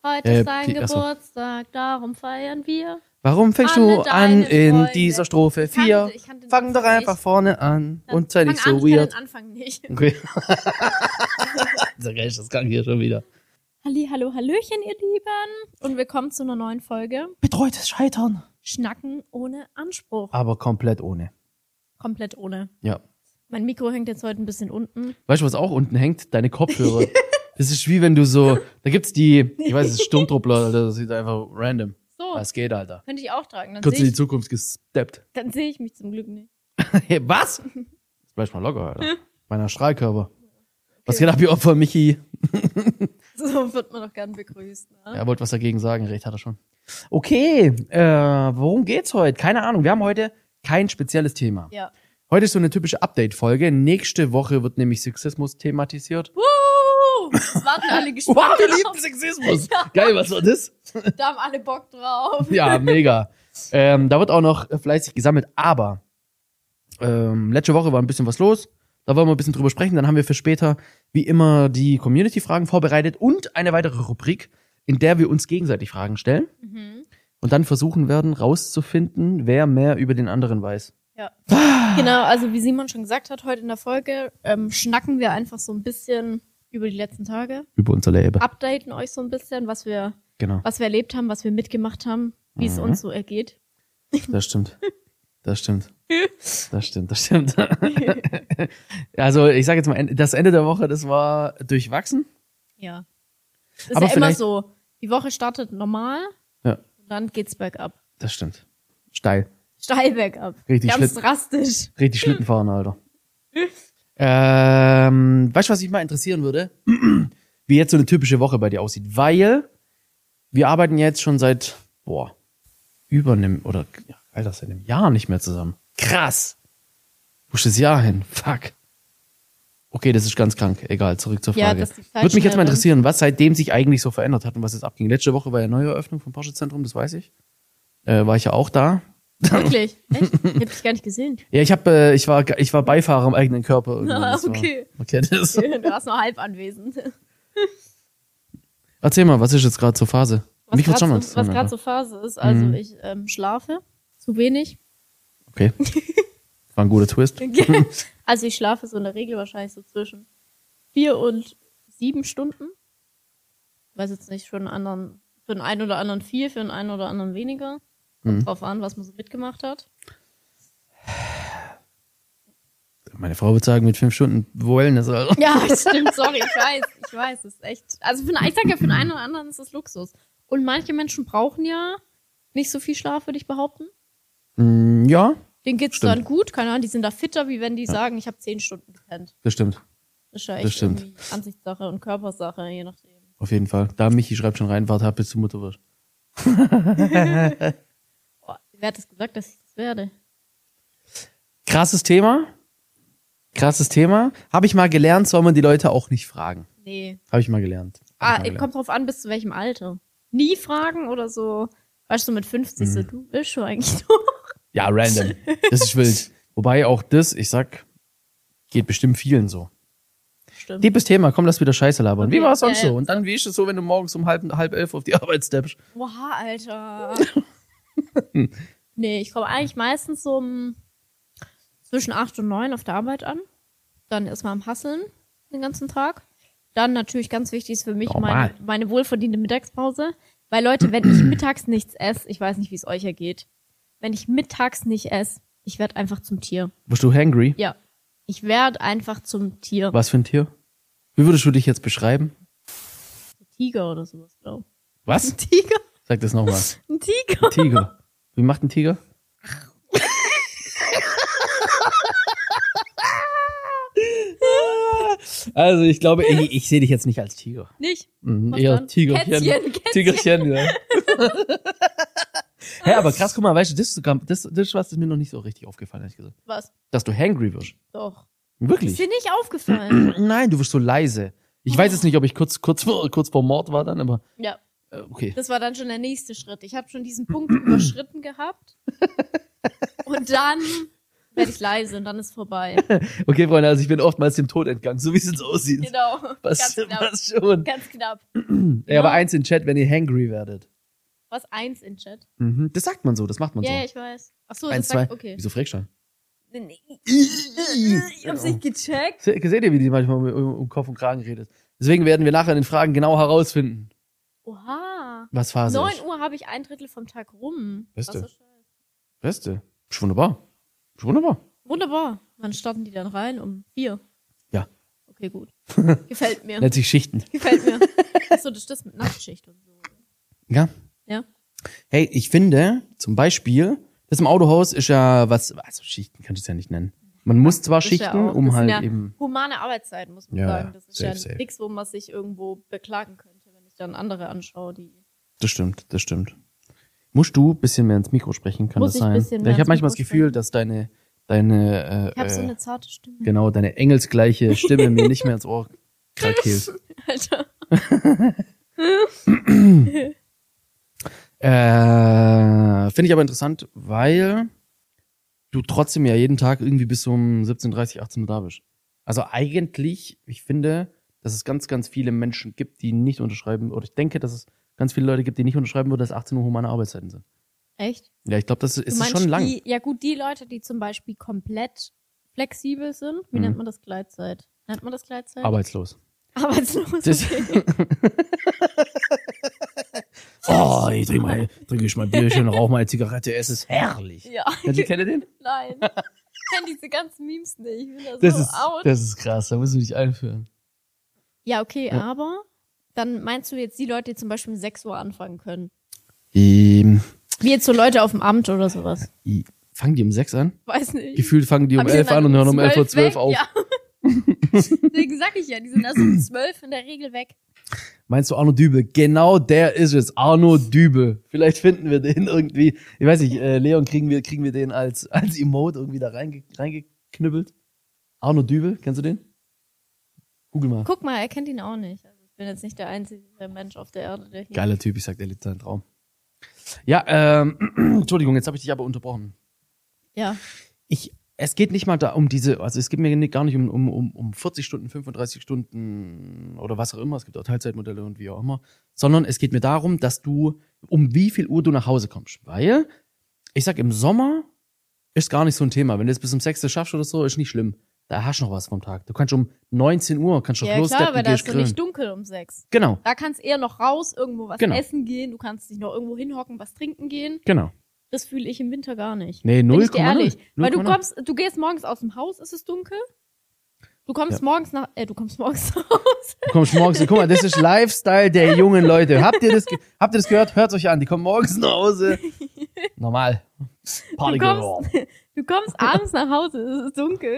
Heute ist dein Geburtstag, darum feiern wir. Warum fängst du an in dieser Strophe 4? Fang doch einfach vorne an und sei nicht so weird. Ich kann den Anfang nicht. Okay. Das kann ich hier schon wieder. Hallo, hallöchen, ihr Lieben. Und willkommen zu einer neuen Folge. Betreutes Scheitern. Schnacken ohne Anspruch. Aber komplett ohne. Komplett ohne. Ja. Mein Mikro hängt jetzt heute ein bisschen unten. Weißt du, was auch unten hängt? Deine Kopfhörer. Das ist wie wenn du so, da gibt's die, ich weiß, es ist Sturmtruppler, das ist einfach random. So. Was geht, Alter? Könnte ich auch tragen. Dann Kurz in die Zukunft gesteppt. Dann sehe ich mich zum Glück nicht. Hey, was? Bleib mal locker, Alter. Meiner Strahlkörper. Was geht ab, ihr Opfer, Michi? So wird man doch gern begrüßt. Ne? Er wollte was dagegen sagen, recht hat er schon. Okay, worum geht's heute? Keine Ahnung, wir haben heute kein spezielles Thema. Ja. Heute ist so eine typische Update-Folge. Nächste Woche wird nämlich Sexismus thematisiert. Das warten alle gespannt. Wow, wir lieben Sexismus. Ja. Geil, was war das? Da haben alle Bock drauf. Ja, mega. Da wird auch noch fleißig gesammelt, aber letzte Woche war ein bisschen was los. Da wollen wir ein bisschen drüber sprechen. Dann haben wir für später, wie immer, die Community-Fragen vorbereitet und eine weitere Rubrik, in der wir uns gegenseitig Fragen stellen und dann versuchen werden, rauszufinden, wer mehr über den anderen weiß. Ja. Genau, also wie Simon schon gesagt hat, heute in der Folge schnacken wir einfach so ein bisschen über die letzten Tage. Über unser Leben. Updaten euch so ein bisschen, was wir erlebt haben, was wir mitgemacht haben, wie es uns so ergeht. Das stimmt. Das stimmt. Also ich sage jetzt mal, das Ende der Woche, das war durchwachsen. Ja. Das ist aber ja immer so, die Woche startet normal und dann geht's bergab. Das stimmt. Steil bergab. Richtig ganz drastisch. Richtig Schlitten fahren, Alter. Weißt du, was mich mal interessieren würde? Wie jetzt so eine typische Woche bei dir aussieht. Weil wir arbeiten jetzt schon seit, über einem Jahr nicht mehr zusammen. Krass. Wo ist das Jahr hin? Fuck. Okay, das ist ganz krank. Egal, zurück zur Frage. Würde mich jetzt mal interessieren, was seitdem sich eigentlich so verändert hat und was jetzt abging. Letzte Woche war ja Neueröffnung vom Porsche-Zentrum, das weiß ich. War ich ja auch da. Wirklich? Echt? Ich hab dich gar nicht gesehen. Ja, ich war Beifahrer am eigenen Körper. Okay. Das. Du warst nur halb anwesend. Erzähl mal, was ist jetzt gerade zur Phase? Was gerade zur Phase ist, also ich schlafe zu wenig. Okay. War ein guter Twist. Also ich schlafe so in der Regel wahrscheinlich so zwischen 4 und 7 Stunden. Ich weiß jetzt nicht, für den einen oder anderen 4, für den einen oder anderen weniger. Kommt drauf an, was man so mitgemacht hat. Meine Frau würde sagen, mit 5 Stunden Wellness, Alter. Ja, stimmt, sorry, ich weiß, das ist echt. Also ich sag ja, für den einen oder anderen ist das Luxus. Und manche Menschen brauchen ja nicht so viel Schlaf, würde ich behaupten. Ja. Denen geht's dann gut, keine Ahnung, die sind da fitter, wie wenn die sagen, ich habe 10 Stunden gepennt. Das stimmt. Das ist ja echt irgendwie Ansichtssache und Körpersache, je nachdem. Auf jeden Fall. Da Michi schreibt schon rein, warte ab, bis du Mutter wirst. Wer hat das gesagt, dass ich das werde? Krasses Thema. Habe ich mal gelernt, soll man die Leute auch nicht fragen. Nee. Habe ich mal gelernt. Kommt drauf an, bis zu welchem Alter. Nie fragen oder so, weißt du, mit 50 so, du bist schon eigentlich noch. Ja, random. Das ist wild. Wobei auch das, ich sag, geht bestimmt vielen so. Stimmt. Deepes Thema, komm, lass wieder Scheiße labern. Okay, wie war es sonst so? Und dann, wie ist es so, wenn du morgens um halb 11 auf die Arbeit steppst? Boah, Alter. Nee, ich komme eigentlich meistens so zwischen 8 und 9 auf der Arbeit an. Dann erstmal am Hasseln den ganzen Tag. Dann natürlich ganz wichtig ist für mich meine wohlverdiente Mittagspause. Weil Leute, wenn ich mittags nichts esse, ich weiß nicht, wie es euch ergeht. Wenn ich mittags nicht esse, ich werde einfach zum Tier. Wirst du hangry? Ja. Ich werde einfach zum Tier. Was für ein Tier? Wie würdest du dich jetzt beschreiben? Tiger oder sowas, glaube ich. Was? Ein Tiger? Sag das nochmal. Ein Tiger. Ein Tiger. Wie macht ein Tiger? Also ich glaube, ich sehe dich jetzt nicht als Tiger. Nicht? Eher Tigerchen. Kätzchen. Tigerchen, ja. Hä, aber krass, guck mal, weißt du, das ist was, das mir noch nicht so richtig aufgefallen, ehrlich gesagt. Was? Dass du hangry wirst. Doch. Wirklich? Ist dir nicht aufgefallen? Nein, du wirst so leise. Ich weiß jetzt nicht, ob ich kurz vor Mord war dann, aber ja. Okay. Das war dann schon der nächste Schritt. Ich habe schon diesen Punkt überschritten gehabt. Und dann werde ich leise und dann ist vorbei. Okay, Freunde, also ich bin oftmals dem Tod entgangen, so wie es jetzt aussieht. Genau. Was, Ganz knapp. was schon. Ganz knapp. Ja, aber eins in Chat, wenn ihr hangry werdet. Was 1 in Chat? Das sagt man so, das macht man Ja, so. ja, ich weiß. Ach so, 1, das 2. sagt, okay. Wieso fragst du schon? Nee. Ich hab's nicht gecheckt. Seht ihr, wie die manchmal um Kopf und Kragen redet? Deswegen werden wir nachher in den Fragen genau herausfinden, Oha. was Phase 9 ist. Uhr habe ich 1/3 vom Tag rum. Beste. Was für Scheiß. Beste. Ist wunderbar. Ist wunderbar. Wunderbar. Wann starten die dann rein? Um 4? Ja. Okay, gut. Gefällt mir. Nennt sich Schichten. Gefällt mir. Achso, das ist mit Nachtschicht und so. Ja. Ja. Hey, ich finde, zum Beispiel, das im Autohaus ist ja was, also Schichten kannst du es ja nicht nennen. Man muss zwar Das ist ja schichten, auch- um das sind halt ja eben, humane Arbeitszeiten, muss man Ja, sagen. Das ist safe, ja safe. nichts, wo man sich irgendwo beklagen könnte, wenn ich dann andere anschaue, die. das stimmt. Musst du ein bisschen mehr ins Mikro sprechen, kann Muss das ich ein sein? bisschen Ja, mehr ich habe ins manchmal das Mikro Gefühl, sprechen? dass deine Ich habe so eine zarte Stimme. genau, deine engelsgleiche Stimme mir nicht mehr ins Ohr krakeelt. Alter. Finde ich aber interessant, weil du trotzdem ja jeden Tag irgendwie bis um 17:30, 18 Uhr da bist. Also eigentlich, ich finde, dass es ganz, ganz viele Menschen gibt, die nicht unterschreiben, oder ich denke, dass es ganz viele Leute gibt, die nicht unterschreiben würden, dass 18 Uhr humane Arbeitszeiten sind. Echt? Ja, ich glaube, das Du ist meinst schon lang. ja gut, die Leute, die zum Beispiel komplett flexibel sind, wie Mhm. nennt man das Gleitzeit? Nennt man das Gleitzeit? Arbeitslos. Arbeitslos. Das- Okay. Oh, ich trinke ich mal ein Bierchen, rauche mal eine Zigarette, es ist herrlich. Ja. Kennt ihr den? Nein. Ich kenne diese ganzen Memes nicht. Ich bin da so out. Das ist krass, da musst du dich einführen. Ja, okay, Ja. aber dann meinst du jetzt die Leute, die zum Beispiel um 6 Uhr anfangen können? Ähm, Wie jetzt so Leute auf dem Amt oder sowas. fangen die um 6 an? Weiß nicht. Gefühlt fangen die um Aber die 11 sind an dann und hören um 11:12 Uhr weg, auf. Ja. Deswegen sag ich ja, die sind erst um 12 in der Regel weg. Meinst du Arno Dübel? Genau der ist es, Arno Dübel. Vielleicht finden wir den irgendwie. Ich weiß nicht, Leon, kriegen wir den als Emote irgendwie da reingeknüppelt? Arno Dübel, kennst du den? Google mal. Guck mal, er kennt ihn auch nicht. Also ich bin jetzt nicht der einzige Mensch auf der Erde, der hier... Geiler Typ, ich sag, der lebt seinen Traum. Ja, Entschuldigung, jetzt habe ich dich aber unterbrochen. Ja. Es geht nicht mal da um diese, also es geht mir gar nicht um 40 Stunden, 35 Stunden oder was auch immer, es gibt auch Teilzeitmodelle und wie auch immer, sondern es geht mir darum, dass du, um wie viel Uhr du nach Hause kommst. Weil, ich sag, im Sommer ist gar nicht so ein Thema. Wenn du jetzt bis um 6 Uhr schaffst oder so, ist nicht schlimm. Da hast du noch was vom Tag. Du kannst um 19 Uhr, kannst schon Ja lossteppen, klar, weil da gehst ist noch grillen. nicht dunkel um 6. Genau, Da kannst eher noch raus, irgendwo was Genau. essen gehen, du kannst dich noch irgendwo hinhocken, was trinken gehen. genau. Das fühle ich im Winter gar nicht. Nee, Bin ich dir 0,0. ehrlich. Weil du 0,0. du gehst morgens aus dem Haus, ist es dunkel. Du kommst Ja. morgens nach raus. Du kommst morgens, guck mal, das ist Lifestyle der jungen Leute. Habt ihr das gehört? Hört euch an, die kommen morgens nach Hause. Normal. Party Du kommst abends nach Hause, es ist dunkel.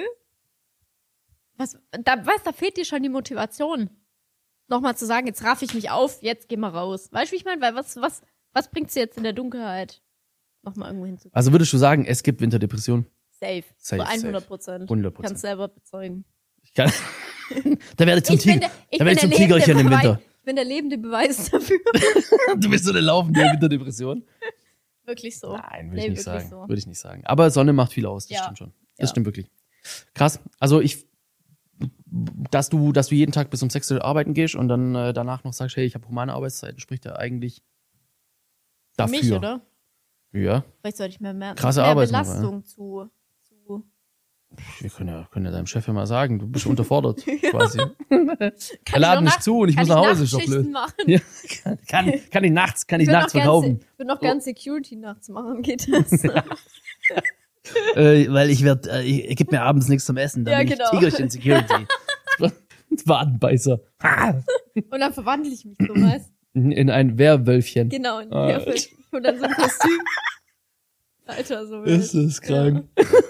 Da fehlt dir schon die Motivation. Nochmal zu sagen, jetzt raff ich mich auf, jetzt geh mal raus. Weißt du, wie ich meine? Weil was bringt's dir jetzt in der Dunkelheit? Nochmal irgendwo hinzukommen. Also würdest du sagen, es gibt Winterdepression? Safe. Safe, So 100%. 100%. Kannst selber bezeugen. Ich kann, da werde ich zum Tiger. Ich Da bin werde ich zum der Tigerchen im lebende Winter. Beweis- Ich bin der lebende Beweis dafür. Du bist so eine laufende Winterdepression? Wirklich so. Nein, würde Nee, ich nicht wirklich sagen. so. Würde ich nicht sagen. Aber Sonne macht viel aus, das Ja. stimmt schon. Das Ja. stimmt wirklich. Krass. Also dass du jeden Tag bis um 6 Uhr arbeiten gehst und dann danach noch sagst, hey, ich habe humane Arbeitszeiten, spricht ja eigentlich Für dafür. mich, oder? Ja. Vielleicht sollte ich mehr Krasse Arbeit, Belastung zu. Wir können ja deinem Chef ja mal sagen, du bist unterfordert, quasi. Kann Wir ich laden noch nicht zu und ich muss nach Hause, ist doch Nachtschichten blöd. machen? Ja, kann ich nachts verkaufen. Ich würde noch gern Security nachts machen, geht das? Weil ich gib mir abends nichts zum Essen, dann Ja, bin genau. ich Tigerchen Security. Wadenbeißer. Und dann verwandle ich mich so, weißt In ein Werwölfchen. Genau. Und Alter. dann so ein Kostüm. Alter, so Ist wild. es krank.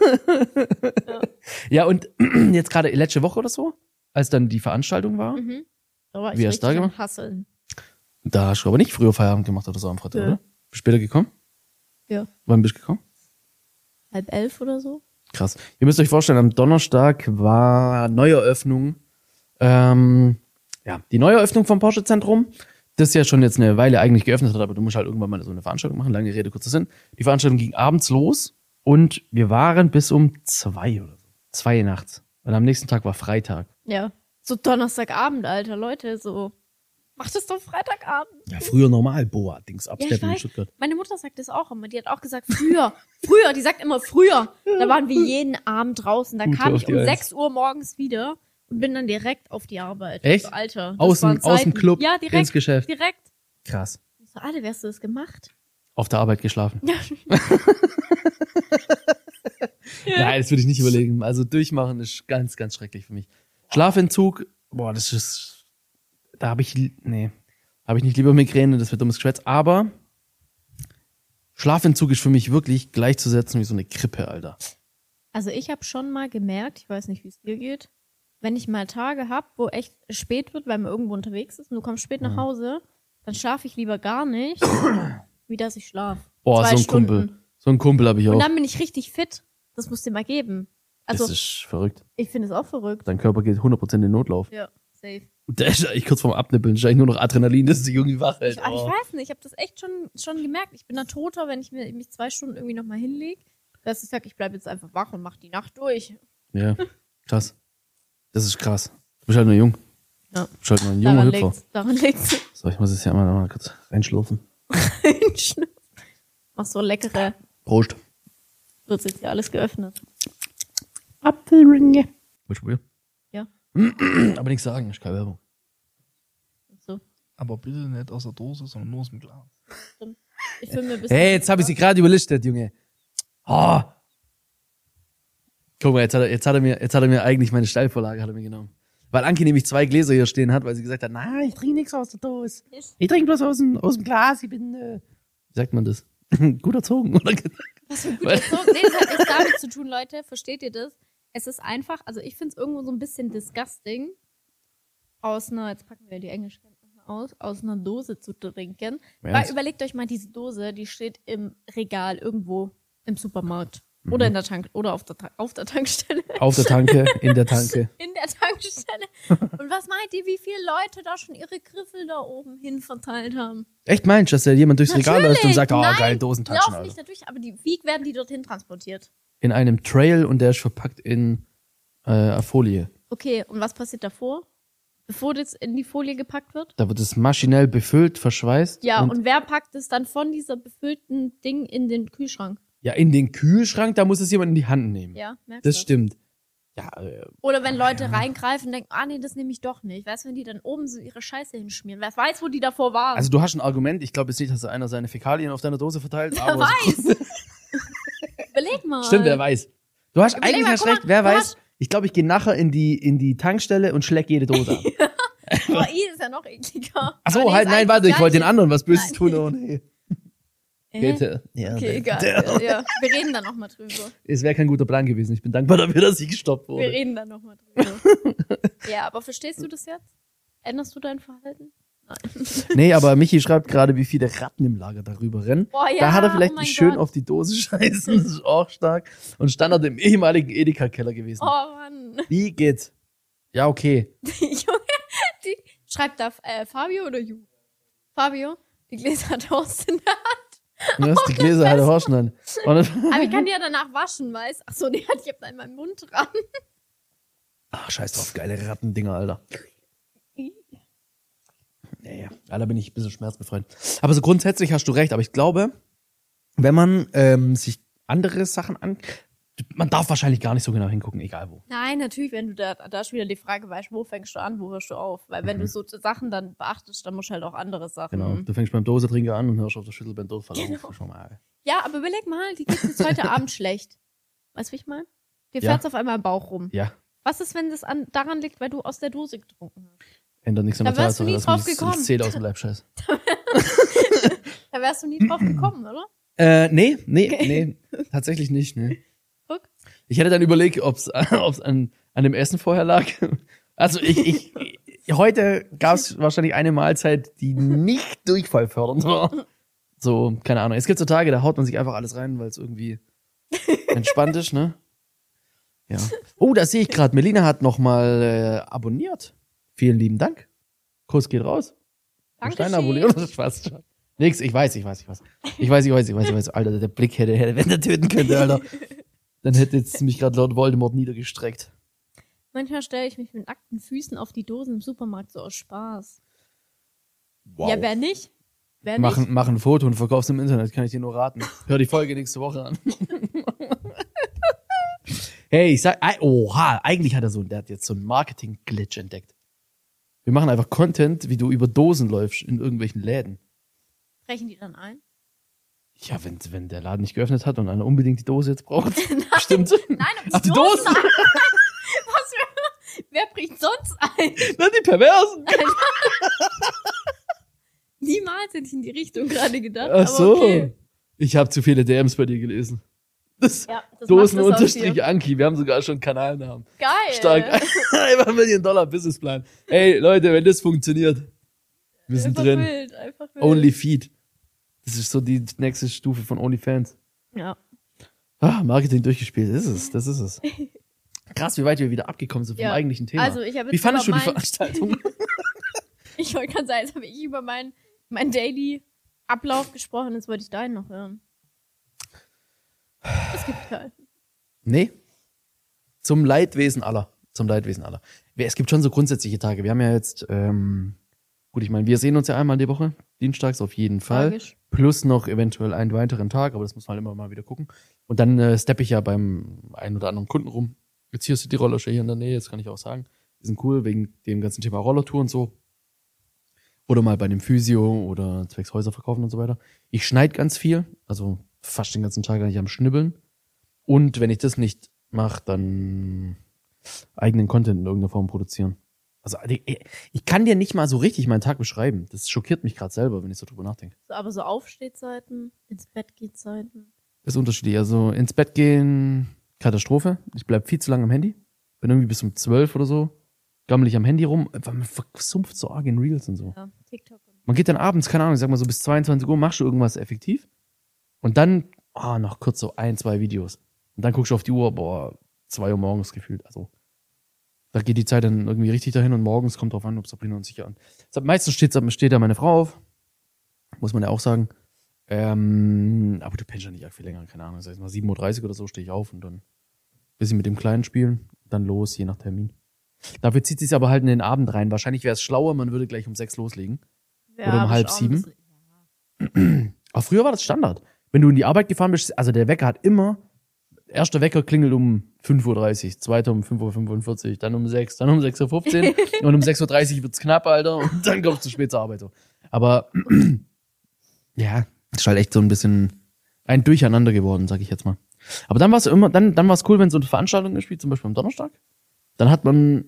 Ja, und jetzt gerade letzte Woche oder so, als dann die Veranstaltung war, Mhm. Da war ich Wie hast du da richtig am gemacht? Hasseln. da hast du aber nicht früher Feierabend gemacht oder so am Freitag, Ja. oder? Bist später gekommen? Ja. Wann bist du gekommen? 10:30 oder so? Krass. Ihr müsst euch vorstellen, am Donnerstag war Neueröffnung. Die Neueröffnung vom Porsche-Zentrum, das ja schon jetzt eine Weile eigentlich geöffnet hat, aber du musst halt irgendwann mal so eine Veranstaltung machen. Lange Rede, kurzer Sinn. Die Veranstaltung ging abends los Und wir waren bis um 2 oder so. 2 nachts. Und am nächsten Tag war Freitag. Ja. So Donnerstagabend, Alter, Leute, so. Macht es doch Freitagabend. Ja, früher normal, Boa, Dings, Ja, Absteppen ich in weiß. Stuttgart. Meine Mutter sagt das auch immer. Die hat auch gesagt, früher, die sagt immer früher. Da waren wir jeden Abend draußen. Da Gute kam auf ich die um Eins. 6 Uhr morgens wieder und bin dann direkt auf die Arbeit. Echt? So, Alter. das Aus waren dem Zeiten. Club Ja, direkt. ins Geschäft. Direkt. Krass. Ich so, Alter, wie hast du das gemacht? Auf der Arbeit geschlafen. Ja. Nein, das würde ich nicht überlegen. Also durchmachen ist ganz, ganz schrecklich für mich. Schlafentzug, boah, das ist, da habe ich nicht lieber Migräne, das wird dummes Geschwätz. Aber Schlafentzug ist für mich wirklich gleichzusetzen wie so eine Grippe, Alter. Also ich habe schon mal gemerkt, ich weiß nicht, wie es dir geht, wenn ich mal Tage hab, wo echt spät wird, weil man irgendwo unterwegs ist und du kommst spät nach Hause, dann schlafe ich lieber gar nicht, wie dass ich schlafe. Boah, 2 so ein Stunden. Kumpel. So ein Kumpel habe ich auch. Und dann bin ich richtig fit. Das musst du dir mal geben. Also, das ist verrückt. ich finde es auch verrückt. Dein Körper geht 100% in den Notlauf. Ja, safe. Und der ist eigentlich kurz vorm Abnippeln. Ist eigentlich nur noch Adrenalin, das sich irgendwie wach hält. Ich weiß nicht, ich habe das echt schon gemerkt. Ich bin da toter, wenn ich mich 2 Stunden irgendwie nochmal hinlege, dass ich sage, ich bleibe jetzt einfach wach und mach die Nacht durch. Ja, krass. Das ist krass. Du bist halt nur jung. Ja. Du bist halt nur ein junger Hüpfer. Daran liegt's. So, ich muss jetzt ja mal kurz reinschlurfen. Mach so leckere, Prost. wird jetzt hier alles geöffnet. Apfelringe. Willst du probieren? Ja. Aber nichts sagen, ist keine Werbung. So. Aber bitte nicht aus der Dose, sondern nur aus dem Glas. Ich will mir ein bisschen. Hey, jetzt habe ich sie gerade überlistet, Junge. Oh. Guck mal, jetzt hat er mir eigentlich meine Steilvorlage hat er mir genommen. Weil Anki nämlich 2 Gläser hier stehen hat, weil sie gesagt hat, nein, ich trinke nichts aus der Dose. Ich trinke bloß aus dem Glas, ich bin, wie sagt man das? Gut erzogen, oder? Was für ein guter Song. Nee, das hat nichts damit zu tun, Leute. Versteht ihr das? Es ist einfach, also ich finde es irgendwo so ein bisschen disgusting, jetzt packen wir die Englischkenntnisse aus einer Dose zu trinken. Weil überlegt euch mal, diese Dose, die steht im Regal irgendwo im Supermarkt. Oder in der oder auf der Tankstelle. Auf der Tanke, in der Tanke. In der Tankstelle. Und was meint ihr, wie viele Leute da schon ihre Griffel da oben hin verteilt haben? Echt meinst du, dass da jemand durchs Regal läuft und sagt, oh, Nein, geil, Dosentatschen, laufen nicht Alter. natürlich, aber wie werden die dorthin transportiert? In einem Trail und der ist verpackt in Folie. Okay, und was passiert davor? Bevor das in die Folie gepackt wird? Da wird es maschinell befüllt, verschweißt. Ja, und wer packt es dann von dieser befüllten Ding in den Kühlschrank? Ja, in den Kühlschrank, da muss es jemand in die Hand nehmen. Ja, merkst Das du? stimmt. Ja, Oder wenn Leute reingreifen und denken, nee, das nehme ich doch nicht. Weißt du, wenn die dann oben so ihre Scheiße hinschmieren? Wer weiß, wo die davor waren? also du hast ein Argument. Ich glaube jetzt nicht, dass einer seine Fäkalien auf deiner Dose verteilt. wer Aber weiß? Überleg mal. Stimmt, wer weiß. Du hast Überleg eigentlich mal, hast guck mal, recht. Wer du weiß? Ich glaube, ich gehe nachher in die Tankstelle und schläg jede Dose ab. Boah, ist ja noch ekliger. Achso, Aber nee, halt, ist nein, eigentlich warte, ich wollte den gleich. anderen was Böses Nein. tun. Oh, nee. Bitte. Ja, Okay, bitte. egal. Ja, wir reden da nochmal drüber. Es wäre kein guter Plan gewesen. Ich bin dankbar dafür, dass ich gestoppt Wir wurde. reden da nochmal drüber. Ja, aber verstehst du das jetzt? Änderst du dein Verhalten? Nein. Nee, aber Michi schreibt gerade, wie viele Ratten im Lager darüber rennen. Boah, ja, Da hat er vielleicht oh mein nicht schön Gott. auf die Dose scheißen. Das ist auch stark. Und Standard im ehemaligen Edeka-Keller gewesen. Oh Mann. Wie geht's? Ja, okay. Junge, schreibt da Fabio oder Ju? Fabio, die Gläser hat Horst in der Hand. Du hast die Gläser halt horchen an. Und dann, Aber ich kann die ja danach waschen, weißt? Ach so, nee, ich hab da in meinem Mund dran. ach, scheiß drauf, geile Rattendinger, Alter. Naja, Alter, bin ich ein bisschen schmerzbefreit. Aber so grundsätzlich hast du recht. Aber ich glaube, wenn man sich andere Sachen man darf wahrscheinlich gar nicht so genau hingucken, egal wo. Nein, natürlich, wenn du da ist wieder die Frage, weißt, wo fängst du an, wo hörst du auf? Weil wenn du so Sachen dann beachtest, dann musst du halt auch andere Sachen. Genau. Du fängst beim Dosetrinker an und hörst auf der Schüttelband durchfallen. Genau. Schon mal. Ja, aber überleg mal, die geht's jetzt heute Abend schlecht. Weißt du, wie ich meine? Dir Ja. fährt's auf einmal im Bauch rum. Ja, Was ist, wenn das daran liegt, weil du aus der Dose getrunken hast? ändert nichts an Da der wärst du Tatsache, nie dass drauf mir das gekommen. Zähl aus dem Leib scheiß. Da wärst du nie drauf gekommen, oder? Nee, tatsächlich nicht, ne. Guck. Ich hätte dann überlegt, ob's an dem Essen vorher lag. Also heute gab's wahrscheinlich eine Mahlzeit, die nicht durchfallfördernd war. So, keine Ahnung. Es gibt so Tage, da haut man sich einfach alles rein, weil es irgendwie entspannt ist, ne? Ja. Oh, da sehe ich gerade, Melina hat nochmal abonniert. Vielen lieben Dank. Kuss geht raus. Danke Stein abonnieren, das ist fast schon. Nix, ich weiß. Alter, der Blick hätte, wenn der töten könnte, Alter. Dann hätte jetzt mich gerade Lord Voldemort niedergestreckt. Manchmal stelle ich mich mit nackten Füßen auf die Dosen im Supermarkt so aus Spaß. Wow. Ja, wer nicht? Mach ein Foto und verkauf's im Internet, kann ich dir nur raten. Hör die Folge nächste Woche an. Hey, ich sag, oha, eigentlich der hat jetzt so einen Marketing-Glitch entdeckt. Wir machen einfach Content, wie du über Dosen läufst in irgendwelchen Läden. Brechen die dann ein? Ja, wenn der Laden nicht geöffnet hat und einer unbedingt die Dose jetzt braucht. Stimmt. Nein, Ach, die Dosen? Wer bricht sonst ein? Na, die Perversen. Niemals hätte ich in die Richtung gerade gedacht. Ach so. Aber okay. Ich habe zu viele DMs bei dir gelesen. Das Ja, das Dosen-Anki. Wir haben sogar schon einen Kanalnamen. Geil. Stark. Einfach $1 Million Businessplan. Ey, Leute, wenn das funktioniert, wir sind Einfach drin. Wild, einfach wild. Only Feed. Das ist so die nächste Stufe von OnlyFans. Ja. Marketing durchgespielt. Das ist es. Krass, wie weit wir wieder abgekommen sind vom eigentlichen Thema. Also, ich habe Wie fandest du die Veranstaltung? Ich wollte gerade sagen, jetzt habe ich über mein Daily-Ablauf gesprochen, jetzt wollte ich deinen noch hören. Es gibt keinen. Nee. Zum Leidwesen aller. Es gibt schon so grundsätzliche Tage. Wir haben ja jetzt, gut, ich meine, wir sehen uns ja einmal die Woche. Dienstags auf jeden Fall. Tragisch. Plus noch eventuell einen weiteren Tag, aber das muss man halt immer mal wieder gucken. Und dann steppe ich ja beim einen oder anderen Kunden rum. Jetzt hier ist die Rollerstelle hier in der Nähe, das kann ich auch sagen. Die sind cool, wegen dem ganzen Thema Rollertour und so. Oder mal bei dem Physio oder zwecks Häuser verkaufen und so weiter. Ich schneide ganz viel, also fast den ganzen Tag eigentlich am Schnibbeln. Und wenn ich das nicht mache, dann eigenen Content in irgendeiner Form produzieren. Also ich kann dir nicht mal so richtig meinen Tag beschreiben. Das schockiert mich gerade selber, wenn ich so drüber nachdenke. Aber so Aufstehzeiten, ins Bett gehen Zeiten. Das ist unterschiedlich. Also ins Bett gehen, Katastrophe. Ich bleib viel zu lange am Handy. Bin irgendwie bis um 12 oder so. Gammel ich am Handy rum. Man versumpft so arg in Reels und so. Ja, TikTok. Man geht dann abends, keine Ahnung, ich sag mal so bis 22 Uhr, machst du irgendwas effektiv. Und dann, noch kurz so 1-2 Videos. Und dann guckst du auf die Uhr, 2 Uhr morgens gefühlt. Also, da geht die Zeit dann irgendwie richtig dahin und morgens kommt drauf an, ob Sabrina uns sicher an. Meistens steht da meine Frau auf. Muss man ja auch sagen. Aber du pennst ja nicht arg viel länger, keine Ahnung. Das heißt mal 7:30 Uhr oder so stehe ich auf und dann bisschen mit dem Kleinen spielen, dann los, je nach Termin. Dafür zieht sich's aber halt in den Abend rein. Wahrscheinlich wäre es schlauer, man würde gleich um 6 loslegen. Ja, oder um 6:30. Aber früher war das Standard. Wenn du in die Arbeit gefahren bist, also der Wecker hat immer, erster Wecker klingelt um 5:30 Uhr, zweiter um 5:45 Uhr, dann um 6, dann um 6:15 Uhr und um 6:30 Uhr wird's knapp, Alter, und dann kommst du spät zur Arbeit. So. Aber ja, ist halt echt so ein bisschen ein Durcheinander geworden, sag ich jetzt mal. Aber dann war's cool, wenn so eine Veranstaltung ist, wie zum Beispiel am Donnerstag. Dann hat man,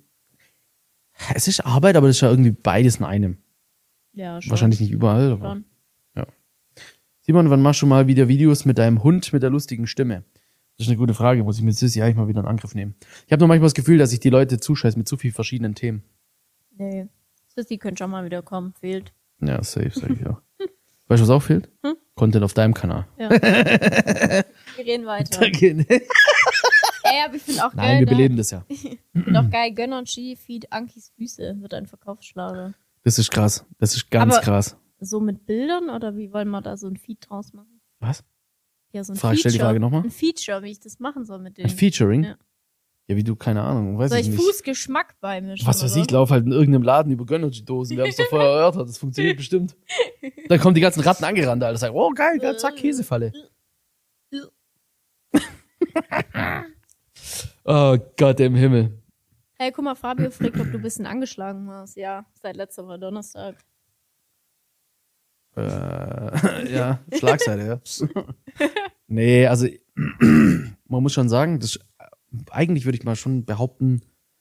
es ist Arbeit, aber das ist ja irgendwie beides in einem. Ja, schon. Wahrscheinlich nicht überall, aber Schon. ja. Simon, wann machst du mal wieder Videos mit deinem Hund mit der lustigen Stimme? Das ist eine gute Frage, muss ich mit Sissy eigentlich mal wieder in Angriff nehmen. Ich habe nur manchmal das Gefühl, dass ich die Leute zuscheiße mit zu vielen verschiedenen Themen. Nee. Sissy könnte schon mal wieder kommen, fehlt. Ja, safe, sag ich auch. Weißt du, was auch fehlt? Content auf deinem Kanal. Ja. Wir reden weiter. Ey, aber ich finde auch geil. Nein, wir beleben das ja. Ich finde auch geil, Gönnergy feed Ankis Füße wird ein Verkaufsschlager. Das ist krass. Das ist ganz Aber krass. So mit Bildern oder wie wollen wir da so ein Feed draus machen? Was? Ja, so ein Frage, Feature. stell die Frage nochmal. Ein Feature, wie ich das machen soll mit Ein dem. Featuring? Ja. Ja, wie du, keine Ahnung, weiß Soll ich ich nicht. Fußgeschmack beimischen? Was weiß oder? ich, lauf halt in irgendeinem Laden über Gönnergy-Dosen. Wir haben es doch vorher erörtert, das funktioniert bestimmt. Dann kommen die ganzen Ratten angerannt, Alter. Sagen, oh geil, zack, Käsefalle. Oh Gott im Himmel. Hey, guck mal, Fabio fragt, ob du ein bisschen angeschlagen warst. Ja, seit letzter Woche Donnerstag. Ja, Schlagseite, ja. Nee, also man muss schon sagen, eigentlich würde ich mal schon behaupten,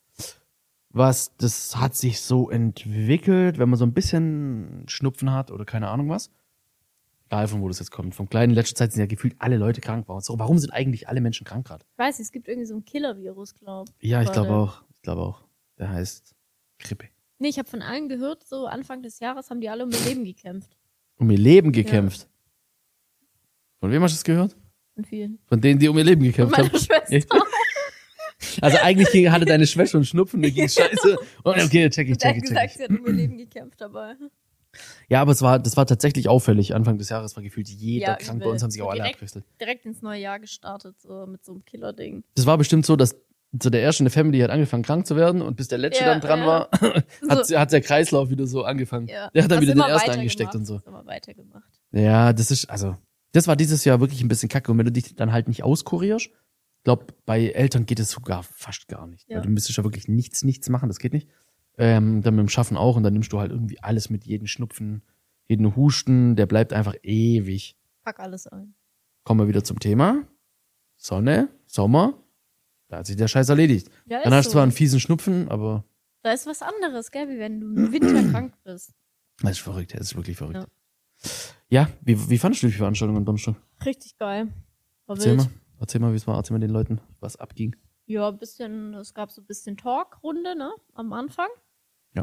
das hat sich so entwickelt, wenn man so ein bisschen Schnupfen hat oder keine Ahnung was. Egal von wo das jetzt kommt. Vom Kleinen in letzter Zeit sind ja gefühlt alle Leute krank. So, warum sind eigentlich alle Menschen krank gerade? Ich weiß, es gibt irgendwie so ein Killer-Virus, glaube ich. Ja, ich glaube auch. Der heißt Grippe. Nee, ich habe von allen gehört, so Anfang des Jahres haben die alle um ihr Leben gekämpft. Um ihr Leben gekämpft. Ja. Von wem hast du das gehört? Von vielen. Von denen, die um ihr Leben gekämpft haben. Meine Schwester. Echt? Also eigentlich hatte deine Schwester einen Schnupfen, mir ging scheiße. Und okay, check ich. Sie hat gesagt, sie hat um ihr Leben gekämpft, aber Ja, aber das war tatsächlich auffällig. Anfang des Jahres war gefühlt jeder krank. Bei uns haben sich auch alle abgewechselt. Direkt ins neue Jahr gestartet, so mit so einem Killer-Ding. Das war bestimmt so, dass so der erste in der Family hat angefangen krank zu werden und bis der letzte dann dran war, hat der Kreislauf wieder so angefangen. Ja. Der hat dann Hast wieder den immer ersten angesteckt und so. Hast immer weitergemacht. Ja, das war dieses Jahr wirklich ein bisschen kacke. Und wenn du dich dann halt nicht auskurierst, ich glaube, bei Eltern geht es sogar fast gar nicht. Ja. Weil du müsstest ja wirklich nichts machen, das geht nicht. Dann mit dem Schaffen auch und dann nimmst du halt irgendwie alles mit, jeden Schnupfen, jeden Husten, der bleibt einfach ewig. Pack alles ein. Kommen wir wieder zum Thema. Sonne, Sommer, da hat sich der Scheiß erledigt. Ja, Dann ist hast du so. zwar einen fiesen Schnupfen, aber Da ist was anderes, gell, wie wenn du im Winter krank bist. das ist verrückt, das ist wirklich verrückt. Ja, wie fandest du die Veranstaltung am Donnerstag? Richtig geil. War Erzähl wild. mal, wie es war. Erzähl mal den Leuten, was abging. Ja, es gab so ein bisschen Talkrunde, ne, am Anfang. Ja.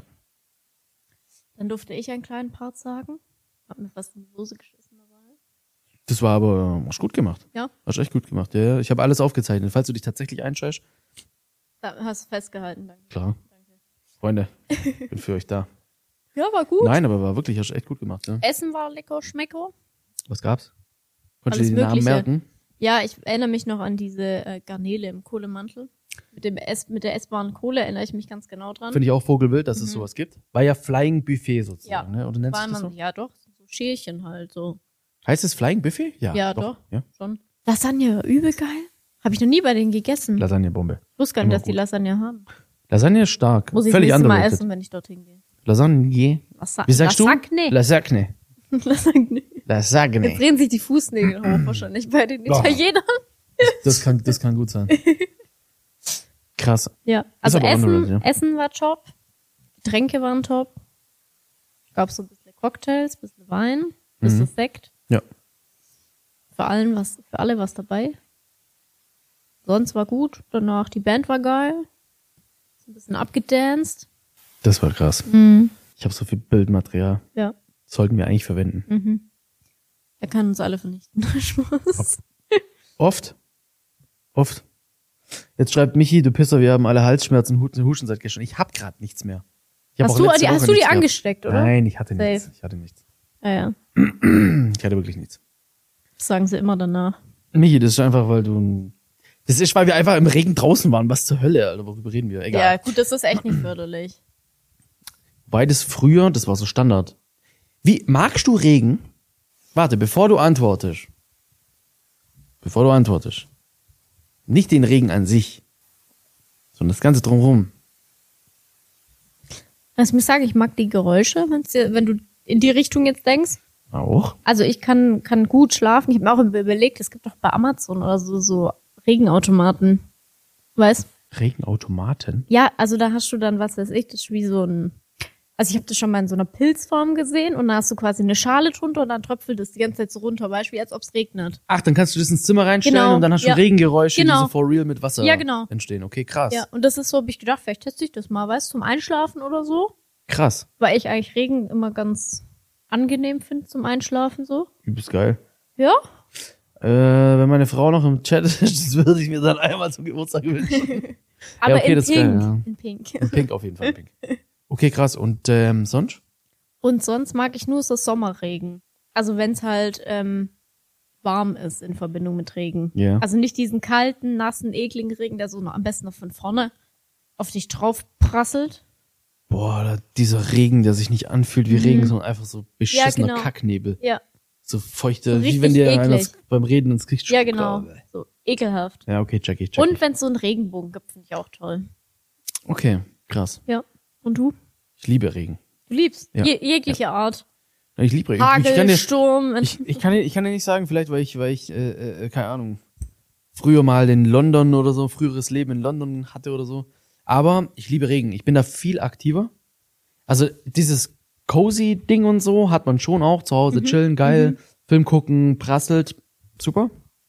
Dann durfte ich einen kleinen Part sagen. Hab mir fast in die Hose geschissen dabei. Das war aber hast gut gemacht. Ja. Hast echt gut gemacht. Ja, ich habe alles aufgezeichnet. Falls du dich tatsächlich einscheißt, Da hast du festgehalten, danke. klar. Danke. Freunde, bin für euch da. Ja, war gut. Nein, aber war wirklich, hast echt gut gemacht. Ja. Essen war lecker, schmecko. Was gab's? Konntest du Alles dir den Namen Mögliche. merken? Ja, ich erinnere mich noch an diese Garnele im Kohlemantel. Mit der essbaren Kohle erinnere ich mich ganz genau dran. Finde ich auch vogelwild, dass es sowas gibt. War ja Flying Buffet sozusagen, Ja. ne? Oder nennt sich War das so? man, ja, doch, so Schälchen halt, so. Heißt es Flying Buffet? Ja, doch. Ja. Schon. Lasagne, übel geil. Habe ich noch nie bei denen gegessen. Lasagne-Bombe. Ich wusste gar nicht, Immer dass die gut. Lasagne haben. Lasagne ist stark. Muss ich Völlig nächstes Mal underrated. essen, wenn ich dorthin gehe. Lasagne. Wie sagst Lasagne. du? Lasagne. Lasagne. Jetzt Lasagne. drehen sich die Fußnägel hoch wahrscheinlich bei den Boah. Italienern. Das kann gut sein. Krass. Ja, also aber underrated, ja. Essen war top. Getränke waren top. Gab so ein bisschen Cocktails, ein bisschen Wein, ein bisschen Sekt. Ja. Für alle was dabei. Sonst war gut. Danach, die Band war geil. So ein bisschen abgedanced. Das war krass. Ich habe so viel Bildmaterial. Ja. Sollten wir eigentlich verwenden. Er kann uns alle vernichten. Spaß. Oft. Jetzt schreibt Michi, du Pisser, wir haben alle Halsschmerzen, Husten seit gestern. Ich hab grad nichts mehr. Ich hab Hast auch du letzte Woche die nichts gehabt. angesteckt, oder? Nein, ich hatte Safe. nichts. Ja. Ich hatte wirklich nichts. Das sagen sie immer danach. Michi, das ist einfach, weil wir einfach im Regen draußen waren. Was zur Hölle, Alter, worüber reden wir? Egal. Ja, gut, das ist echt nicht förderlich. Wobei das früher, das war so Standard. Wie, magst du Regen? Warte, bevor du antwortest. Nicht den Regen an sich, sondern das Ganze drumherum. Lass mich sagen, ich mag die Geräusche, wenn du in die Richtung jetzt denkst. Auch? Also ich kann gut schlafen. Ich habe mir auch überlegt, es gibt doch bei Amazon oder so Regenautomaten. Weißt? Regenautomaten? Ja, also da hast du dann, was weiß ich, das ist wie so ein... Also ich habe das schon mal in so einer Pilzform gesehen und da hast du quasi eine Schale drunter und dann tröpfelt es die ganze Zeit so runter, Beispiel, als ob es regnet. Ach, dann kannst du das ins Zimmer reinstellen Genau, und dann hast du ja. Regengeräusche, Genau. die so for real mit Wasser Ja, genau. entstehen. Okay, krass. Ja, und das ist so, habe ich gedacht, vielleicht teste ich das mal, weißt du, zum Einschlafen oder so. Krass. Weil ich eigentlich Regen immer ganz angenehm finde zum Einschlafen so. Übelst geil. Ja? Wenn meine Frau noch im Chat ist, das würde ich mir dann einmal zum Geburtstag wünschen. Aber okay, in das ist Pink. geil, ja. In Pink. In Pink auf jeden Fall, Pink. Okay, krass. Und sonst? Und sonst mag ich nur so Sommerregen. Also wenn es halt warm ist in Verbindung mit Regen. Ja. Also nicht diesen kalten, nassen, ekligen Regen, der so noch, am besten noch von vorne auf dich drauf prasselt. Boah, dieser Regen, der sich nicht anfühlt wie Regen, sondern einfach so beschissener genau. Kacknebel. Ja, So feuchte, So wie wenn richtig dir einer eklig. beim Reden ins Gesicht ja spuckt. genau. So ekelhaft. Ja, okay, check ich. Und wenn es so einen Regenbogen gibt, finde ich auch toll. Okay, krass. Ja. Und du? Ich liebe Regen. Du liebst Ja. jegliche Art. Ich liebe Regen. Hagel, Sturm. Ich kann dir nicht sagen, vielleicht weil ich keine Ahnung, früher mal in London oder so, früheres Leben in London hatte oder so. Aber ich liebe Regen. Ich bin da viel aktiver. Also dieses cozy Ding und so hat man schon auch zu Hause chillen, geil, Film gucken, prasselt, super.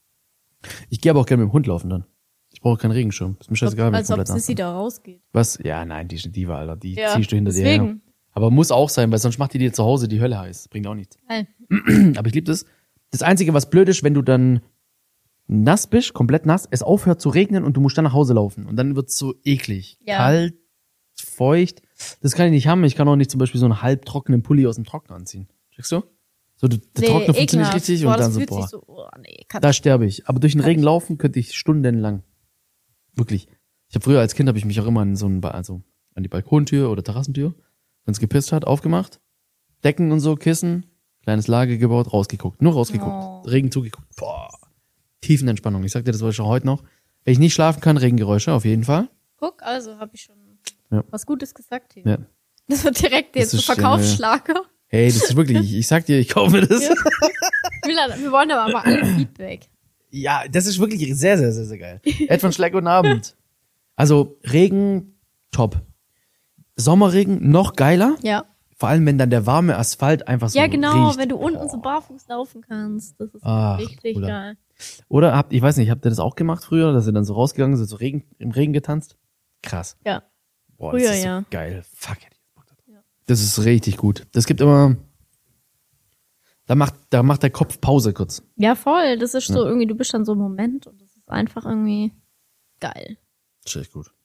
Ich gehe aber auch gerne mit dem Hund laufen dann. Ich brauche keinen Regenschirm. Ist mir scheißegal, wenn ich als ob komplett nass Sissi bin. da rausgeht. Was? Ja, nein, die ist eine Diva, Alter. Die Ja, ziehst du hinter dir her. deswegen. Aber muss auch sein, weil sonst macht die dir zu Hause die Hölle heiß. Bringt auch nichts. Geil. Aber ich liebe das. Das Einzige, was blöd ist, wenn du dann nass bist, komplett nass, es aufhört zu regnen und du musst dann nach Hause laufen. Und dann wird's so eklig. Ja. Kalt, feucht. Das kann ich nicht haben. Ich kann auch nicht zum Beispiel so einen halbtrockenen Pulli aus dem Trockner anziehen. Checkst du? So, der Trockner funktioniert nicht richtig und dann so, boah. Da sterbe ich. Aber durch den Regen laufen könnte ich stundenlang. Wirklich. Ich habe früher als Kind, habe ich mich auch immer an so an die Balkontür oder Terrassentür, wenn es gepisst hat, aufgemacht. Decken und so, Kissen, kleines Lager gebaut, rausgeguckt. Nur rausgeguckt. Oh. Regen zugeguckt. Boah. Tiefenentspannung. Ich sag dir, das wollte ich auch heute noch. Wenn ich nicht schlafen kann, Regengeräusche, auf jeden Fall. Guck, also habe ich schon Ja. was Gutes gesagt hier. Ja. Das wird direkt jetzt so ist, Verkaufsschlager. Hey, das ist wirklich, ich sag dir, ich kaufe mir das. Ja. Wir wollen aber mal alle Feedback. Ja, das ist wirklich sehr, sehr, sehr, sehr geil. Ed von Schleck, guten Abend. Also, Regen, top. Sommerregen, noch geiler. Ja. Vor allem, wenn dann der warme Asphalt einfach so Ja, genau, riecht. wenn du unten so barfuß laufen kannst. Das ist Ach, richtig Bruder. geil. Oder ich weiß nicht, habt ihr das auch gemacht früher, dass ihr dann so rausgegangen seid, so im Regen getanzt? Krass. Ja. Boah, Früher, das ist so ja. geil. Fuck, hätte ich Bock drauf. Ja. Das ist richtig gut. Das gibt immer, da macht der Kopf Pause kurz. Ja, voll. Das ist so irgendwie, du bist dann so im Moment und das ist einfach irgendwie geil. Das ist echt gut.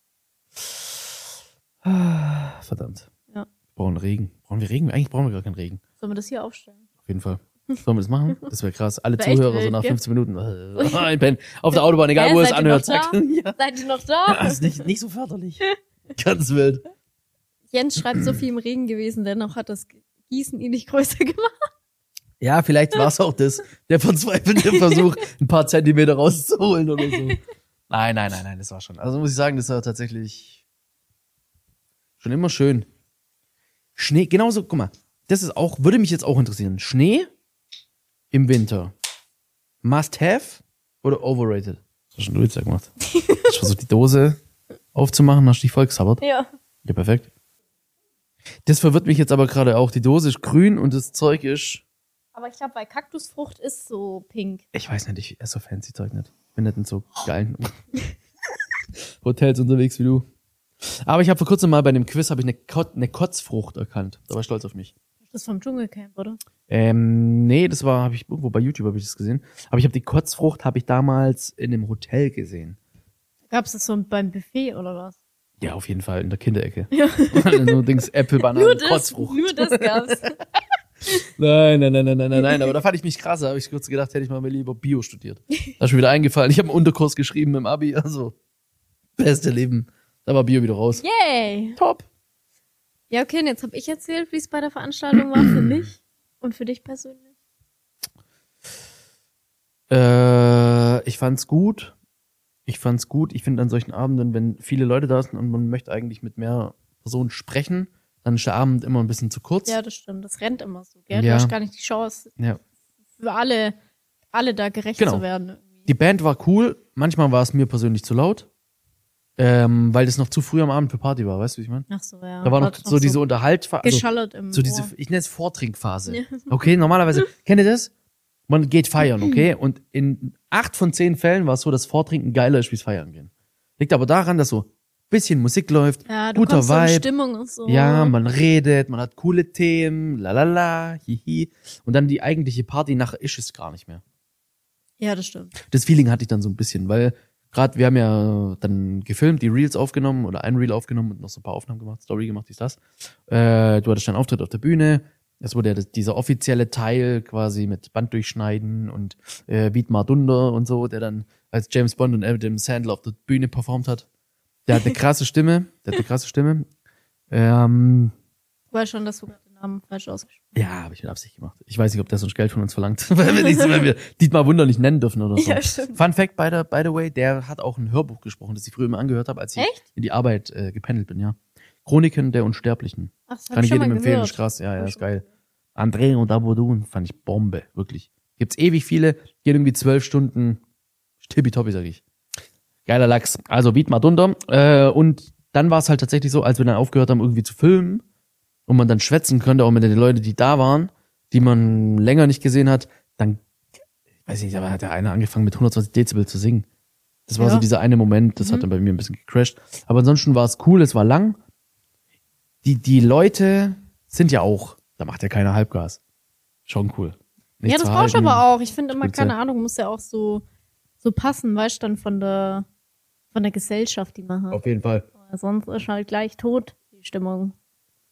Ah, verdammt. Ja. Wir brauchen Regen. Brauchen wir Regen? Eigentlich brauchen wir gar keinen Regen. Sollen wir das hier aufstellen? Auf jeden Fall. Sollen wir das machen? Das wäre krass. Alle Wär echt Zuhörer so wild, nach gell? 15 Minuten. Ein Pen. Auf der Autobahn, egal wo es Seid ihr anhört. noch da? Zack. Ja. Seid ihr noch da? Das ist nicht so förderlich. Ganz wild. Jens schreibt, so viel im Regen gewesen, dennoch hat das Gießen ihn nicht größer gemacht. Ja, vielleicht war es auch das. Der verzweifelte Versuch, ein paar Zentimeter rauszuholen oder so. Nein, das war schon. Also muss ich sagen, das war tatsächlich schon immer schön. Schnee, genauso, guck mal, das ist auch, würde mich jetzt auch interessieren. Schnee im Winter. Must have oder overrated? Das hast schon du jetzt ja gemacht. Ich versuche die Dose aufzumachen, hast du dich voll gesabbert? Ja. Ja, perfekt. Das verwirrt mich jetzt aber gerade auch. Die Dose ist grün und das Zeug ist, Aber ich glaube, bei Kaktusfrucht ist so pink. ich weiß nicht, ich esse so fancy Zeug nicht. Ich bin nicht in so geilen Hotels unterwegs wie du. Aber ich habe vor kurzem mal bei einem Quiz eine Kotzfrucht erkannt. Da war ich stolz auf mich. Das ist vom Dschungelcamp, oder? Nee, das war, habe ich irgendwo bei YouTube habe ich das gesehen. Aber ich habe die Kotzfrucht habe ich damals in einem Hotel gesehen. Gab es das so beim Buffet oder was? Ja, auf jeden Fall in der Kinderecke. Ja. Nur Dings Äpfel, Bananen, Kotzfrucht. Nur das gab's. Nein, aber da fand ich mich krass. Da habe ich kurz gedacht, hätte ich mal lieber Bio studiert. Da ist mir wieder eingefallen. Ich habe einen Unterkurs geschrieben im Abi, also beste Leben. Da war Bio wieder raus. Yay! Top. Ja, okay, und jetzt habe ich erzählt, wie es bei der Veranstaltung war für mich und für dich persönlich. Ich fand's gut. Ich finde an solchen Abenden, wenn viele Leute da sind und man möchte eigentlich mit mehr Personen sprechen, dann ist der Abend immer ein bisschen zu kurz. Ja, das stimmt. Das rennt immer so, gell? Ja. Du hast gar nicht die Chance, Ja. für alle da gerecht Genau. zu werden. Irgendwie. Die Band war cool. Manchmal war es mir persönlich zu laut, weil das noch zu früh am Abend für Party war. Weißt du, wie ich meine? Ach so, ja. Da war noch Hat so diese Unterhaltphase. Also, geschallert im so diese, Ohr. ich nenne es Vortrinkphase. Ja. Okay, normalerweise, kennt ihr das? Man geht feiern, okay? Und in 8 von 10 Fällen war es so, dass Vortrinken geiler ist, wie es feiern gehen. Liegt aber daran, dass so ein bisschen Musik läuft, Ja, du guter kommst so in Vibe. Stimmung und so. Ja, man redet, man hat coole Themen, lalala, hihi. Und dann die eigentliche Party nachher ist es gar nicht mehr. Ja, das stimmt. Das Feeling hatte ich dann so ein bisschen, weil gerade wir haben ja dann gefilmt, die Reels aufgenommen oder ein Reel aufgenommen und noch so ein paar Aufnahmen gemacht, Story gemacht, dies, das. Du hattest dann einen Auftritt auf der Bühne. Es wurde ja dieser offizielle Teil quasi mit Band durchschneiden und Wiedmar Dunder und so, der dann als James Bond und Adam Sandler auf der Bühne performt hat. Der hat eine krasse Stimme. Ich weiß schon, dass du gerade den Namen falsch ausgesprochen Ja, habe ich mit Absicht gemacht. Ich weiß nicht, ob der sonst Geld von uns verlangt, weil wir Dietmar Wunder nicht nennen dürfen oder so. Ja, stimmt. Fun Fact, by the way, der hat auch ein Hörbuch gesprochen, das ich früher immer angehört habe, als ich Echt? in die Arbeit gependelt bin, ja. Chroniken der Unsterblichen. Ach, das hab Kann ich schon jedem mal empfehlen, gehört. ist krass. Ja, Hab ich ist schon geil. mal André und Abodun fand ich Bombe, wirklich. Gibt's ewig viele, geht irgendwie 12 Stunden, tippitoppi, sag ich. Geiler Lachs. Also Wiedmar Dunder. Und dann war es halt tatsächlich so, als wir dann aufgehört haben, irgendwie zu filmen und man dann schwätzen konnte, auch mit den Leuten, die da waren, die man länger nicht gesehen hat, dann, ich weiß nicht, aber hat der eine angefangen mit 120 Dezibel zu singen. Das war Ja. so dieser eine Moment, das hat dann bei mir ein bisschen gecrashed. Aber ansonsten war es cool, es war lang. Die Leute sind ja auch, da macht ja keiner Halbgas. Schon cool. Nicht Ja, das zu brauchst du halten. aber auch. Ich finde immer, Spitze. keine Ahnung, muss ja auch so passen, weißt du, dann von der Gesellschaft, die man hat. Auf jeden Fall. Sonst ist halt gleich tot, die Stimmung.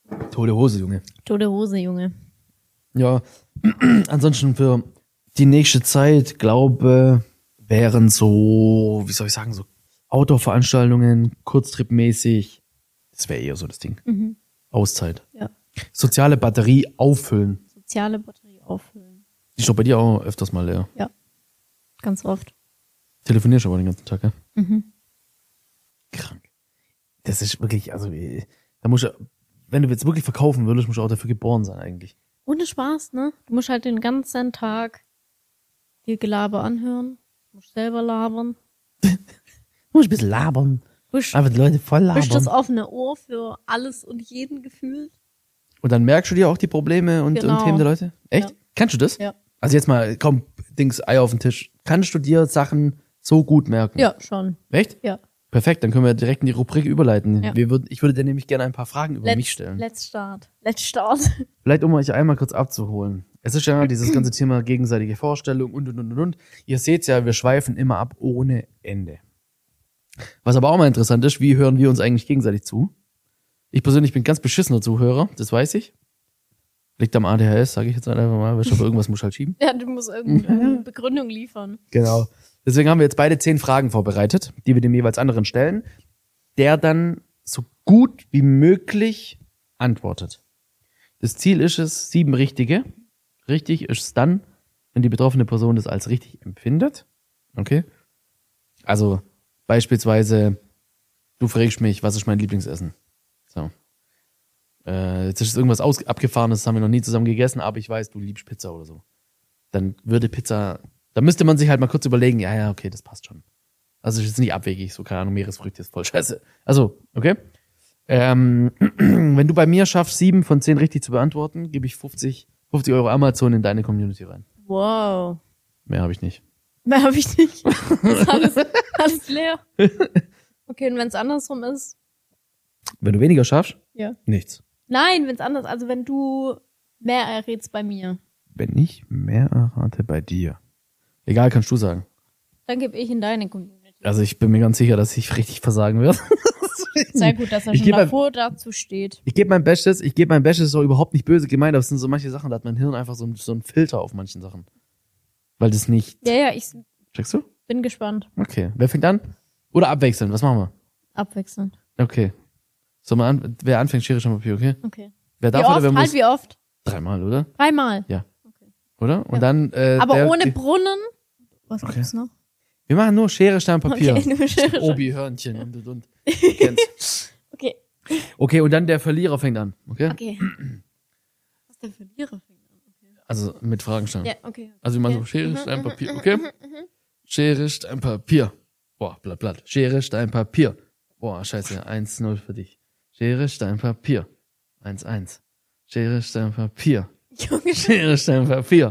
Tote Hose, Junge. Tote Hose, Junge. Ja, ansonsten für die nächste Zeit, glaube, wären so, wie soll ich sagen, so Outdoor-Veranstaltungen, Kurztrip-mäßig. Das wäre eher so das Ding. Mhm. Auszeit. Ja. Soziale Batterie auffüllen. Soziale Batterie auffüllen. Die ist doch bei dir auch öfters mal leer. Ja. Ganz oft. Telefonierst aber den ganzen Tag, ja? Mhm. Krank. Das ist wirklich, also, da musst du, wenn du jetzt wirklich verkaufen würdest, musst du auch dafür geboren sein, eigentlich. Ohne Spaß, ne? Du musst halt den ganzen Tag dir Gelaber anhören. Du musst selber labern. Du musst ein bisschen labern. Bist Einfach die Leute voll labern. das offene Ohr für alles und jeden gefühlt. Und dann merkst du dir auch die Probleme und Genau. Themen der Leute? Echt? Ja. Kannst du das? Ja. Also jetzt mal, komm, Dings, Ei auf den Tisch. Kannst du dir Sachen so gut merken? Ja, schon. Echt? Ja. Perfekt, dann können wir direkt in die Rubrik überleiten. Ja. Ich würde dir nämlich gerne ein paar Fragen über mich stellen. Let's start. Let's start. Vielleicht, um euch einmal kurz abzuholen. Es ist ja dieses ganze Thema gegenseitige Vorstellung und. Ihr seht's ja, wir schweifen immer ab ohne Ende. Was aber auch mal interessant ist, wie hören wir uns eigentlich gegenseitig zu? Ich persönlich bin ganz beschissener Zuhörer, das weiß ich. Liegt am ADHS, sage ich jetzt einfach mal, weil irgendwas muss halt schieben. Ja, du musst irgendeine Begründung liefern. Genau. Deswegen haben wir jetzt beide 10 Fragen vorbereitet, die wir dem jeweils anderen stellen, der dann so gut wie möglich antwortet. Das Ziel ist es, 7 richtige. Richtig ist es dann, wenn die betroffene Person das als richtig empfindet. Okay? Also beispielsweise, du fragst mich, was ist mein Lieblingsessen? So. Jetzt ist irgendwas Abgefahrenes, das haben wir noch nie zusammen gegessen, aber ich weiß, du liebst Pizza oder so. Dann würde Pizza, da müsste man sich halt mal kurz überlegen, ja, okay, das passt schon. Also ist jetzt nicht abwegig, so, keine Ahnung, Meeresfrüchte ist voll scheiße. Also, okay. Wenn du bei mir schaffst, 7 von 10 richtig zu beantworten, gebe ich 50 Euro Amazon in deine Community rein. Wow. Mehr habe ich nicht. Mehr habe ich nicht. Das ist alles leer. Okay, und wenn es andersrum ist? Wenn du weniger schaffst, Ja. nichts. Nein, wenn es anders, also wenn du mehr errätst bei mir, Wenn ich mehr errate bei dir. Egal, kannst du sagen. dann gebe ich in deine Community. Also ich bin mir ganz sicher, dass ich richtig versagen werde. Sehr gut, dass er Ich schon gebe davor dazu steht. Ich gebe mein Bestes, ist auch überhaupt nicht böse gemeint, aber es sind so manche Sachen, da hat mein Hirn einfach so einen Filter auf manchen Sachen. Weil das nicht. Ja, ich Checkst du? bin gespannt. Okay. Wer fängt an? Oder abwechselnd? Was machen wir? Abwechselnd. Okay. Soll man wer anfängt, Schere, Stein, Papier, okay? Okay. Wer Wie darf oder oft? wer muss? Halt wie oft? 3-mal, oder? 3-mal. Oder? Und Ja. dann, Aber ohne Brunnen. Was Okay. gibt's noch? wir machen nur Schere, Stein, Papier. Okay, nur Schere. Obi-Hörnchen und. Du kennst. Okay. Okay, und dann der Verlierer fängt an, okay? Okay. Was der Verlierer fängt an? Okay. Also mit Fragen stellen. Ja, okay. Also wir machen so Okay. Schere, Stein, Papier, okay? Schere, Stein, Papier. Boah, blatt. Schere, Stein, Papier. Boah, scheiße, 1-0 für dich. Schere, Stein, Papier. 1-1. Schere, Stein, Papier. Junge, Schere, Stein, Papier.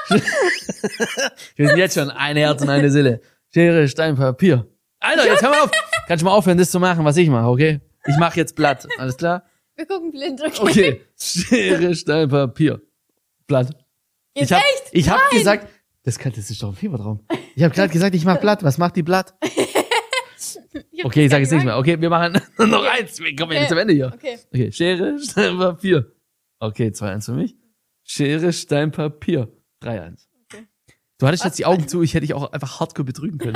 Wir sind jetzt schon ein Herz und eine Seele. Schere, Stein, Papier. Alter, jetzt hör mal auf. Kannst du mal aufhören, das zu machen, was ich mache, okay? Ich mache jetzt Blatt. Alles klar? wir gucken blind, Okay. Schere, Stein, Papier. Blatt. Jetzt Ich hab gesagt, das ist doch ein Fiebertraum. Ich habe gerade gesagt, ich mach Blatt. Was macht die Blatt? Okay, ich sage jetzt nichts mehr. Okay, wir machen noch eins. Wir kommen jetzt am Ende hier. Okay. Okay, Schere, Stein, Papier. Okay, 2-1 für mich. Schere, Stein, Papier. 3-1. Okay. Du hattest jetzt die Augen zu, ich hätte dich auch einfach hardcore betrügen können.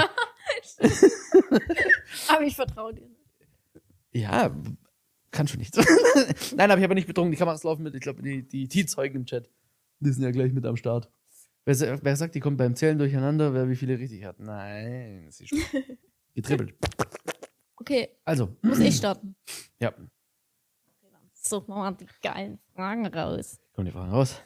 Aber ich vertraue dir. Ja, kannst du nicht. Nein, habe ich aber nicht betrunken. Die Kameras laufen mit. Ich glaube, die Zeugen im Chat, die sind ja gleich mit am Start. Wer sagt, die kommt beim Zählen durcheinander, wer wie viele richtig hat? Nein, sie ist getribbelt. Okay, Also, muss ich starten? ja, Such mal die geilen Fragen raus. kommen die Fragen raus.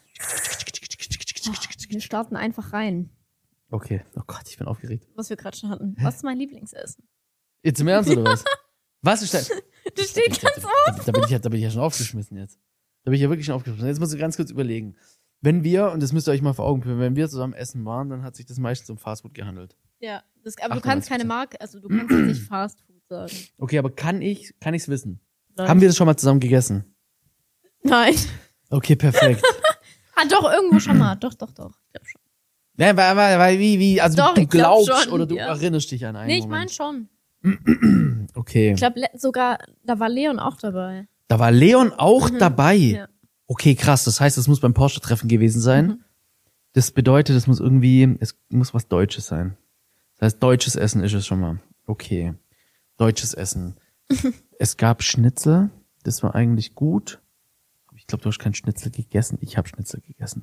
Wir starten einfach rein, Okay, oh Gott, ich bin aufgeregt. was wir gerade schon hatten. Was ist mein Lieblingsessen? Jetzt im Ernst oder was? Was ist denn? Das steht ganz oft. Da bin ich ja schon aufgeschmissen jetzt. Da bin ich ja wirklich schon aufgeschmissen. Jetzt musst du ganz kurz überlegen. Wenn wir, und das müsst ihr euch mal vor Augen führen, wenn wir zusammen essen waren, dann hat sich das meistens um Fastfood gehandelt. Ja, aber du 98%. kannst keine Marke, also du kannst jetzt nicht Fast Food sagen. Okay, aber kann ich's wissen? Nein. Haben wir das schon mal zusammen gegessen? Nein. Okay, perfekt. Ah, doch, irgendwo schon mal. Doch. Ich glaub schon. Ja, weil wie, also Doch, du ich glaub glaubst schon, oder du ja. erinnerst dich an einen Nee, ich meine Moment. schon. Okay. Ich glaube sogar, da war Leon auch dabei. Da war Leon auch dabei. Ja. Okay, krass. Das heißt, es muss beim Porsche-Treffen gewesen sein. Mhm. Das bedeutet, es muss was Deutsches sein. Das heißt, deutsches Essen ist es schon mal. Okay. Deutsches Essen. Es gab Schnitzel. Das war eigentlich gut. Aber ich glaube, du hast kein Schnitzel gegessen. Ich habe Schnitzel gegessen.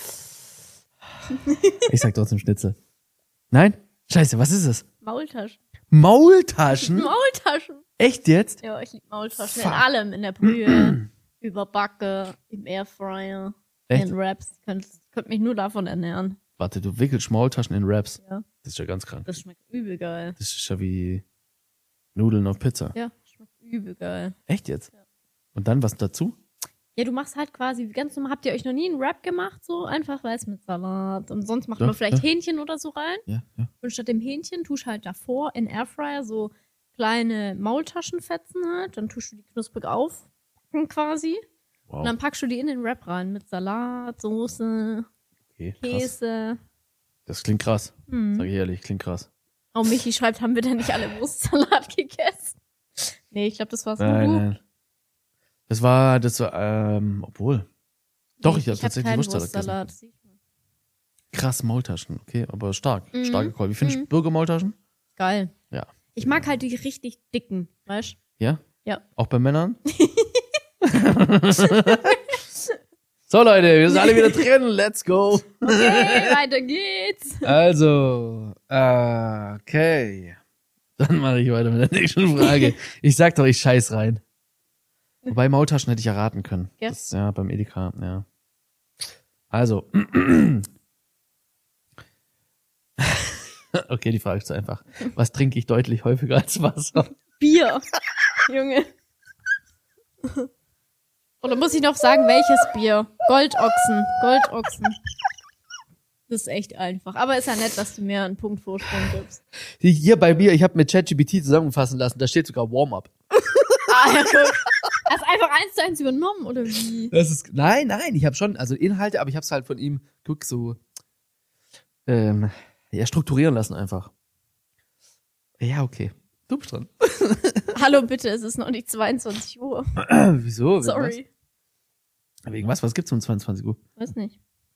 Ich sag trotzdem Schnitzel. Nein? Scheiße, was ist es? Maultaschen. Maultaschen? Maultaschen. Echt jetzt? Ja, ich liebe Maultaschen. Fuck. In allem. In der Brühe, über Backe, im Airfryer, Echt? in Wraps. Könnt mich nur davon ernähren. Warte, du wickelst Maultaschen in Wraps. Ja. Das ist ja ganz krank. Das schmeckt übel geil. Das ist ja wie Nudeln auf Pizza. Ja, schmeckt übel geil. Echt jetzt? Ja. Und dann was dazu? Ja, du machst halt quasi ganz normal. Habt ihr euch noch nie einen Wrap gemacht? So einfach, weiß mit Salat. Und sonst macht Ja, man vielleicht ja. Hähnchen oder so rein. Ja, ja. Und statt dem Hähnchen tust du halt davor in Airfryer so kleine Maultaschenfetzen halt. Dann tust du die knusprig auf quasi. Und Wow. dann packst du die in den Wrap rein mit Salat, Soße, Okay, krass. Käse. Das klingt krass. Hm. Sag ich ehrlich, klingt krass. Oh, Michi schreibt, haben wir denn nicht alle Wurstsalat gegessen? Nee, ich glaube, das war's nur Nein, du. nein. Das war, obwohl. Doch, ich habe hab tatsächlich keinen Wurstsalat gegessen. Wurstsalat. Krass, Maultaschen. Okay, aber stark. Mhm. Starke Call. Wie findest du Mhm. Bürgermaultaschen? Geil. Ja. Ich mag halt die richtig dicken, weißt Ja? Ja. Auch bei Männern? So, Leute, wir sind alle wieder drin. Let's go. Okay, weiter geht's. Also, okay. Dann mache ich weiter mit der nächsten Frage. Ich sag doch, ich scheiß rein. Wobei Maultaschen hätte ich erraten können. Ja. Das, ja, beim Edeka, ja. Also. Okay, die Frage ist zu einfach. Was trinke ich deutlich häufiger als Wasser? Bier. Junge. Oder muss ich noch sagen, welches Bier? Goldochsen. Goldochsen. Das ist echt einfach. Aber ist ja nett, dass du mir einen Punkt Vorsprung gibst. Hier bei mir, ich habe mit ChatGPT zusammenfassen lassen, da steht sogar Warm-up. Ah, ja, guck. Hast einfach 1:1 übernommen, oder wie? Das ist, nein, ich habe schon, also Inhalte, aber ich habe es halt von ihm, guck, so, ja, strukturieren lassen einfach. Ja, okay. Du bist dran. Hallo, bitte, es ist noch nicht 22 Uhr. Wieso? Wegen Sorry. Was? Wegen was? Was gibt's um 22 Uhr? Weiß nicht.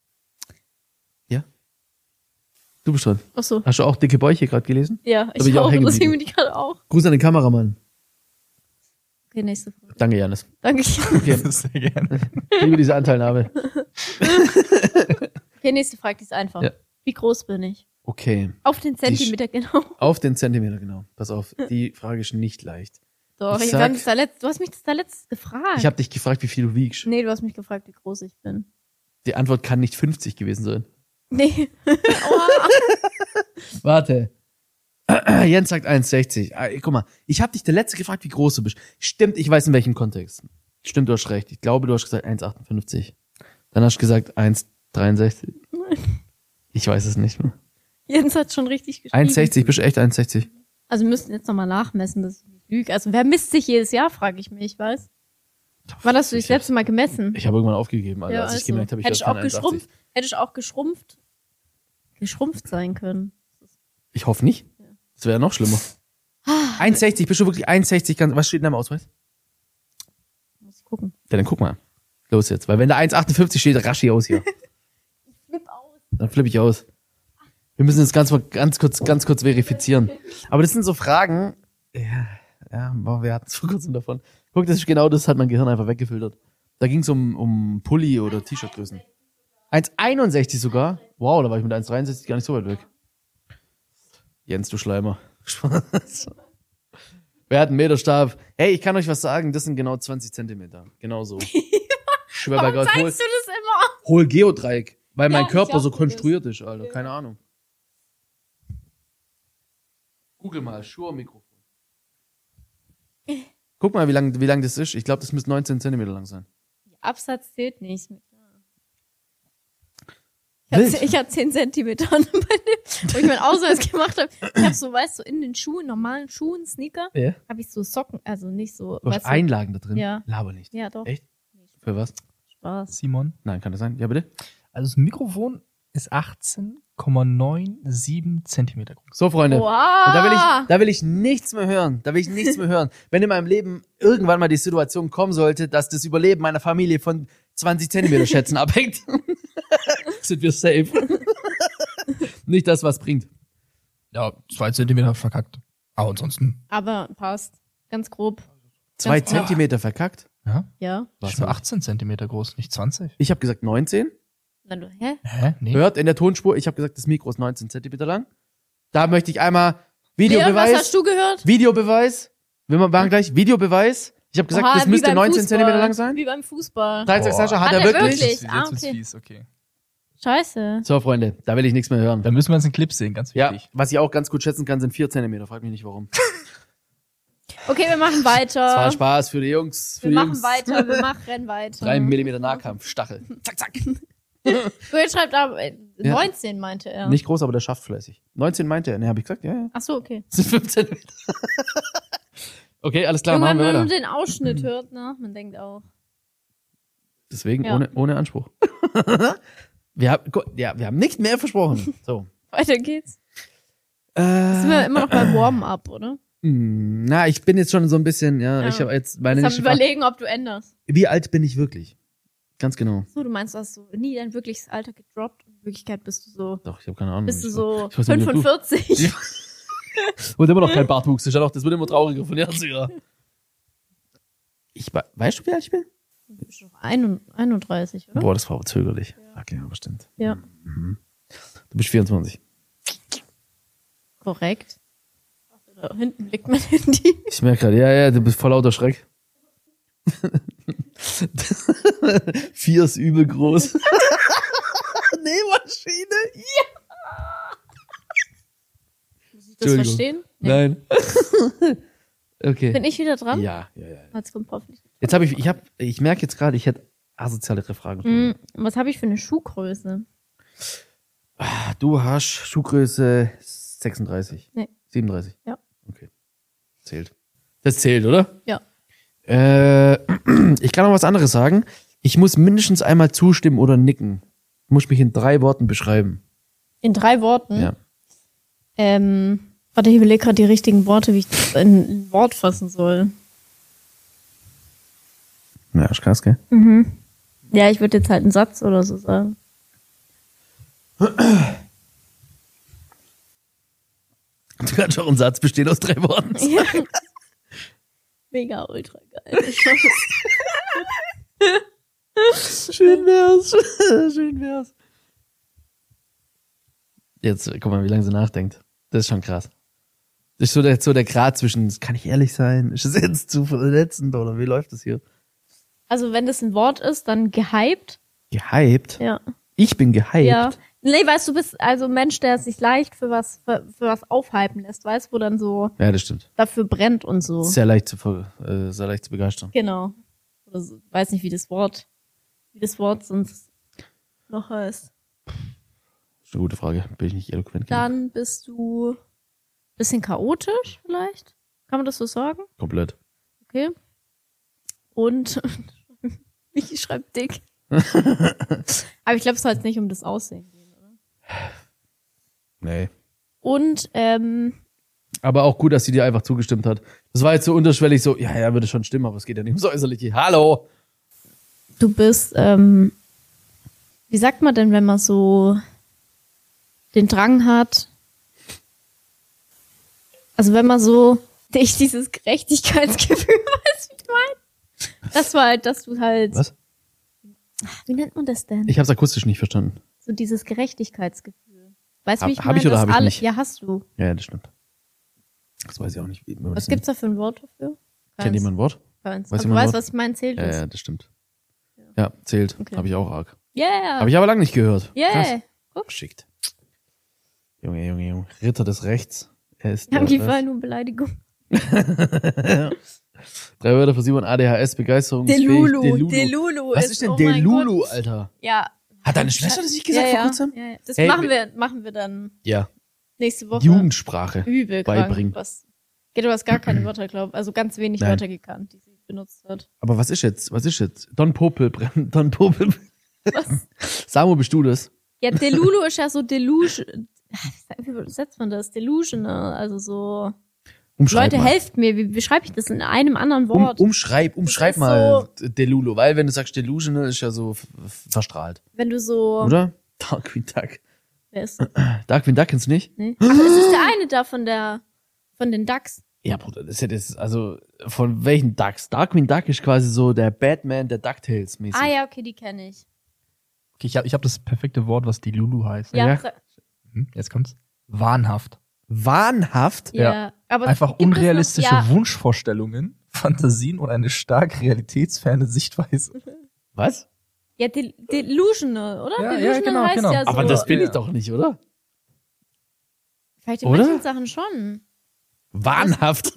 Du bist dran. Ach so. Hast du auch dicke Bäuche gerade gelesen? Ja, bin ich ich auch auch. hängen Deswegen geblieben. bin ich gerade auch. Gruß an den Kameramann. Okay, nächste Frage. Danke, Janis. Danke. Okay, Sehr gerne. liebe diese Anteilnahme. Okay, nächste Frage, die ist einfach. Ja. Wie groß bin ich? Okay, Auf den Zentimeter genau. auf den Zentimeter, genau. Pass auf, die Frage ist nicht leicht. Doch, Ich wir haben sag- du hast mich das da letztes gefragt. Ich habe dich gefragt, wie viel du wiegst. Nee, du hast mich gefragt, wie groß ich bin. Die Antwort kann nicht 50 gewesen sein. Nee. Aua. Warte. Jens sagt 1,60. Guck mal, ich habe dich der Letzte gefragt, wie groß du bist. Stimmt, ich weiß in welchem Kontext. Stimmt, du hast recht. Ich glaube, du hast gesagt 1,58. Dann hast du gesagt 1,63. Ich weiß es nicht mehr. Jens hat schon richtig geschrieben. 1,60, bist du echt 1,60? Also wir müssten jetzt nochmal nachmessen, dass ich nicht lüge. Also wer misst sich jedes Jahr, frage ich mich, weißt? Wann hast du dich selbst mal gemessen? Ich habe irgendwann aufgegeben, Alter, als ich also. gemerkt habe, ich Hätte werde ich auch keine 1,80. hätte ich auch geschrumpft sein können. Ich hoffe nicht. Das wäre ja noch schlimmer. 1,60, bist du wirklich 1,60? Was steht in deinem Ausweis? Muss ich gucken. Ja, dann guck mal. Los jetzt. Weil wenn da 1,58 steht, raschi aus hier. Flip aus. Dann flippe ich aus. Wir müssen das ganz kurz verifizieren. Aber das sind so Fragen. Ja, boah, wir hatten es vor kurzem davon. Guck, das ist genau das, hat mein Gehirn einfach weggefiltert. Da ging es um Pulli oder T-Shirt-Größen. 1,61 sogar. Wow, da war ich mit 1,63 gar nicht so weit weg. Jens, du Schleimer. Spaß. Wer hat einen Meterstab? Hey, ich kann euch was sagen, das sind genau 20 Zentimeter. Genau so. Schwör bei Warum Gott, sagst du das immer? hol Geodreieck. Weil mein Ja, Körper ich so auch konstruiert ist, Alter. Ja. Keine Ahnung. Google mal, Shure-Mikrofon. Guck mal, wie lang das ist. Ich glaube, das müsste 19 Zentimeter lang sein. Absatz zählt nicht. Wild. Ich hatte 10 Zentimeter, wo ich meinen Ausweis gemacht habe. Ich habe so, weißt du, in den Schuhen, normalen Schuhen, Sneaker, Ja. habe ich so Socken, also nicht so, Du hast weißt du, Einlagen da drin? Ja. Laber nicht. ja doch, Echt? Für was? Spaß. Simon. Nein, kann das sein? Ja, bitte? Also das Mikrofon ist 18,97 Zentimeter groß. So, Freunde. Wow. Und da will ich nichts mehr hören. Da will ich nichts mehr hören. Wenn in meinem Leben irgendwann mal die Situation kommen sollte, dass das Überleben meiner Familie von 20 Zentimeter Schätzen abhängt, sind wir safe. Nicht das, was bringt. Ja, 2 Zentimeter verkackt. Aber ansonsten. Aber passt. Ganz grob. 2 Ganz klar. Zentimeter verkackt? Ja. Ja. Ich war 18 Zentimeter groß, nicht 20. Ich habe gesagt 19. Dann du, hä? Hä? Nee. Hört in der Tonspur, ich habe gesagt, das Mikro ist 19 Zentimeter lang. Da möchte ich einmal Leon, was Videobeweis. hast du gehört? Videobeweis. Wir machen gleich Videobeweis. Ich habe gesagt, Oha, das wie müsste beim 19 Fußball. Zentimeter lang sein. Wie beim Fußball. Dreizehn Sascha, hat Hat er er wirklich? wirklich? Jetzt Ah, wird's okay. fies, okay. Scheiße. So, Freunde, da will ich nichts mehr hören. Dann müssen wir uns einen Clip sehen, ganz Ja, wichtig. was ich auch ganz gut schätzen kann, sind 4 Zentimeter. Frag mich nicht warum. Okay, wir machen weiter. Das war Spaß für die Jungs. Für Wir die machen Jungs. weiter, wir machen weiter. 3 Millimeter Nahkampf, Stachel. Zack, zack. Joel schreibt aber, Ja. 19 meinte er. Nicht groß, aber der schafft fleißig. 19 meinte er. Ne, hab ich gesagt, ja, ja. Ach so, okay. Das sind 5 Zentimeter. Okay, alles klar, Junge, machen wir wenn man weiter. den Ausschnitt hört, ne? Man denkt auch. Deswegen Ja. ohne Anspruch. wir haben nicht mehr versprochen. So. Weiter geht's. Sind wir immer noch beim Warm-up, oder? Na, ich bin jetzt schon so ein bisschen, Ja. ich habe jetzt meine Jetzt haben nächste wir Frage. überlegen, ob du änderst. Wie alt bin ich wirklich? Ganz genau. So, du meinst, du hast so nie dein wirkliches Alter gedroppt und in Wirklichkeit bist du so, Doch, ich habe keine Ahnung. bist du so ich weiß nicht, wie du- 45. Und immer noch kein Bartwuchs. Das wird immer trauriger von Jahr zu Jahr. Weißt du, wie alt ich bin? Du bist doch 31, oder? Boah, das war aber zögerlich. Okay, aber stimmt. Ja, Du bist 24. korrekt. Ach, da hinten liegt mein Handy. Ich merke gerade, ja, du bist voll lauter Schreck. 4 ist übel groß. Nähmaschine. Muss ich das Entschuldigung. verstehen? Nein. Okay. Bin ich wieder dran? Ja. Jetzt kommt hoffentlich. Jetzt ich merke jetzt gerade, ich hätte asozialere Fragen. Was habe ich für eine Schuhgröße? Du hast Schuhgröße 36. Nee. 37. Ja. Okay. Zählt. Das zählt, oder? Ja. Ich kann noch was anderes sagen. Ich muss mindestens einmal zustimmen oder nicken. Du musst mich in 3 Worten beschreiben. In 3 Worten? Ja. Warte, ich überlege gerade die richtigen Worte, wie ich das in ein Wort fassen soll. Ja, ist krass, gell? Ja, ich würde jetzt halt einen Satz oder so sagen. Du kannst auch einen Satz bestehen aus 3 Worten. Ja. Mega ultra geil. Schön wär's. Schön wär's. Jetzt, guck mal, wie lange sie nachdenkt. Das ist schon krass. Das ist so der Grad zwischen, kann ich ehrlich sein? Ist das jetzt zu verletzend oder wie läuft das hier? Also wenn das ein Wort ist, dann gehypt. Gehypt? Ja. Ich bin gehypt. Ja. Nee, weißt du, bist also ein Mensch, der sich leicht für was aufhypen lässt, weißt, wo dann so Ja, das stimmt. dafür brennt und so. Sehr leicht zu begeistern. Genau. Oder so, weiß nicht, wie das Wort sonst noch heißt. Das ist eine gute Frage. Bin ich nicht eloquent genug? Dann bist du ein bisschen chaotisch vielleicht. Kann man das so sagen? Komplett. Okay. Und ich schreibe dick. Aber ich glaube, es soll jetzt nicht um das Aussehen gehen, oder? Nee. Und Aber auch gut, dass sie dir einfach zugestimmt hat. Das war jetzt so unterschwellig so, ja, würde schon stimmen, aber es geht ja nicht ums Äußerliche. Hallo! du bist, wie sagt man denn, wenn man so den Drang hat? Also wenn man so dieses Gerechtigkeitsgefühl, weißt du, wie ich meine? Das war halt, dass du halt, Was? wie nennt man das denn? Ich habe es akustisch nicht verstanden. So dieses Gerechtigkeitsgefühl. Weißt du, wie ich Hab meine? ich oder Dass hab ich nicht? Ja, hast du. Ja, das stimmt. Das weiß ich auch nicht. Wie man Was das gibt's da für ein Wort dafür? Kennt jemand ein Wort? Keins. Weiß Aber du jemand ein weißt, Wort? was ich meine, zählt es. Ja, das stimmt. Ja, zählt. Okay. Habe ich auch arg. Yeah. Habe ich aber lange nicht gehört. Yeah. Guck. Geschickt. Junge. Ritter des Rechts. Er ist Haben die was? Fall nur Beleidigung. 3 Wörter für Simon, ADHS, begeisterungsfähig. Delulu. Was ist denn oh mein Delulu, Gott. Alter? Ja. Hat deine Schwester das nicht gesagt ja, vor kurzem? Ja. Das Hey, machen wir dann Ja. nächste Woche. Jugendsprache. Übel beibringen. krank. Du hast gar keine Wörter, glaube ich. Also ganz wenig Nein. Wörter gekannt, die sie benutzt hat. Aber was ist jetzt? Don Popel. Was? Samu, bist du das? Ja, Delulu ist ja so Delusion. Wie übersetzt man das? Delusional, also so. Umschreib Leute, mal. helft mir. Wie schreibe ich das in einem anderen Wort? Umschreib ist mal Delulu, weil wenn du sagst Delusional, ist ja so verstrahlt. Wenn du so. Oder? Darkwing Duck. Wer ist das? Darkwing Duck kennst du nicht? Nee. Ach, es ist der eine da von den Ducks. Ja, Bruder, das ist ja das, also von welchen Ducks? Darkwing Duck ist quasi so der Batman der DuckTales mäßig. Ah ja, okay, die kenne ich. Okay, ich hab das perfekte Wort, was die Lulu heißt. Ja, Ja. Jetzt kommt's. Wahnhaft. Wahnhaft? Ja. Aber Einfach gibt es unrealistische noch, ja, Wunschvorstellungen, Fantasien und eine stark realitätsferne Sichtweise. Was? ja, Delusional, oder? Ja, Delusional ja, genau, heißt genau. ja so. Aber das bin Ja. ich doch nicht, oder? Vielleicht in Oder? manchen Sachen schon. Wahnhaft.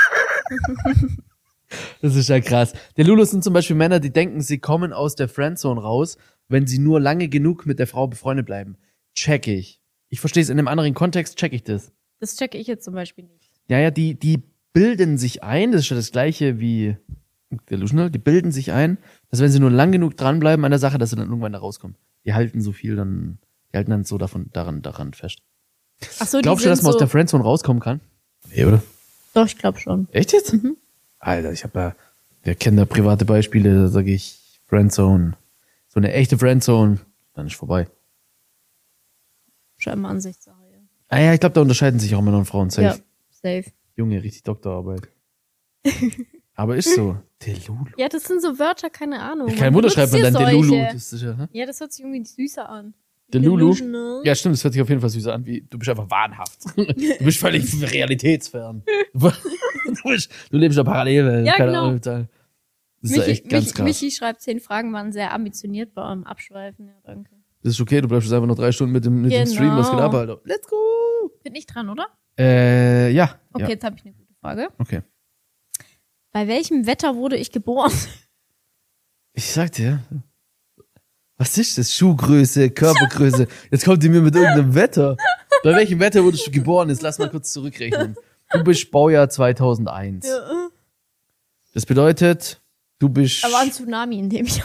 Das ist ja krass. Der Lulus sind zum Beispiel Männer, die denken, sie kommen aus der Friendzone raus, wenn sie nur lange genug mit der Frau befreundet bleiben. Check ich. Ich verstehe es in einem anderen Kontext, check ich das. Das checke ich jetzt zum Beispiel nicht. Ja, die bilden sich ein, das ist ja das gleiche wie Delusional, die bilden sich ein, dass wenn sie nur lang genug dranbleiben an der Sache, dass sie dann irgendwann da rauskommen. Die halten dann so daran fest. Ach so, Glaubst die du, dass sind man so, aus der Friendzone rauskommen kann? Nee, oder? Doch, ich glaube schon. Echt jetzt? Alter, wir kennen da private Beispiele, da sage ich Friendzone. So eine echte Friendzone, dann ist vorbei. Scheinbar Ansichtssache, ja. Ah ja, ich glaube, da unterscheiden sich auch Männer und Frauen safe. Ja, safe. Junge, richtig Doktorarbeit. Aber ist so. Delulu. Ja, das sind so Wörter, keine Ahnung. Kein Wunder, schreibt man dann benutzt hier Delulu. solche. Das ist ja, ne? Ja, das hört sich irgendwie süßer an. Delulu? Delusional. Ja, stimmt, das hört sich auf jeden Fall süßer an, wie du bist einfach wahnhaft. Du bist völlig realitätsfern. Du lebst ja Parallelwelt. Ja, keine genau. Ahnung. Das ist ja echt ganz krass. Michi schreibt, 10 Fragen waren sehr ambitioniert beim Abschweifen. Ja, danke. Das ist okay, du bleibst jetzt einfach noch 3 Stunden mit dem Stream. Was geht ab, Alter? Let's go! Bin ich dran, oder? Ja. Okay, Ja. jetzt habe ich eine gute Frage. Okay. Bei welchem Wetter wurde ich geboren? Ich sag dir, was ist das? Schuhgröße, Körpergröße. Jetzt kommt die mir mit irgendeinem Wetter. Bei welchem Wetter wurdest du geboren? Jetzt lass mal kurz zurückrechnen. Du bist Baujahr 2001. Das bedeutet, du bist Da war ein Tsunami in dem Jahr.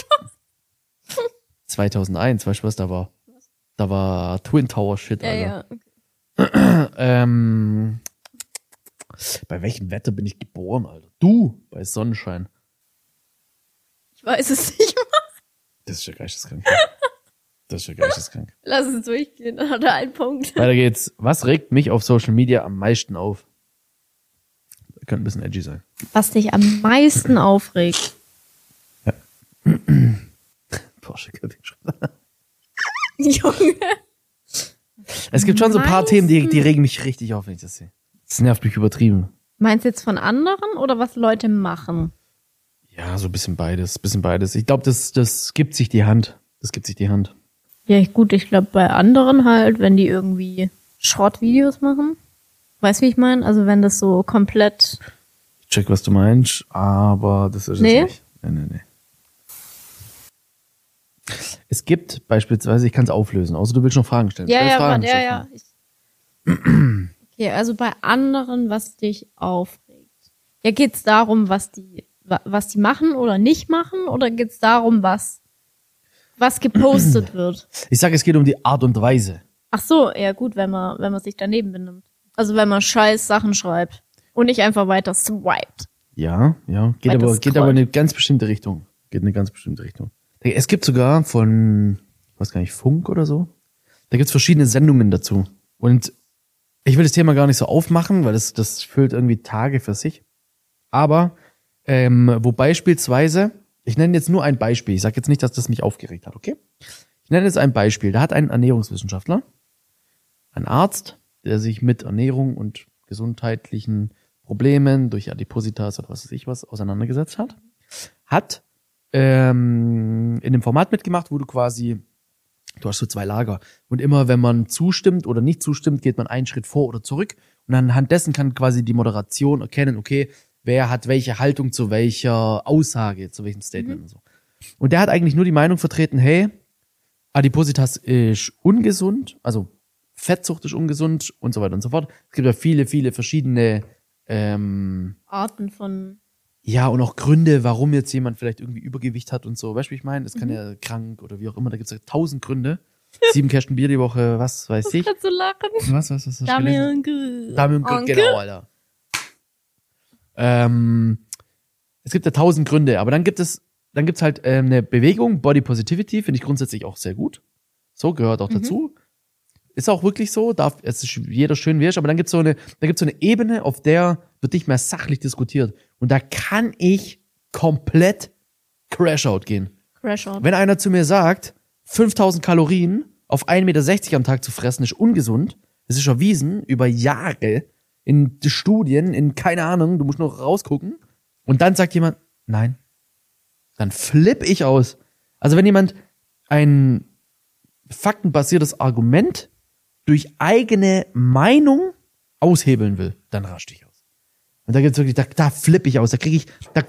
2001. Weißt du, was da war? Da war Twin Tower Shit, Ja, Alter. ja. Bei welchem Wetter bin ich geboren, Alter? Du, bei Sonnenschein. Ich weiß es nicht mehr. Das ist ja geisteskrank. Das ist ja geisteskrank. Lass es durchgehen, dann hat er einen Punkt. Weiter geht's. Was regt mich auf Social Media am meisten auf? Könnte ein bisschen edgy sein. Was dich am meisten aufregt. Porsche Junge. Es gibt schon so ein paar Meisten. Themen, die regen mich richtig auf, wenn ich das sehe. Das nervt mich übertrieben. Meinst du jetzt von anderen oder was Leute machen? Ja, so ein bisschen beides, Ich glaube, das gibt sich die Hand. Das gibt sich die Hand. Ja, gut, ich glaube bei anderen halt, wenn die irgendwie Short-Videos machen. Weißt du, wie ich meine? Also wenn das so komplett... Ich check, was du meinst, aber das ist Nee? es nicht. Nee. Es gibt beispielsweise, ich kann es auflösen, außer du willst noch Fragen stellen. Ja, Stell ja, Fragen, warte, stell ja, Fragen. ja. Okay, also bei anderen, was dich aufregt. Ja, geht's darum, was die machen oder nicht machen? Oder geht's darum, was gepostet wird? Ich sage, es geht um die Art und Weise. Ach so, ja gut, wenn man sich daneben benimmt. Also wenn man scheiß Sachen schreibt und nicht einfach weiter swiped. Ja. Geht Weiter aber scrollt. in eine ganz bestimmte Richtung. Es gibt sogar von, ich weiß gar nicht, Funk oder so. Da gibt's verschiedene Sendungen dazu. Und ich will das Thema gar nicht so aufmachen, weil das füllt irgendwie Tage für sich. Aber, wo beispielsweise, ich nenne jetzt nur ein Beispiel. Ich sage jetzt nicht, dass das mich aufgeregt hat, okay? Ich nenne jetzt ein Beispiel. Da hat ein Ernährungswissenschaftler, ein Arzt, der sich mit Ernährung und gesundheitlichen Problemen durch Adipositas oder was weiß ich was auseinandergesetzt hat in dem Format mitgemacht, wo du hast so 2 Lager. Und immer, wenn man zustimmt oder nicht zustimmt, geht man einen Schritt vor oder zurück. Und anhand dessen kann quasi die Moderation erkennen, okay, wer hat welche Haltung zu welcher Aussage, zu welchem Statement und so. Und der hat eigentlich nur die Meinung vertreten, hey, Adipositas ist ungesund, also Fettsucht ist ungesund und so weiter und so fort. Es gibt ja viele, viele verschiedene Arten von... ja, und auch Gründe, warum jetzt jemand vielleicht irgendwie Übergewicht hat und so. Weißt du, wie ich meine? Das kann ja krank oder wie auch immer, da gibt es ja 1000 Gründe. 7 Kästen Bier die Woche, was weiß ich. Kannst du lachen? Was hast du Damian gelesen? Onkel. Genau, Alter. Es gibt ja 1000 Gründe, aber dann gibt's halt eine Bewegung, Body Positivity, finde ich grundsätzlich auch sehr gut. So, gehört auch dazu. Ist auch wirklich so, es ist jeder schön wie er ist, aber dann gibt's so eine Ebene, auf der wird nicht mehr sachlich diskutiert. Und da kann ich komplett Crash-out gehen. Crash-out. Wenn einer zu mir sagt, 5000 Kalorien auf 1,60 Meter am Tag zu fressen ist ungesund, das ist erwiesen über Jahre in Studien, in keine Ahnung, du musst noch rausgucken. Und dann sagt jemand, nein. Dann flippe ich aus. Also wenn jemand ein faktenbasiertes Argument durch eigene Meinung aushebeln will, dann raste ich aus. Und da gibt's wirklich, da flippe ich aus. Da kriege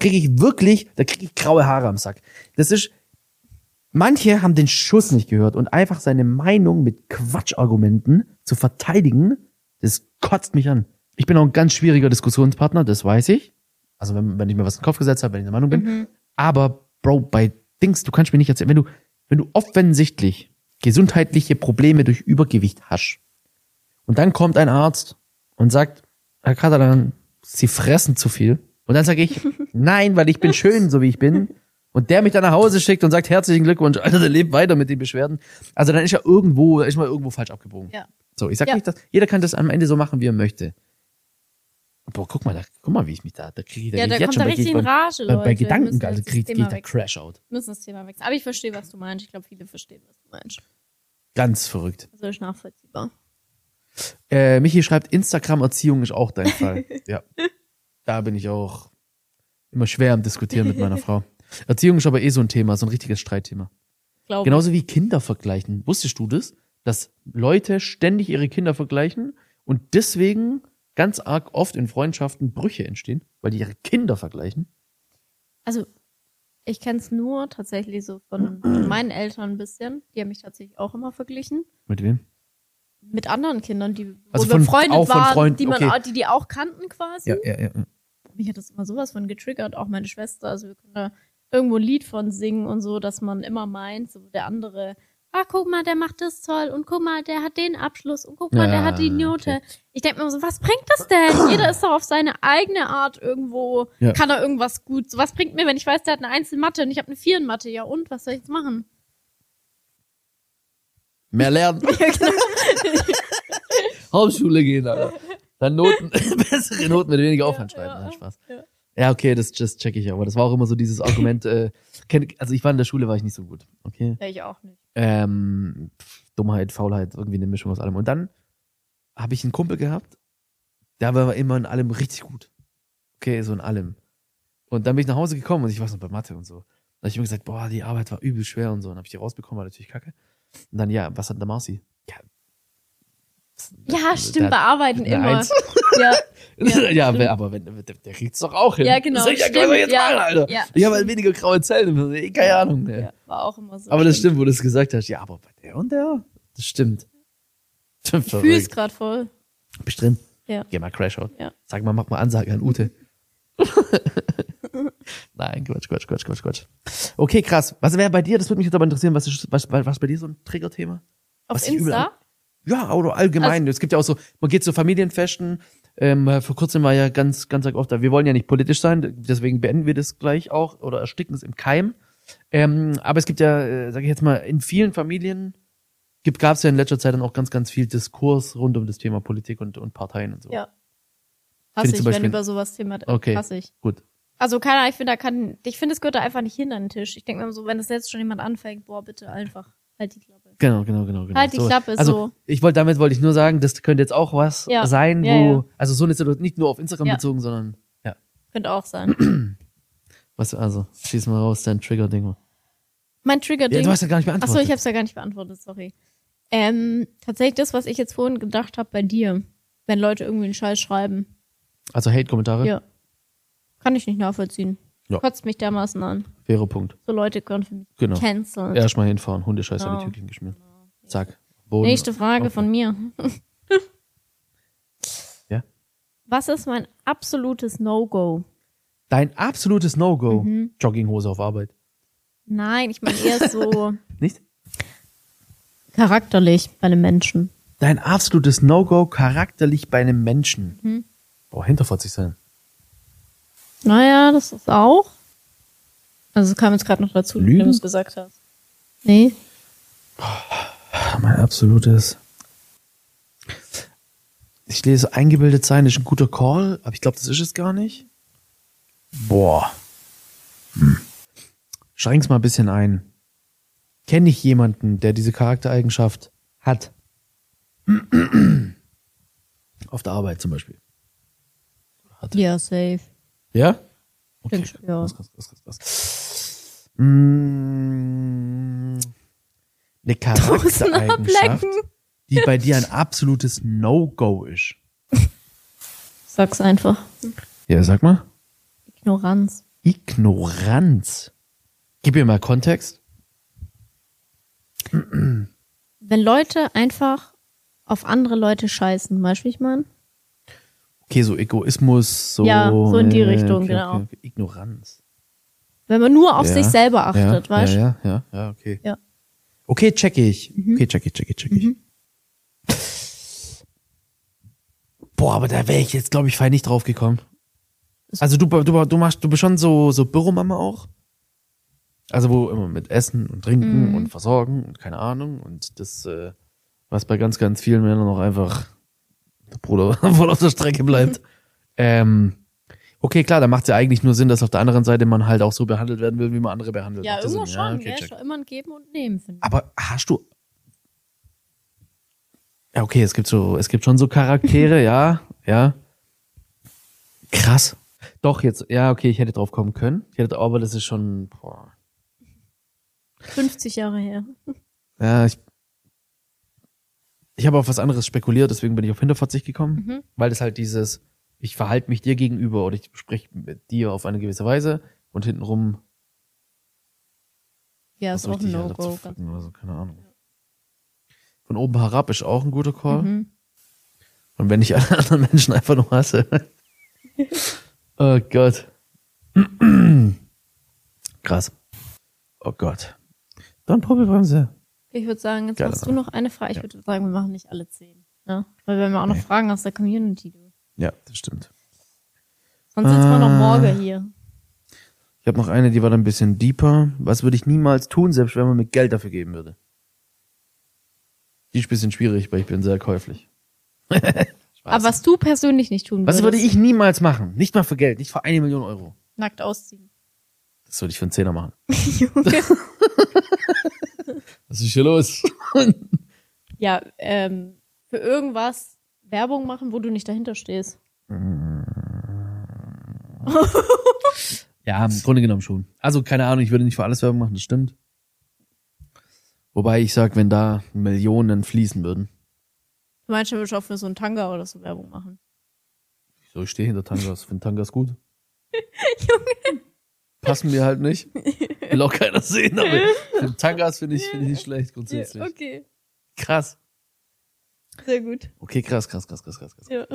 ich graue Haare am Sack. Manche haben den Schuss nicht gehört und einfach seine Meinung mit Quatschargumenten zu verteidigen, das kotzt mich an. Ich bin auch ein ganz schwieriger Diskussionspartner, das weiß ich. Also wenn ich mir was in den Kopf gesetzt habe, wenn ich der Meinung bin. Aber, Bro, bei Dings, du kannst mir nicht erzählen, wenn du offensichtlich gesundheitliche Probleme durch Übergewicht hast und dann kommt ein Arzt und sagt, Herr Katalan, Sie fressen zu viel. Und dann sage ich, nein, weil ich bin schön, so wie ich bin. Und der mich dann nach Hause schickt und sagt, herzlichen Glückwunsch, Alter, der lebt weiter mit den Beschwerden. Also dann ist er mal irgendwo falsch abgebogen. Ja. So, ich sag nicht, dass jeder kann das am Ende so machen, wie er möchte. Boah, guck mal, wie ich mich da kriege ich Ja, da jetzt kommt schon da richtig in Rage, Leute. bei Gedanken, Wir müssen also das kriege ich Thema da wechseln. Crash-out. Wir müssen das Thema wechseln. Aber ich verstehe, was du meinst. Ich glaube, viele verstehen, was du meinst. Ganz verrückt. Also ist nachvollziehbar. Michi schreibt, Instagram-Erziehung ist auch dein Fall. Ja. Da bin ich auch immer schwer am Diskutieren mit meiner Frau. Erziehung ist aber so ein Thema, so ein richtiges Streitthema. Genauso wie Kinder vergleichen. Wusstest du das? Dass Leute ständig ihre Kinder vergleichen und deswegen ganz arg oft in Freundschaften Brüche entstehen, weil die ihre Kinder vergleichen? Also, ich kenne es nur tatsächlich so von meinen Eltern ein bisschen. Die haben mich tatsächlich auch immer verglichen. Mit wem? Mit anderen Kindern, die Also wo befreundet auch von waren, Freunden, okay. die auch kannten quasi. Ja. Mich hat das immer sowas von getriggert, auch meine Schwester. Also wir können da irgendwo ein Lied von singen und so, dass man immer meint, so der andere, guck mal, der macht das toll und guck mal, der hat den Abschluss und guck mal, der hat die Note. Okay. Ich denke mir so, was bringt das denn? Jeder ist doch auf seine eigene Art irgendwo, kann er irgendwas gut. So, was bringt mir, wenn ich weiß, der hat eine 1 in Mathe und ich habe eine 4 in Mathe? Ja und, was soll ich jetzt machen? Mehr lernen. Ja, genau. Hauptschule gehen, Alter. Dann bessere Noten mit weniger Aufwand schreiben. Ja, Spaß. Ja, okay, das check ich, aber das war auch immer so dieses Argument, also ich war in der Schule, war ich nicht so gut, okay? Ja, ich auch nicht. Dummheit, Faulheit, irgendwie eine Mischung aus allem. Und dann habe ich einen Kumpel gehabt, der war immer in allem richtig gut. Okay, so in allem. Und dann bin ich nach Hause gekommen und ich war so bei Mathe und so. Da habe ich mir gesagt, boah, die Arbeit war übel schwer und so. Und dann habe ich die rausbekommen, war natürlich kacke. Und dann, ja, was hat der Marci? Ja, stimmt, bearbeiten immer. Ja, aber der kriegt's doch auch hin. Ja, genau. Das stimmt, was soll ich jetzt machen, Alter? Ja, ich habe halt weniger graue Zellen. Keine Ahnung. Ja, war auch immer so. Aber das stimmt, wo du es gesagt hast. Ja, aber bei der und der, das stimmt. Ich fühl's grad voll. Bist drin? Ja. Geh mal Crash-out. Ja. Sag mal, mach mal Ansage an Ute. Nein, Quatsch. Okay, krass. Was wäre bei dir, das würde mich jetzt aber interessieren, was bei dir so ein Triggerthema? Auf Insta? Ja, oder allgemein. Also, es gibt ja auch so, man geht zu Familienfesten. Vor kurzem war ja ganz oft da, wir wollen ja nicht politisch sein, deswegen beenden wir das gleich auch oder ersticken es im Keim. Aber es gibt ja, sage ich jetzt mal, in vielen Familien gab es ja in letzter Zeit dann auch ganz viel Diskurs rund um das Thema Politik und Parteien und so. Ja. Hasse ich, wenn über sowas Thema, okay, hasse ich. Gut. Also keiner, ich finde, es gehört da einfach nicht hin an den Tisch. Ich denke mir so, wenn das jetzt schon jemand anfängt, boah, bitte einfach. Halt die Klappe. Genau. Halt die Klappe, so. Also, damit wollte ich nur sagen, das könnte jetzt auch was sein, wo, also so eine Situation, nicht nur auf Instagram bezogen, sondern, ja. Könnte auch sein. Was, also, schieß mal raus, dein Trigger-Ding. Mein Trigger-Ding? Ja, du hast ja gar nicht beantwortet. Achso, ich hab's ja gar nicht beantwortet, sorry. Tatsächlich das, was ich jetzt vorhin gedacht habe bei dir, wenn Leute irgendwie einen Scheiß schreiben. Also Hate-Kommentare? Ja. Kann ich nicht nachvollziehen. Ja. Kotzt mich dermaßen an. Fairer Punkt. So Leute können für mich canceln. Erstmal hinfahren, Hundescheiß an die Tütchen geschmiert. Zack. Boden. Nächste Frage von mir. Ja? Was ist mein absolutes No-Go? Dein absolutes No-Go? Jogginghose auf Arbeit. Nein, ich meine eher so... Nicht? Charakterlich bei einem Menschen. Dein absolutes No-Go charakterlich bei einem Menschen. Boah, hinterfotzig sein. Naja, das ist auch. Also es kam jetzt gerade noch dazu, Lügen? wie du es gesagt hast. Nee. Mein absolutes. Ich lese, eingebildet sein ist ein guter Call, aber ich glaube, das ist es gar nicht. Boah. Schränk's mal ein bisschen ein. Kenne ich jemanden, der diese Charaktereigenschaft hat? Auf der Arbeit zum Beispiel. Ja, safe. Ja? Okay. Denk schon, ja. Krass. Eine Charaktereigenschaft, die bei dir ein absolutes No-Go ist. Sag's einfach. Ja, sag mal. Ignoranz. Ignoranz. Gib mir mal Kontext. Wenn Leute einfach auf andere Leute scheißen, weißt du, wie ich meine? Okay, so Egoismus, so. Ja, so in die Richtung, okay, genau. Okay. Ignoranz. Wenn man nur auf Ja, sich selber achtet, weißt du? Ja, okay. Ja. Okay, check ich. Okay, check ich. Boah, aber da wäre ich jetzt, glaube ich, fein nicht drauf gekommen. Also du bist schon so Büromama auch? Also wo immer mit Essen und Trinken und Versorgen und keine Ahnung und das, was bei ganz, ganz vielen Männern noch einfach der Bruder voll auf der Strecke bleibt. Okay, klar, da macht es ja eigentlich nur Sinn, dass auf der anderen Seite man halt auch so behandelt werden will, wie man andere behandelt. Ja, Macht das irgendwo Sinn? schon. Okay, Ja, check. schon immer ein Geben und Nehmen, finde ich. Aber hast du... Ja, okay, es gibt schon so Charaktere, ja. Krass. Doch, jetzt, ja, okay, ich hätte drauf kommen können. Aber das ist schon, 50 Jahre her. ja, ich habe auf was anderes spekuliert, deswegen bin ich auf hinterfotzig gekommen, weil das halt dieses, ich verhalte mich dir gegenüber oder ich spreche mit dir auf eine gewisse Weise und hintenrum Ja, ist auch ein No-Go. oder so, keine Ahnung. Von oben herab ist auch ein guter Call. Und wenn ich alle anderen Menschen einfach nur hasse. Oh Gott. Krass. Oh Gott. Dann Popelbremse. Ich würde sagen, jetzt Geile machst du Sache. noch eine Frage. Ich würde sagen, wir machen nicht alle 10. Ja? Weil wir haben ja auch noch Fragen aus der Community. Du. Ja, das stimmt. Sonst sitzen wir noch morgen hier. Ich habe noch eine, die war dann ein bisschen deeper. Was würde ich niemals tun, selbst wenn man mir Geld dafür geben würde? Die ist ein bisschen schwierig, weil ich bin sehr käuflich. Aber was du persönlich nicht tun würdest. Was würde ich niemals machen? Nicht mal für Geld, nicht für 1 Million Euro. Nackt ausziehen. Das würde ich für einen Zehner machen. Junge. Was ist hier los? Ja, für irgendwas Werbung machen, wo du nicht dahinter stehst. Ja, im Grunde genommen schon. Also, keine Ahnung, ich würde nicht für alles Werbung machen, das stimmt. Wobei ich sag, wenn da Millionen fließen würden. Du meinst, du würdest auch für so einen Tanga oder so Werbung machen. So, ich stehe hinter Tangas. Finde Tangas gut. Junge. Passen mir halt nicht. Will auch keiner sehen, aber Tangas finde ich nicht schlecht grundsätzlich. Ja, okay. Krass. Sehr gut. Okay, krass. Ja.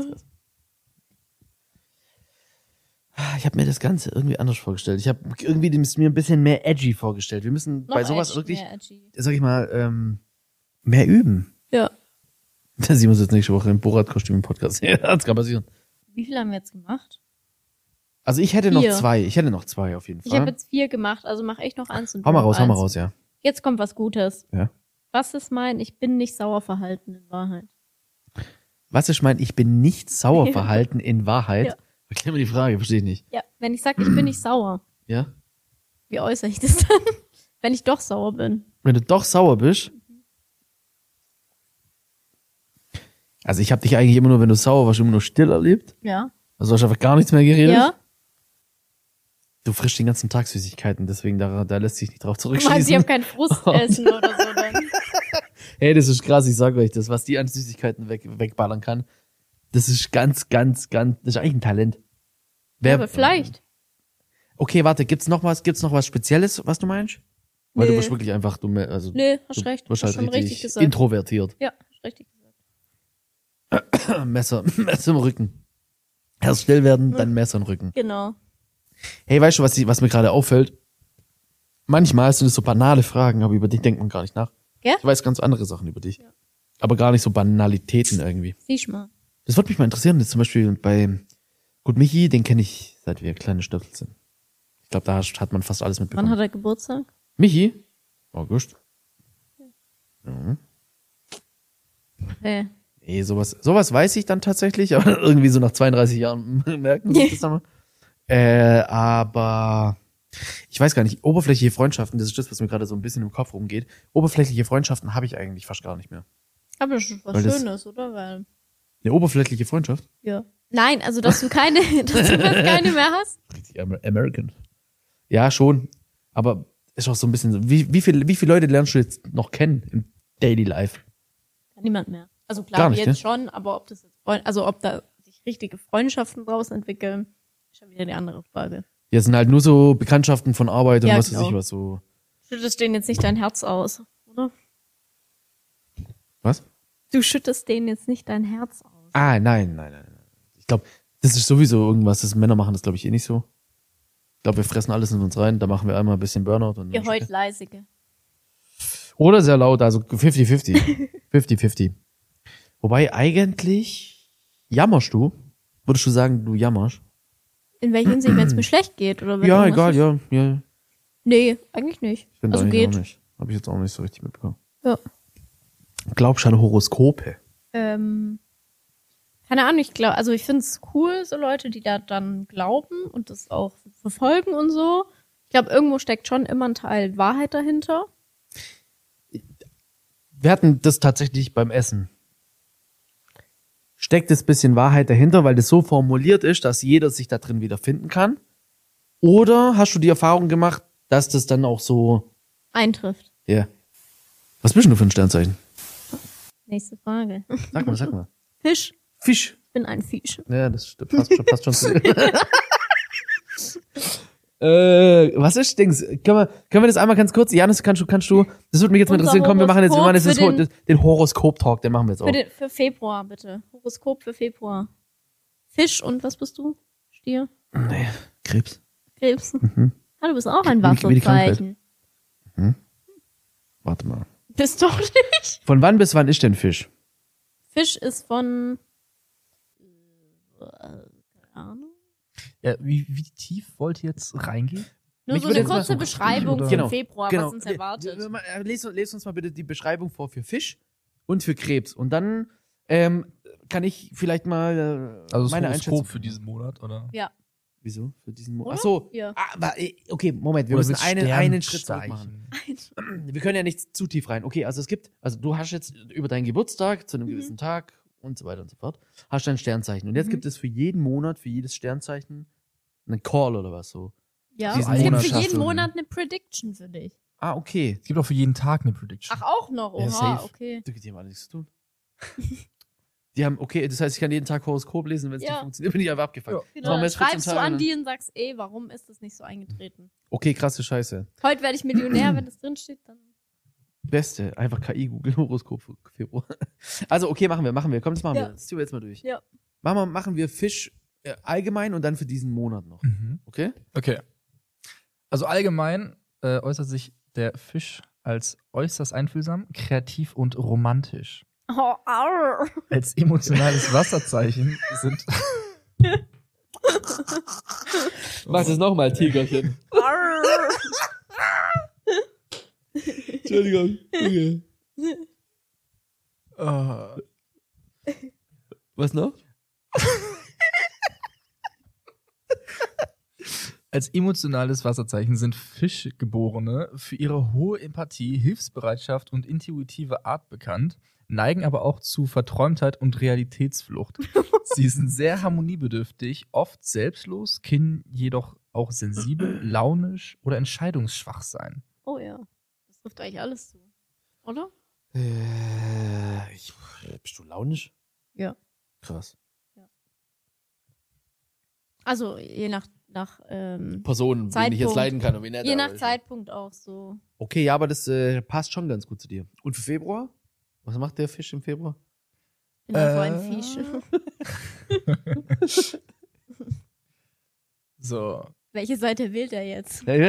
Ich habe mir das Ganze irgendwie anders vorgestellt. Ich habe irgendwie mir ein bisschen mehr edgy vorgestellt. Wir müssen bei sowas wirklich, sag ich mal, mehr üben. Ja. Da sehen wir uns jetzt nächste Woche im Borat-Kostüm im Podcast. Ja, das kann passieren. Wie viel haben wir jetzt gemacht? Also ich hätte 4. noch 2. Ich hätte noch 2 auf jeden Fall. Ich habe jetzt 4 gemacht, also mache ich noch 1 und du Hau mal noch raus, 1. ja. Jetzt kommt was Gutes. Ja. Was ist mein Ich bin nicht sauer Verhalten in Wahrheit? Was ich meine, ich bin nicht sauer Ja. verhalten in Wahrheit. Ja. Erklär mir die Frage, verstehe ich nicht. Ja, wenn ich sage, ich bin nicht sauer, Ja? wie äußere ich das dann? Wenn ich doch sauer bin. Wenn du doch sauer bist. Also ich habe dich eigentlich immer nur, wenn du sauer warst, immer nur still erlebt. Ja. Also hast du einfach gar nichts mehr geredet. Ja? Du frischst den ganzen Tag Süßigkeiten, deswegen da lässt sich nicht drauf Du meinst, ich zurückschließen. habe kein Frustessen oder so dann? Hey, das ist krass, ich sag euch das, was die an Süßigkeiten wegballern kann. Das ist ganz, das ist eigentlich ein Talent. Ja, aber vielleicht. Okay, warte, gibt's noch was Spezielles, was du meinst? Weil du Nee. bist wirklich einfach, also Nee, hast du recht. bist Hast halt schon richtig richtig gesagt. introvertiert. Ja, hast richtig gesagt. Messer im Rücken. Erst still werden, dann Messer im Rücken. Genau. Hey, weißt du, was mir gerade auffällt? Manchmal sind es so banale Fragen, aber über die denkt man gar nicht nach. Gell? Ich weiß ganz andere Sachen über dich. Ja. Aber gar nicht so Banalitäten irgendwie. Siehst mal. Das würde mich mal interessieren, jetzt zum Beispiel gut, Michi, den kenne ich, seit wir kleine Stöpsel sind. Ich glaube, da hat man fast alles mitbekommen. Wann hat er Geburtstag? Michi? August. Ja. Nee, sowas weiß ich dann tatsächlich, aber irgendwie so nach 32 Jahren merken sich das dann mal. Aber ich weiß gar nicht, oberflächliche Freundschaften, das ist das, was mir gerade so ein bisschen im Kopf rumgeht. Oberflächliche Freundschaften habe ich eigentlich fast gar nicht mehr. Aber das ist was Weil das- Schönes, oder? Weil, Eine oberflächliche Freundschaft? ja. Nein, also dass du keine mehr hast. Richtig American. Ja, schon. Aber ist auch so ein bisschen so, wie viele Leute lernst du jetzt noch kennen im Daily Life? Niemand mehr. Also Gar klar, nicht, jetzt schon, aber ob das jetzt ob da sich richtige Freundschaften draus entwickeln, ist schon wieder die andere Frage. Ja, sind halt nur so Bekanntschaften von Arbeit und Ja, was weiß ich genau. was so. Schüttest denen jetzt nicht dein Herz aus, oder? Was? Du schüttest denen jetzt nicht dein Herz aus. Ah, nein. Ich glaube, das ist sowieso irgendwas, das Männer machen das glaube ich eh nicht so. Ich glaube, wir fressen alles in uns rein, da machen wir einmal ein bisschen Burnout und Ihr heut leisige. oder sehr laut, also 50-50. 50-50. Wobei eigentlich jammerst du? Würdest du sagen, du jammerst? In welcher Hinsicht, wenn es mir schlecht geht? Oder wenn Ja, irgendwas egal, ist? ja. Nee, eigentlich nicht. Ich finde Also eigentlich geht. auch nicht. Habe ich jetzt auch nicht so richtig mitbekommen. Ja. Glaubst du an Horoskope? Keine Ahnung, ich glaube, also ich finde es cool, so Leute, die da dann glauben und das auch verfolgen und so. Ich glaube, irgendwo steckt schon immer ein Teil Wahrheit dahinter. Wir hatten das tatsächlich beim Essen. Steckt es ein bisschen Wahrheit dahinter, weil das so formuliert ist, dass jeder sich da drin wiederfinden kann? Oder hast du die Erfahrung gemacht, dass das dann auch so, Eintrifft. ja. Was bist denn du für ein Sternzeichen? Nächste Frage. Sag mal. Fisch. Fisch. Ich bin ein Fisch. Ja, das passt schon zu dir. Was ist Dings? Können wir das einmal ganz kurz? Janis, kannst du, das würde mich jetzt mal Unser interessieren. Komm, wir machen jetzt Horoskop für den Horoskop-Talk, den machen wir jetzt auch. Für Februar, bitte. Horoskop für Februar. Fisch und was bist du? Stier? Nee, Krebs. Krebs? Ah, du bist auch ein Wie die Krankheit. Wasserzeichen. Warte mal. Bist doch nicht. Von wann bis wann ist denn Fisch? Fisch ist von keine Ahnung. Ja, wie tief wollt ihr jetzt reingehen? Nur Mich so würde eine jetzt mal kurze so- Beschreibung Genau. von Genau. Februar, was uns erwartet. Lest uns mal bitte die Beschreibung vor für Fisch und für Krebs. Und dann kann ich vielleicht mal Also das meine Horoskop Einschätzung für diesen Monat, oder? Ja. Wieso? Für diesen Monat? Oder? Ach so. Ja. Okay, Moment, wir Oder müssen mit einen Schritt zurück machen. Sternzeichen. Wir können ja nicht zu tief rein. Okay, also du hast jetzt über deinen Geburtstag zu einem gewissen Tag und so weiter und so fort, hast du ein Sternzeichen. Und jetzt gibt es für jeden Monat, für jedes Sternzeichen einen Call oder was so. Ja, Diesen es gibt Monat für schaffst jeden du. Monat eine Prediction für dich. Ah, okay. Es gibt auch für jeden Tag eine Prediction. Ach, auch noch? Ja, Oha, safe. okay. Die haben alle nichts zu tun. Die haben, okay, das heißt, ich kann jeden Tag Horoskop lesen, wenn es Ja. nicht funktioniert, bin ich einfach abgefuckt. Ja. Das Genau, machen wir dann jetzt 14 schreibst du Tage, an ne? die und sagst, warum ist das nicht so eingetreten? Okay, krasse Scheiße. Heute werde ich Millionär, wenn das drinsteht, dann. Beste, einfach KI Google Horoskop für Februar. Also, okay, machen wir. Komm, das machen Ja. wir. Das ziehen wir jetzt mal durch. Ja. Machen wir Fisch allgemein und dann für diesen Monat noch. Mhm. Okay? Okay. Also allgemein äußert sich der Fisch als äußerst einfühlsam, kreativ und romantisch. Oh, arr. Als emotionales Wasserzeichen sind Mach das nochmal, Tigerchen. Arr. Entschuldigung. Okay. Was noch? Als emotionales Wasserzeichen sind Fischgeborene für ihre hohe Empathie, Hilfsbereitschaft und intuitive Art bekannt, neigen aber auch zu Verträumtheit und Realitätsflucht. Sie sind sehr harmoniebedürftig, oft selbstlos, können jedoch auch sensibel, launisch oder entscheidungsschwach sein. Oh ja. Das trifft eigentlich alles zu. Oder? Bist du launisch? Ja. Krass. Also je nach Personen, wen ich jetzt Zeitpunkt. leiden kann und wen nicht. je aber nach ich- Zeitpunkt auch so. Okay, ja, aber das passt schon ganz gut zu dir. Und für Februar? Was macht der Fisch im Februar? Bin einfach ein Fisch. So, Welche Seite wählt er jetzt? Ja, ja.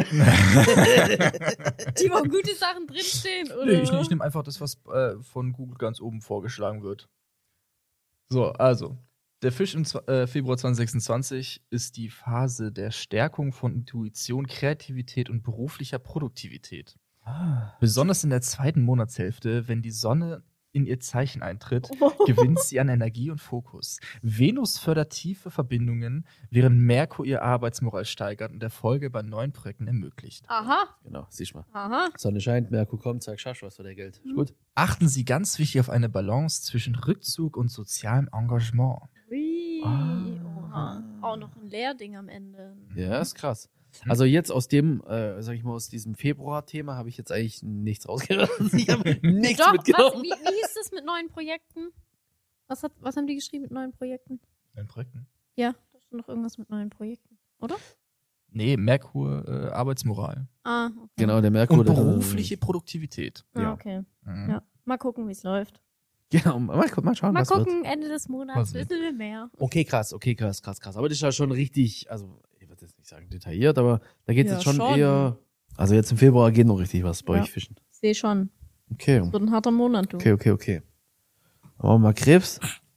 Die, wo gute Sachen drinstehen, oder? Nee, ich nehme einfach das, was von Google ganz oben vorgeschlagen wird. So, also. Der Fisch im Februar 2026 ist die Phase der Stärkung von Intuition, Kreativität und beruflicher Produktivität. Besonders in der zweiten Monatshälfte, wenn die Sonne in ihr Zeichen eintritt, gewinnt sie an Energie und Fokus. Venus fördert tiefe Verbindungen, während Merkur ihre Arbeitsmoral steigert und Erfolge bei neuen Projekten ermöglicht. Aha, Genau, siehst mal. aha. Sonne scheint, Merkur kommt, zeig Schasch was für dein Geld. Ist gut? Achten Sie ganz wichtig auf eine Balance zwischen Rückzug und sozialem Engagement. Ui. Ah. Oha. Auch noch ein Leerding am Ende. Ja, ist krass. Also jetzt aus dem, sag ich mal, aus diesem Februar-Thema habe ich jetzt eigentlich nichts rausgehört. Ich habe nichts Doch, mitgenommen. wie hieß das mit neuen Projekten? Was haben die geschrieben mit neuen Projekten? Neuen Projekten? Ja, da stand noch irgendwas mit neuen Projekten, oder? Nee, Merkur, Arbeitsmoral. Ah, okay. Genau, der Merkur. Und der- berufliche Produktivität. Ah, ja. okay. Mhm. Ja. Mal gucken, wie es läuft. Genau, mal schauen, Mal was wird. gucken, Ende des Monats Was wird? wissen wir mehr. Okay, krass. Aber das ist ja schon richtig, also ich würde jetzt nicht sagen detailliert, aber da geht es Ja, jetzt schon, schon. eher, also jetzt im Februar geht noch richtig was bei Ja. euch Fischen. Ich sehe schon. Okay, Wird ein harter Monat, du. okay. Aber mal Krebs.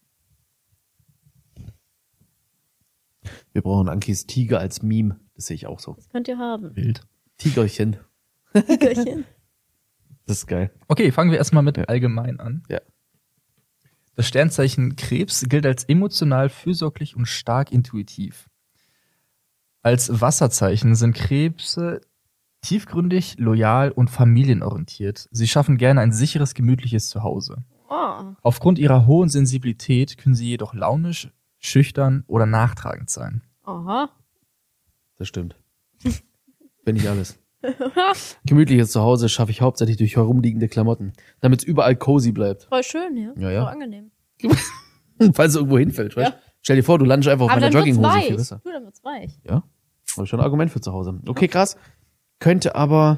Wir brauchen Ankis Tiger als Meme. Das sehe ich auch so. Das könnt ihr haben. Wild. Tigerchen. Tigerchen. Das ist geil. Okay, fangen wir erstmal mit allgemein an. Ja. Das Sternzeichen Krebs gilt als emotional, fürsorglich und stark intuitiv. Als Wasserzeichen sind Krebse tiefgründig, loyal und familienorientiert. Sie schaffen gerne ein sicheres, gemütliches Zuhause. Oh. Aufgrund ihrer hohen Sensibilität können sie jedoch launisch, schüchtern oder nachtragend sein. Aha. Das stimmt. Bin ich alles. Gemütliches Zuhause schaffe ich hauptsächlich durch herumliegende Klamotten, damit es überall cozy bleibt. Voll schön, ja. Ja, ja. Voll angenehm. Falls es irgendwo hinfällt, weißt du? Ja. Stell dir vor, du landest einfach auf Aber meiner dann wird's Jogginghose. Viel weich. besser. Du, dann wird's weich. Ja, habe ich schon ein Argument für zu Hause. Okay, krass. Könnte aber...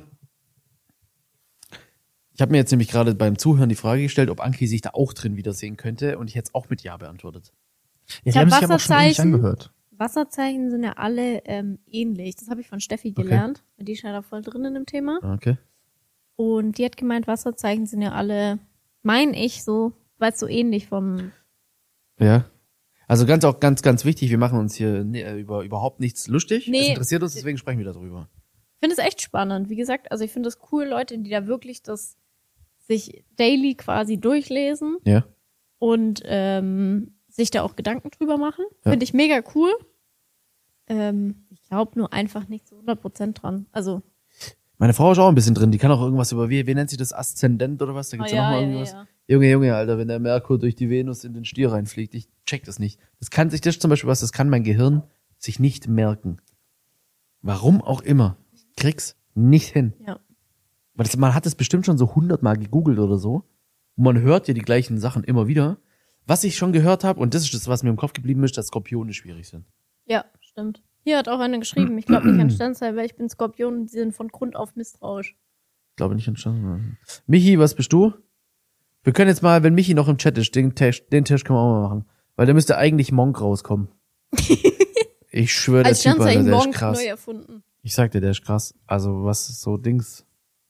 Ich habe mir jetzt nämlich gerade beim Zuhören die Frage gestellt, ob Anki sich da auch drin wiedersehen könnte und ich hätte es auch mit Ja beantwortet. Ja, Ich hab sich aber auch schon ähnlich Wasserzeichen. angehört. Wasserzeichen sind ja alle ähnlich. Das habe ich von Steffi gelernt. Die ist ja da voll drin in dem Thema. Okay. Und die hat gemeint, Wasserzeichen sind ja alle, mein ich, so, weil es so ähnlich vom... Ja. Also ganz wichtig, wir machen uns hier über überhaupt nichts lustig. Nee. Es interessiert uns, deswegen sprechen wir darüber. Ich finde es echt spannend. Wie gesagt, also ich finde es cool, Leute, die da wirklich das sich daily quasi durchlesen Ja. und sich da auch Gedanken drüber machen. Ja. Finde ich mega cool. Ich glaube nur einfach nicht zu 100% dran. Also, Meine Frau ist auch ein bisschen drin, die kann auch irgendwas über, wie nennt sich das, Aszendent oder was? Da gibt's ja noch mal irgendwas. Junge, Alter, wenn der Merkur durch die Venus in den Stier reinfliegt, ich check das nicht. Das ist zum Beispiel was, das kann mein Gehirn sich nicht merken. Warum auch immer. Ich krieg's nicht hin. Ja. Weil man hat es bestimmt schon so 100-mal gegoogelt oder so. Und man hört ja die gleichen Sachen immer wieder. Was ich schon gehört habe, und das ist das, was mir im Kopf geblieben ist, dass Skorpione schwierig sind. Ja, stimmt. Hier hat auch einer geschrieben, ich glaube nicht an Sternzeichen, weil ich bin Skorpion und die sind von Grund auf misstrauisch. Ich glaube nicht entstanden. Michi, was bist du? Wir können jetzt mal, wenn Michi noch im Chat ist, den Test können wir auch mal machen. Weil da müsste eigentlich Monk rauskommen. Ich schwöre, der Als Typ, Alter, Sternzeichen der ist Monk krass. neu erfunden. Ich sag dir, der ist krass. Also, was ist so Dings.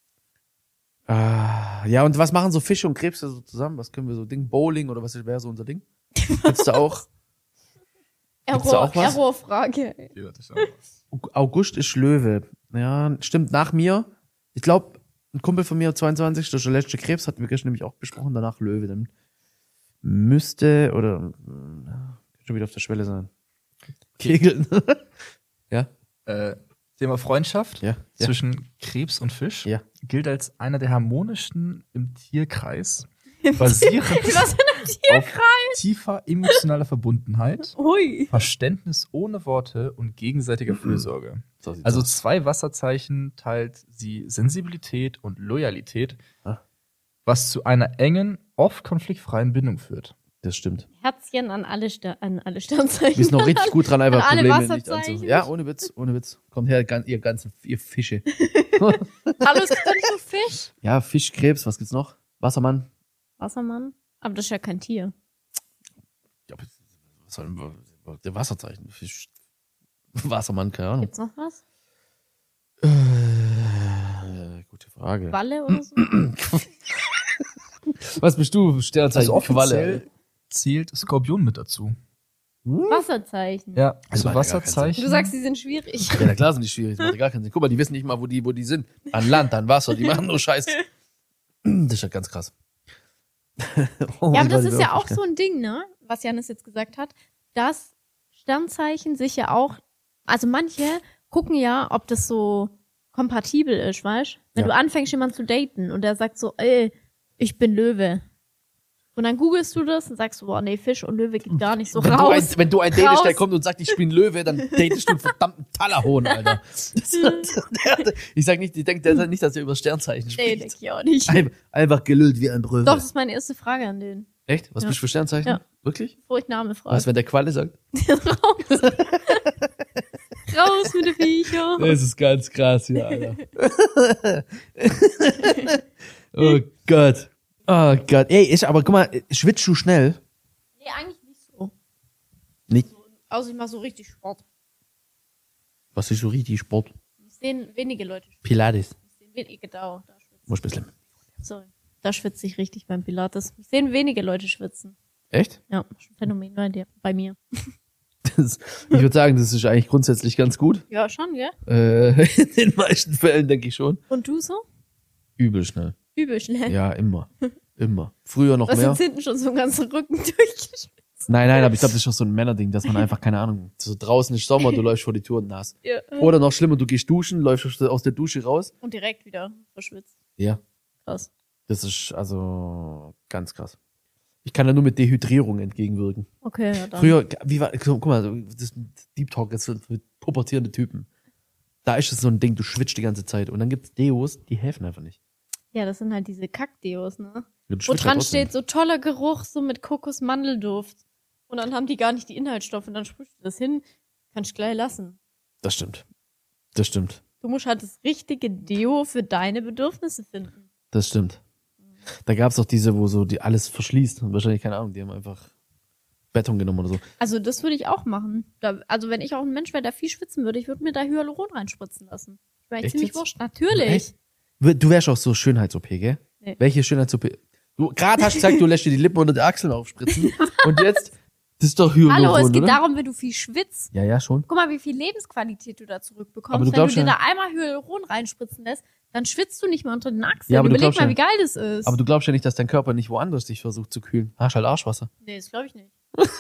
Ja, und was machen so Fische und Krebse so zusammen? Was können wir so Ding? Bowling oder was wäre so unser Ding? Gibt's da auch? Gibt's da auch was? Errorfrage. August ist Löwe. Ja, stimmt, nach mir. Ich glaube, ein Kumpel von mir, 22, der letzte Krebs, hatten wir gestern nämlich auch besprochen, danach Löwe. Dann müsste, oder schon wieder auf der Schwelle sein. Kegeln. Ja, Thema Freundschaft ja, ja. zwischen Krebs und Fisch Ja. gilt als einer der harmonischsten im Tierkreis, basierend Was für ein auf tiefer emotionaler Verbundenheit, Hui. Verständnis ohne Worte und gegenseitiger Fürsorge. So sieht's Also aus. 2 Wasserzeichen teilt sie Sensibilität und Loyalität, Ah. was zu einer engen, oft konfliktfreien Bindung führt. Das stimmt. Herzchen an alle Sternzeichen. Wir sind noch richtig gut dran, einfach An alle Probleme nicht Wasserzeichen. anzunehmen. Ja, ohne Witz. Kommt her, ihr Fische. Hallo, ist das nicht so Fisch? Ja, Fisch, Krebs, was gibt's noch? Wassermann. Wassermann? Aber das ist ja kein Tier. Ja, aber was soll denn der Wasserzeichen? Fisch. Wassermann, keine Ahnung. Gibt's noch was? Gute Frage. Qualle oder so? Was bist du? Sternzeichen, Also Qualle. offiziell zählt Skorpion mit dazu. Wasserzeichen. Ja, Also also Wasserzeichen. Du sagst, die sind schwierig. Ja, na klar sind die schwierig. Das macht ja gar keinen Sinn. Guck mal, die wissen nicht mal, wo die sind. An Land, an Wasser. Die machen nur Scheiß. Das ist ja ganz krass. Oh, Ja, aber die das war ist die ja auch wirklich, so ein Ding, ne? Was Janis jetzt gesagt hat, dass Sternzeichen sich ja auch, also manche gucken ja, ob das so kompatibel ist, weißt du? Wenn Ja. du anfängst, jemanden zu daten und der sagt so, ey, ich bin Löwe. Und dann googelst du das und sagst so, boah, nee, Fisch und Löwe geht gar nicht so raus. Wenn du ein Datest, Raus. der kommt und sagt, ich bin Löwe, dann datest du einen verdammten Tallerhohn, Alter. Ich sag nicht, ich denke der nicht, dass er über Sternzeichen Nee, spricht. denke ich auch nicht. Einfach gelüllt wie ein Bröwe. Doch, das ist meine erste Frage an den. Echt? Was Ja. bist du für Sternzeichen? Ja. Wirklich? Bevor ich Name Was, frage. wenn der Qualle sagt? Raus. Raus mit den Viecher. Das ist ganz krass hier, Alter. Oh Gott. Oh Gott. Ey, aber guck mal, schwitzt du schnell? Nee, eigentlich nicht so. Nicht. Außer ich mache so richtig Sport. Was ist so richtig Sport? Ich sehe wenige Leute. Pilates. Ich sehe wenige da schwitzen. Muss ein bisschen. Sorry. Da schwitze ich richtig beim Pilates. Ich sehe wenige Leute schwitzen. Echt? Ja, schon ein Phänomen bei mir. Ich würde sagen, das ist eigentlich grundsätzlich ganz gut. Ja, schon, gell? In den meisten Fällen denke ich schon. Und du so? Übel schnell. Übel schnell. Ja, immer. Immer. Früher noch Was mehr. ist hinten schon so einen ganzen Rücken durchgeschwitzt? Nein, aber ich glaube, das ist schon so ein Männerding, dass man einfach, keine Ahnung, so draußen ist Sommer, du läufst vor die Tür und nass. Ja. Oder noch schlimmer, du gehst duschen, läufst aus der Dusche raus. Und direkt wieder verschwitzt. Ja. Krass. Das ist also ganz krass. Ich kann da nur mit Dehydrierung entgegenwirken. Okay, ja dann. Früher, guck mal, das Deep Talk ist für pubertierende Typen. Da ist es so ein Ding, du schwitzt die ganze Zeit. Und dann gibt's Deos, die helfen einfach nicht. Ja, das sind halt diese Kackdeos, ne? Du Wo schwitzt dran halt trotzdem. steht, so toller Geruch, so mit Kokos-Mandelduft. Und dann haben die gar nicht die Inhaltsstoffe und dann sprühst du das hin, kannst du gleich lassen. Das stimmt. Das stimmt. Du musst halt das richtige Deo für deine Bedürfnisse finden. Das stimmt. Da gab's doch diese, wo so die alles verschließt. Und wahrscheinlich, keine Ahnung, die haben einfach Beton genommen oder so. Also das würde ich auch machen. Also wenn ich auch ein Mensch wäre, der viel schwitzen würde, ich würde mir da Hyaluron reinspritzen lassen. Ich wäre Echt ziemlich jetzt? wurscht. Natürlich. Echt? Du wärst auch so Schönheits-OP, gell? Nee. Welche Schönheits-OP? Du gerade hast gesagt, du lässt dir die Lippen unter die Achseln aufspritzen. Und jetzt, das ist doch Hyaluron, Hallo, es geht oder? darum, wenn du viel schwitzt. Ja, schon. Guck mal, wie viel Lebensqualität du da zurückbekommst. Aber du Wenn du glaubst dir ja- da einmal Hyaluron reinspritzen lässt, dann schwitzt du nicht mehr unter den Achseln. Ja, aber du Überleg glaubst mal, ja- wie geil das ist. Aber du glaubst ja nicht, dass dein Körper nicht woanders dich versucht zu kühlen. Hast halt Arschwasser. Nee, das glaube ich nicht.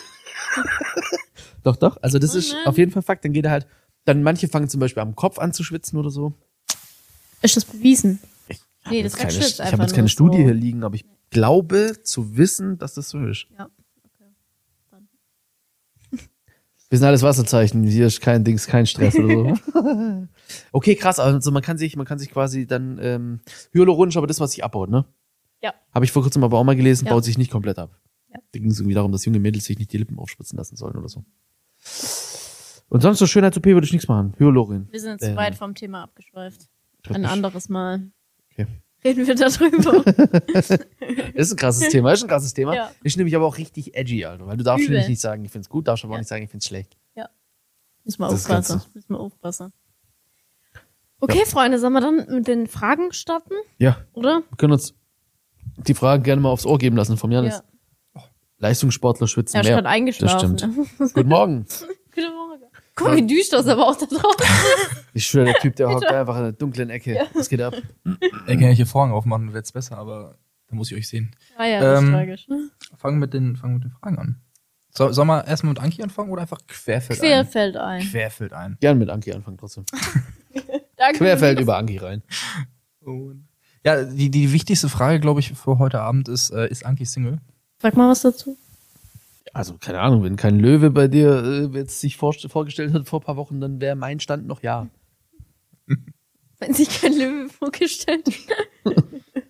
Doch. Also das Oh ist nein. auf jeden Fall Fakt. Dann geht er halt, dann manche fangen zum Beispiel am Kopf an zu schwitzen oder so. Ist das bewiesen? Nee, das Ich habe wegschwitzt jetzt einfach keine nur Studie so. hier liegen, aber ich glaube zu wissen, dass das so ist. Ja, okay. Dann. Wir sind alles Wasserzeichen. Hier ist kein Dings, kein Stress oder so. Okay, krass. Also man kann sich quasi dann Hyaluron ist aber das, was sich abbaut, ne? Ja. Habe ich vor kurzem aber auch mal gelesen, Ja. baut sich nicht komplett ab. Ja. Da ging es irgendwie darum, dass junge Mädels sich nicht die Lippen aufspritzen lassen sollen oder so. Und sonst so Schönheits-OP würde ich nichts machen. Hyaluron. Wir sind zu weit vom Thema abgeschweift. Ein Typisch. anderes Mal. Okay. Reden wir darüber. Ist ein krasses Thema, ist ein krasses Thema. Ja. Ist nämlich aber auch richtig edgy, Alter. Weil du darfst Übel. nämlich nicht sagen, ich find's gut, darfst aber auch Ja. nicht sagen, ich find's schlecht. Müssen wir Das ist aufpassen. ganz Müssen wir aufpassen. Okay, Freunde, sollen wir dann mit den Fragen starten, Ja, oder? wir können uns die Fragen gerne mal aufs Ohr geben lassen vom Janis. Ja. Leistungssportler schwitzen Er ist mehr. gerade eingeschlafen. Das stimmt. Guten Morgen. Guten Morgen. Guck mal, wie düster ist aber auch da draußen. Ich schwöre, der Typ, der hockt einfach in einer dunklen Ecke. Was geht ab? Ich kann ja hier Vorhang aufmachen, dann wird's besser, aber da muss ich euch sehen. Ah ja, das ist tragisch. Fangen mit den Fragen an. Sollen wir erstmal mit Anki anfangen oder einfach querfeld Querfeld ein. ein? Querfeld ein. Gern mit Anki anfangen trotzdem. Danke. Querfeld über Anki rein. Ja, die wichtigste Frage, glaube ich, für heute Abend ist Anki Single? Sag mal was dazu. Also, keine Ahnung, wenn kein Löwe bei dir jetzt sich vorgestellt hat vor ein paar Wochen, dann wäre mein Stand noch ja. Wenn sich kein Löwe vorgestellt hat.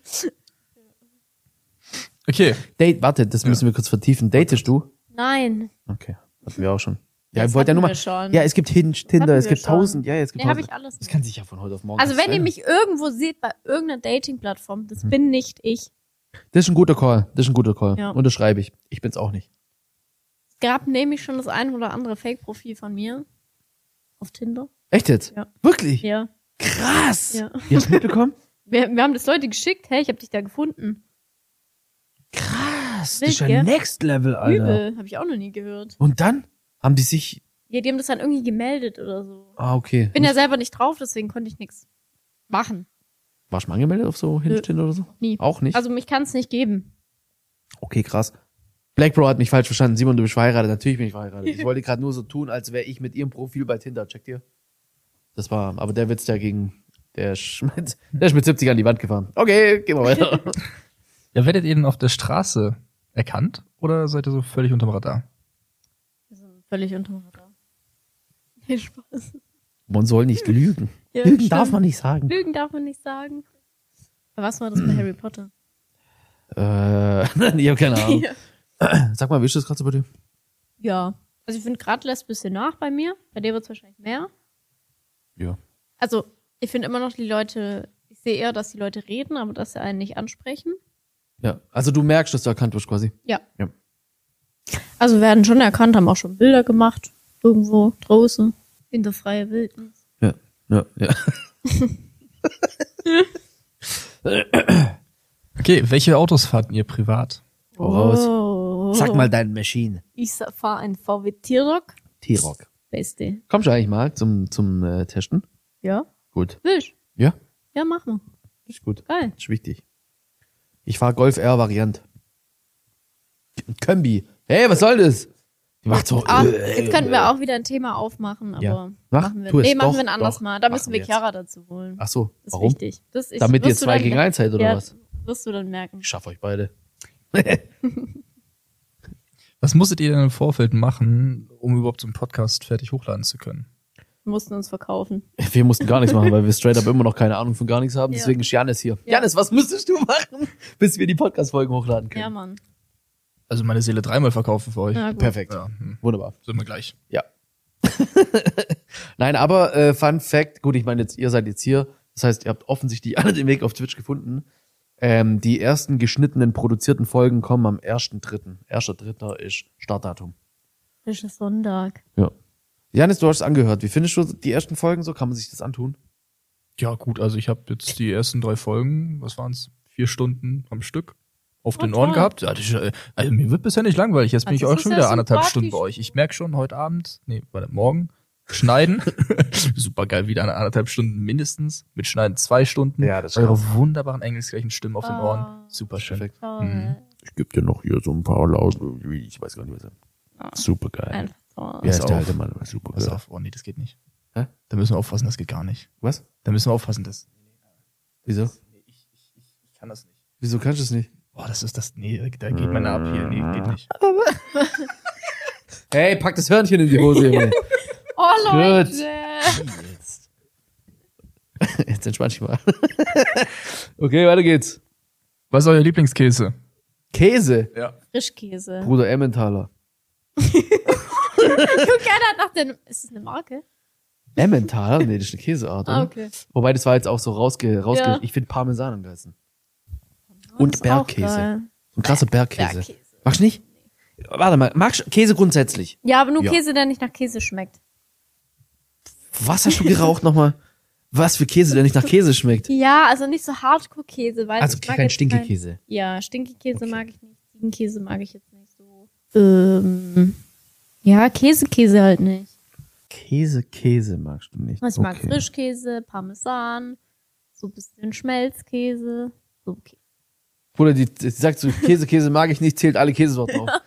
Okay. Warte, das müssen wir kurz vertiefen. Datest du? Nein. Okay, hatten wir auch schon. Ja, Das ich wollte ja nur hatten mal. wir schon. Ja, es gibt Hinge, Tinder, Hatten es wir gibt schon. 1000. Ja, es gibt Nee, hab 1000. ich alles Das nicht. kann sich ja von heute auf morgen. Also wenn ihr verändern. mich irgendwo seht bei irgendeiner Dating-Plattform, das bin nicht ich. Das ist ein guter Call. Das ist ein guter Call. Ja. Unterschreibe ich. Ich bin's auch nicht. Es gab nämlich schon das ein oder andere Fake-Profil von mir. Auf Tinder. Echt jetzt? Ja. Wirklich? Ja. Krass. Ja. Ihr habt mitbekommen? Wir haben das Leute geschickt. Hey, ich habe dich da gefunden. Krass. Das Wild, ist ja gell? Next Level, Alter. Übel. Habe ich auch noch nie gehört. Und dann haben die sich... Ja, die haben das dann irgendwie gemeldet oder so. Ah, okay. Bin ja selber nicht drauf, deswegen konnte ich nichts machen. Warst du mal angemeldet auf so Hinge oder so? Nie. Auch nicht? Also mich kann es nicht geben. Okay, krass. Black Bro hat mich falsch verstanden. Simon, du bist verheiratet. Natürlich bin ich verheiratet. Ich wollte gerade nur so tun, als wäre ich mit ihrem Profil bei Tinder. Checkt ihr? Das war, aber der Witz der ist mit 70 an die Wand gefahren. Okay, gehen wir weiter. Ja, werdet ihr denn auf der Straße erkannt oder seid ihr so völlig unterm Radar? Wir sind völlig unterm Radar. Nee, Spaß. Man soll nicht lügen. Ja, Lügen stimmt. darf man nicht sagen. Lügen darf man nicht sagen. Aber was war das bei Harry Potter? Ich habe keine Ahnung. Ja. Sag mal, wie ist das gerade so bei dir? Ja. Also ich finde, gerade lässt ein bisschen nach bei mir. Bei dir wird es wahrscheinlich mehr. Ja. Also ich finde immer noch die Leute, ich sehe eher, dass die Leute reden, aber dass sie einen nicht ansprechen. Ja. Also du merkst, dass du erkannt wirst quasi. Ja. Ja. Also werden schon erkannt, haben auch schon Bilder gemacht. Irgendwo draußen. In der freien Wildnis. Ja. Ja. Ja. Okay, welche Autos fahrt ihr privat? Voraus. Oh. Sag mal deine Maschine. Ich fahre ein VW T-Rock. T-Rock. Beste. Kommst du eigentlich mal zum Testen? Ja. Gut. Willst? Ja? Ja, mach mal. Ist gut. Geil. Ist wichtig. Ich fahre Golf R Variant. Kombi. Hey, was soll das? Die macht so. Jetzt könnten wir auch wieder ein Thema aufmachen, aber Ja. Mach, machen wir. tu es. Nee, machen Doch, wir ein anderes doch. Mal. Da Machen müssen wir wir jetzt. Chiara dazu holen. Ach so. Das ist Warum? wichtig. Das ist, Damit ihr wirst du 2 dann- gegen 1 seid oder ja, was? Wirst du dann merken. Ich schaff euch beide. Was musstet ihr denn im Vorfeld machen, um überhaupt so einen Podcast fertig hochladen zu können? Wir mussten uns verkaufen. Wir mussten gar nichts machen, weil wir straight up immer noch keine Ahnung von gar nichts haben. Ja. Deswegen ist Janis hier. Ja. Janis, was müsstest du machen, bis wir die Podcast-Folgen hochladen können? Ja, Mann. Also meine Seele 3-mal verkaufen für euch. Ja, gut. Perfekt. Ja, Wunderbar. sind wir gleich. Ja. Nein, aber Fun Fact, gut, ich meine jetzt, ihr seid jetzt hier. Das heißt, ihr habt offensichtlich alle den Weg auf Twitch gefunden. Die ersten geschnittenen, produzierten Folgen kommen am 1.3. 1.3. ist Startdatum. Das ist Sonntag. Ja. Janis, du hast es angehört. Wie findest du die ersten Folgen so? Kann man sich das antun? Ja gut, also ich habe jetzt die ersten 3 Folgen, was waren's? 4 Stunden am Stück auf den Ohren toll. gehabt. Ja, also mir wird bisher nicht langweilig. Jetzt bin Also ich das auch schon ist wieder ja super 1,5 Stunden aktiv. bei euch. Ich merke schon heute Abend, morgen, schneiden. Super geil, wieder 1,5 Stunden mindestens. Mit Schneiden 2 Stunden. Ja, das ist Eure krass. wunderbaren englischsprechenden Stimmen auf den Ohren. Super schön. Perfekt. Toll. Mhm. Ich gebe dir noch hier so ein paar laute, ich weiß gar nicht, was super geil. Einfach so. Ja, Pass ist der auf. alte Mann, super Pass geil. auf. Oh nee, das geht nicht. Hä? Da müssen wir aufpassen, das geht gar nicht. Was? Da müssen wir aufpassen, das. Wieso? Ich kann das nicht. Wieso kannst du es nicht? Boah, da geht meiner ab hier. Nee, geht nicht. Hey, pack das Hörnchen in die Hose, Junge. Oh, Leute. Jetzt. Jetzt entspann dich mal. Okay, weiter geht's. Was ist euer Lieblingskäse? Käse. Ja. Frischkäse. Bruder Emmentaler. Keiner hat nach den. Ist das eine Marke? Emmentaler? Nee, das ist eine Käseart. Ah, oder? okay. Wobei, das war jetzt auch so rausge. Ja. Ich finde Parmesan am geilsten. Und Ist auch Bergkäse. geil. So ein krasser Bergkäse. Bergkäse. Magst du nicht? Warte mal, magst du Käse grundsätzlich? Ja, aber nur Ja. Käse, der nicht nach Käse schmeckt. Was hast du geraucht nochmal? Was für Käse, der nicht nach Käse schmeckt? Ja, also nicht so Hardcore-Käse, weil Also ich mag kein jetzt Stinkekäse. Ja, Stinkekäse Okay. mag ich nicht. Ziegenkäse mag ich jetzt nicht so. Ja, Käse halt nicht. Käse magst du nicht. Also ich mag Okay. Frischkäse, Parmesan, so ein bisschen Schmelzkäse. So okay. Bruder, die sagt so, Käse mag ich nicht, zählt alle Käsesorten auf.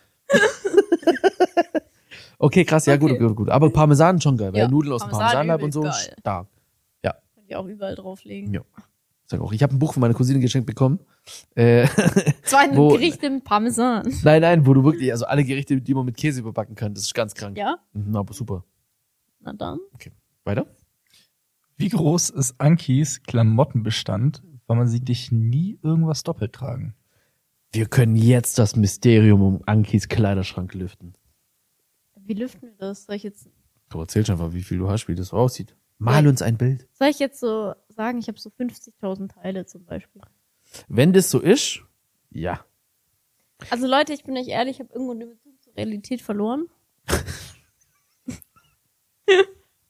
Okay, krass, ja, Okay. gut. Aber Parmesan schon geil, weil Ja, Nudeln aus dem Parmesan Parmesanleib und übelst so, geil. stark. Kann ich auch überall drauflegen. Ja. Sag auch, ich habe ein Buch von meiner Cousine geschenkt bekommen. Zwei Wo- Gerichte mit Parmesan. Nein, wo du wirklich, also alle Gerichte, die man mit Käse überbacken kann, das ist ganz krank. Ja? Mhm, aber super. Na dann. Weiter? Wie groß ist Ankis Klamottenbestand, weil man sieht dich nie irgendwas doppelt tragen? Wir können jetzt das Mysterium um Ankis Kleiderschrank lüften. Wie lüften wir das? Soll ich jetzt Einfach, wie viel du hast, wie das aussieht. Mal Ja. uns ein Bild. so sagen, ich habe so 50.000 Teile zum Beispiel? Wenn das so ist, ja. Also Leute, ich bin euch ehrlich, ich habe irgendwo den Bezug zur Realität verloren.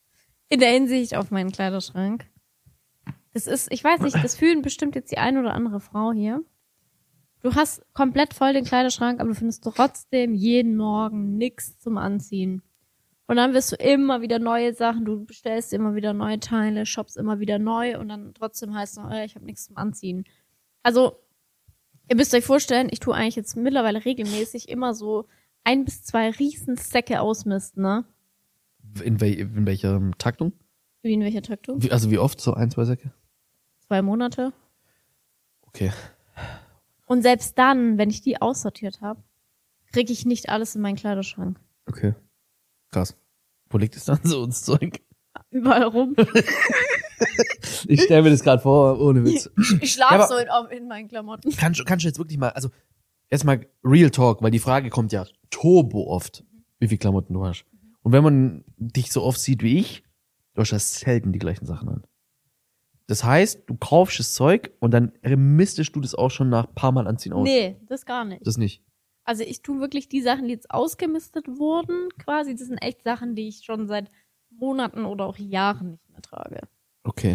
in der Hinsicht auf meinen Kleiderschrank. Das ist, ich weiß nicht, das fühlen bestimmt jetzt die eine oder andere Frau hier. Du hast komplett voll den Kleiderschrank, aber du findest trotzdem jeden Morgen nichts zum Anziehen. Und dann wirst du immer wieder neue Sachen, du bestellst immer wieder neue Teile, shoppst immer wieder neu und dann trotzdem heißt es noch, ich habe nichts zum Anziehen. Also, ihr müsst euch vorstellen, ich tue eigentlich jetzt mittlerweile regelmäßig immer so 1 bis 2 Riesensäcke ausmisten, ne? In welcher Taktung? Wie in welcher Taktung? Also wie oft? So 1, 2 Säcke? 2 Monate. Okay. Und selbst dann, wenn ich die aussortiert habe, kriege ich nicht alles in meinen Kleiderschrank. Okay. Krass. Wo liegt es dann so ins Zeug? Überall rum. Ich stelle mir das gerade vor, ohne Witz. Ich schlafe Ja, so in meinen Klamotten. Kannst du jetzt wirklich mal, also erstmal Real Talk, weil die Frage kommt ja turbo oft, wie viel Klamotten du hast. Und wenn man dich so oft sieht wie ich, du hast ja selten die gleichen Sachen an. Das heißt, du kaufst das Zeug und dann mistest du das auch schon nach ein paar Mal anziehen aus. Nee, das gar nicht. Das nicht. Also ich tue wirklich die Sachen, die jetzt ausgemistet wurden, quasi, das sind echt Sachen, die ich schon seit Monaten oder auch Jahren nicht mehr trage. Okay.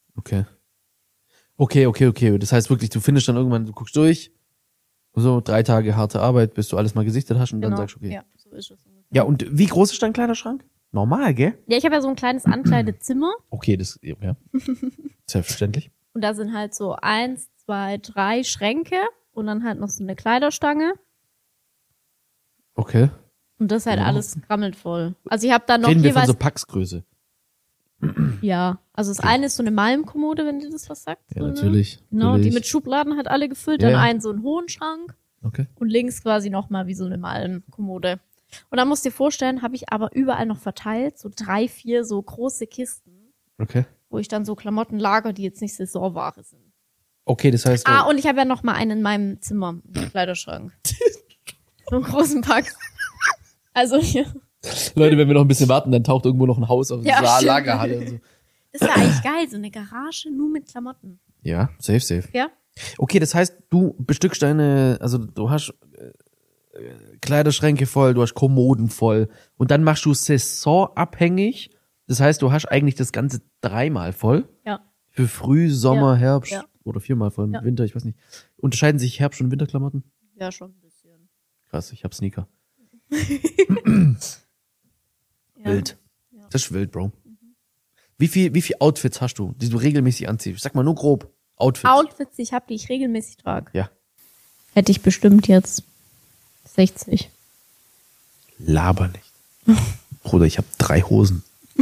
Das heißt wirklich, du findest dann irgendwann, du guckst durch, so 3 Tage harte Arbeit, bis du alles mal gesichtet hast und dann sagst du, okay. Ja, so ist es ungefähr. Ja, und wie groß ist dein Kleiderschrank? Normal, gell? Ja, ich habe ja so ein kleines Ankleidezimmer Okay, das, ja. Selbstverständlich. und da sind halt so 1, 2, 3 Schränke und dann halt noch so eine Kleiderstange Okay. und das halt Ja. alles rammelt voll. Also ich habe da noch Reden wir von jeweils, so Packsgröße. ja, also das eine ist so eine Malmkommode, wenn dir das was sagt. Ja, so, ne? natürlich. Genau, natürlich. die mit Schubladen halt alle gefüllt, Ja, dann ja. einen so einen hohen Schrank Okay. und links quasi nochmal wie so eine Malmkommode. Und dann musst du dir vorstellen, habe ich aber überall noch verteilt, so 3, 4 so große Kisten, Okay. wo ich dann so Klamotten lager, die jetzt nicht Saisonware sind. Okay, das heißt, Und ich habe ja noch mal einen in meinem Zimmer, im Kleiderschrank. So einen großen Pack. Also hier. Leute, wenn wir noch ein bisschen warten, dann taucht irgendwo noch ein Haus auf Ja, so stimmt. Lagerhalle und so. Das wäre eigentlich geil, so eine Garage nur mit Klamotten. Ja, safe. Ja? Okay, das heißt, du bestückst also du hast Kleiderschränke voll, du hast Kommoden voll und dann machst du saisonabhängig. Das heißt, du hast eigentlich das Ganze 3-mal voll. Ja. Für Früh, Sommer, Ja, Herbst ja. oder 4-mal voll im Ja. Winter, ich weiß nicht. Unterscheiden sich Herbst- und Winterklamotten? Ja, schon ein bisschen. Krass, ich hab Sneaker. Ja. Wild. Ja. Das ist wild, Bro. Wie viel Outfits hast du, die du regelmäßig anziehst? Sag mal nur grob. Outfits. Outfits, die ich habe, die ich regelmäßig trage. Ja. Hätte ich bestimmt jetzt 60. Laber nicht. Bruder, ich habe 3 Hosen.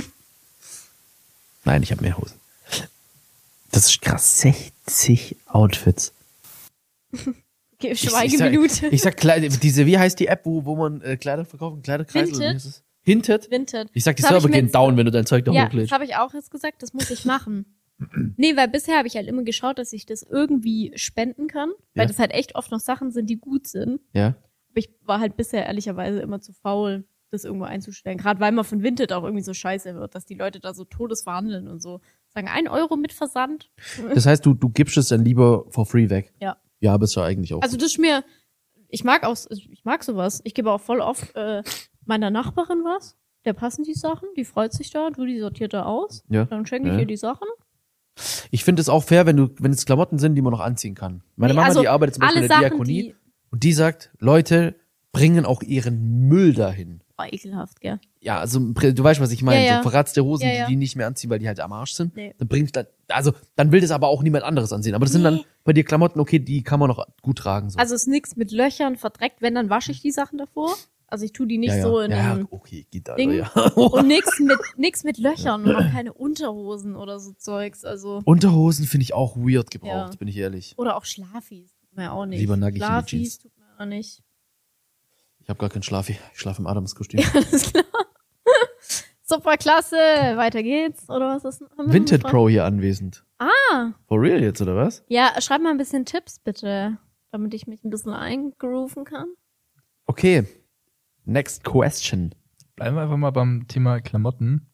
Nein, ich habe mehr Hosen. Das ist krass. 60 Outfits. Okay, Schweigeminute. Ich sag diese, wie heißt die App, wo man Kleider verkauft? Kleiderkreis? oder wie Vinted. heißt es? Hinted? Vinted. Ich sag, die Das hab Server ich mir gehen jetzt- down, wenn du dein Zeug da Ja, das hochlädst. habe ich auch jetzt gesagt, das muss ich machen. Nee, weil bisher habe ich halt immer geschaut, dass ich das irgendwie spenden kann, weil Ja. das halt echt oft noch Sachen sind, die gut sind. Ja. Aber ich war halt bisher ehrlicherweise immer zu faul, das irgendwo einzustellen. Gerade weil man von Vinted auch irgendwie so scheiße wird, dass die Leute da so todesverhandeln und so. Sagen 1 Euro mit Versand. Das heißt, du gibst es dann lieber for free weg. Ja. Ja, aber ist ja eigentlich auch. Also das ist mir, ich mag sowas. Ich gebe auch voll oft meiner Nachbarin was. Der passen die Sachen, die freut sich da, die sortiert da aus. Ja. Dann schenke ich Ja. ihr die Sachen. Ich finde es auch fair, wenn es Klamotten sind, die man noch anziehen kann. Meine Nee, Mama, also die arbeitet zum Beispiel alle in der Sachen, Diakonie die- und die sagt, Leute, bringen auch ihren Müll dahin. Oh, ekelhaft, gell? Ja, also du weißt, was ich meine. Ja, ja. So verratzte Hosen, Ja, ja. die nicht mehr anziehen, weil die halt am Arsch sind. Nee. Dann bringt dann will das aber auch niemand anderes ansehen. Aber das sind dann Nee. bei dir Klamotten, okay, die kann man noch gut tragen. So. Also ist nix mit Löchern verdreckt, wenn, dann wasche ich die Sachen davor. Also ich tue die nicht ja, ja. so in ja, einem okay, geht da. Ding. Ja. Und nix mit Löchern und auch keine Unterhosen oder so Zeugs. Also, Unterhosen finde ich auch weird gebraucht, Ja. bin ich ehrlich. oder auch Schlafis. Tut mir auch nicht. Lieber nackig in die Schlafis Jeans. tut mir auch nicht. Ich habe gar keinen Schlafi. Ich schlafe im Adamskostüm. Alles klar. Super klasse. Weiter geht's. Oder was ist? haben wir noch Vinted eine Pro hier anwesend. Ah. For real jetzt, oder was? Ja, schreib mal ein bisschen Tipps bitte, damit ich mich ein bisschen eingrooven kann. Okay. Next question. Bleiben wir einfach mal beim Thema Klamotten.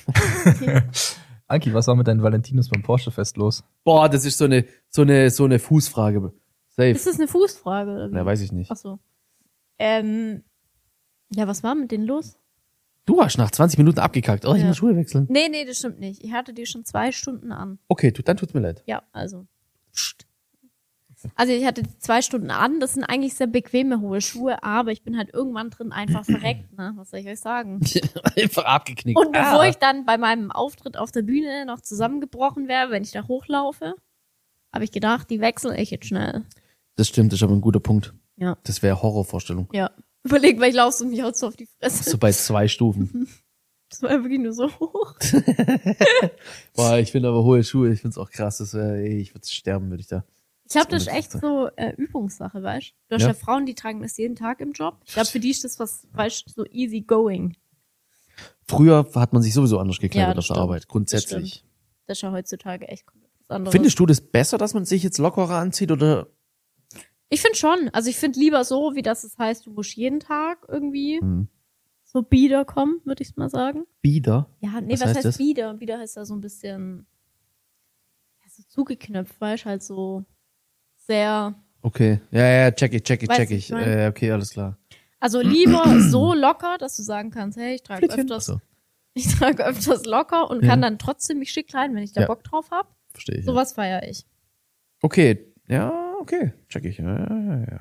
Anki, was war mit deinen Valentinos beim Porsche-Fest los? Boah, das ist so eine Fußfrage. Safe. Ist das eine Fußfrage? Oder wie? Na, weiß ich nicht. Ach so. Ja, was war mit denen los? Du hast nach 20 Minuten abgekackt. Oh, ich Ja. muss Schuhe wechseln. Nee, das stimmt nicht. Ich hatte die schon 2 Stunden an. Okay, dann tut's mir leid. Ja, also. Also ich hatte die 2 Stunden an. Das sind eigentlich sehr bequeme hohe Schuhe, aber ich bin halt irgendwann drin einfach verreckt, ne? Was soll ich euch sagen? Einfach abgeknickt. Und bevor ich dann bei meinem Auftritt auf der Bühne noch zusammengebrochen wäre, wenn ich da hochlaufe, habe ich gedacht, die wechsle ich jetzt schnell. Das stimmt, das ist aber ein guter Punkt. Ja. Das wäre Horrorvorstellung. Ja. Überleg mal, ich laufe so mich auch so auf die Fresse. So bei 2 Stufen. Das war wirklich nur so hoch. Boah, ich finde aber hohe Schuhe, ich find's auch krass. Ich würde sterben, würde ich da. Ich habe das ist echt so Übungssache, weißt du? Du hast Ja. ja Frauen, die tragen das jeden Tag im Job. Ich glaube, für die ist das was, weißt du, so easy going. Früher hat man sich sowieso anders gekleidet Ja, auf das der stimmt. Arbeit, grundsätzlich. Das ist ja heutzutage echt komplett was anderes. Findest du das besser, dass man sich jetzt lockerer anzieht oder? Ich finde schon. Also ich finde lieber so, wie das es heißt, du musst jeden Tag irgendwie Hm. so bieder kommen, würde ich mal sagen. Bieder? Ja, nee, Was was heißt heißt das? bieder? Bieder heißt ja so ein bisschen ja, so zugeknöpft, weißt du, halt so sehr. Okay. Ja, check ich. Weißt du, was ich mein? Okay, alles klar. Also lieber so locker, dass du sagen kannst, hey, ich trage öfters, Achso, ich trage öfters locker und Ja. kann dann trotzdem mich schick kleiden, wenn ich da Ja. Bock drauf hab. verstehe ich. Ja. Sowas feiere ich. Okay, ja, okay, check ich. Ja.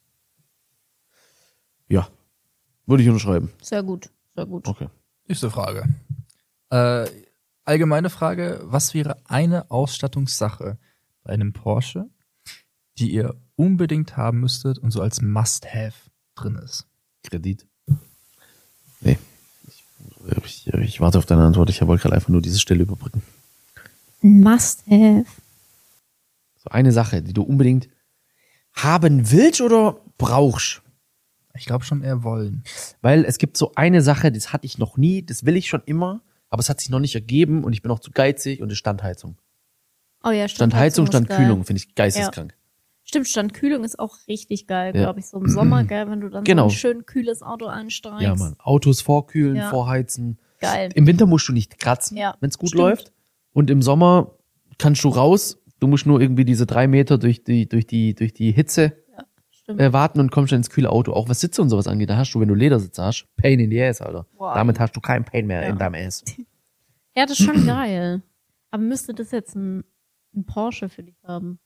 Ja, würde ich unterschreiben. Sehr gut, sehr gut. Okay. Nächste Frage. Allgemeine Frage, was wäre eine Ausstattungssache bei einem Porsche, die ihr unbedingt haben müsstet und so als Must-Have drin ist? Kredit. Nee. Ich warte auf deine Antwort. Ich wollte gerade einfach nur diese Stelle überbrücken. Must have. So eine Sache, die du unbedingt haben willst oder brauchst. Ich glaube schon eher wollen. Weil es gibt so eine Sache, das hatte ich noch nie, das will ich schon immer, aber es hat sich noch nicht ergeben und ich bin auch zu geizig und das ist Standheizung. Oh ja, Standheizung, ist geil. Standkühlung finde ich geisteskrank. Stimmt, Standkühlung ist auch richtig geil, Ja. glaube ich, so im Sommer, gell, wenn du dann Genau. so ein schön kühles Auto einsteigst. Ja, Mann. Autos vorkühlen, Ja. vorheizen. Geil. Im Winter musst du nicht kratzen, Ja, wenn es gut stimmt. läuft. Und im Sommer kannst du raus. Du musst nur irgendwie diese 3 Meter durch die Hitze Stimmt. warten und kommst dann ins kühle Auto. Auch was Sitze und sowas angeht, da hast du, wenn du Ledersitz hast, Pain in the ass, Alter. Boah. Damit hast du keinen Pain mehr Ja. in deinem Ass. Ja, das ist schon geil. Aber müsste das jetzt ein Porsche für dich haben?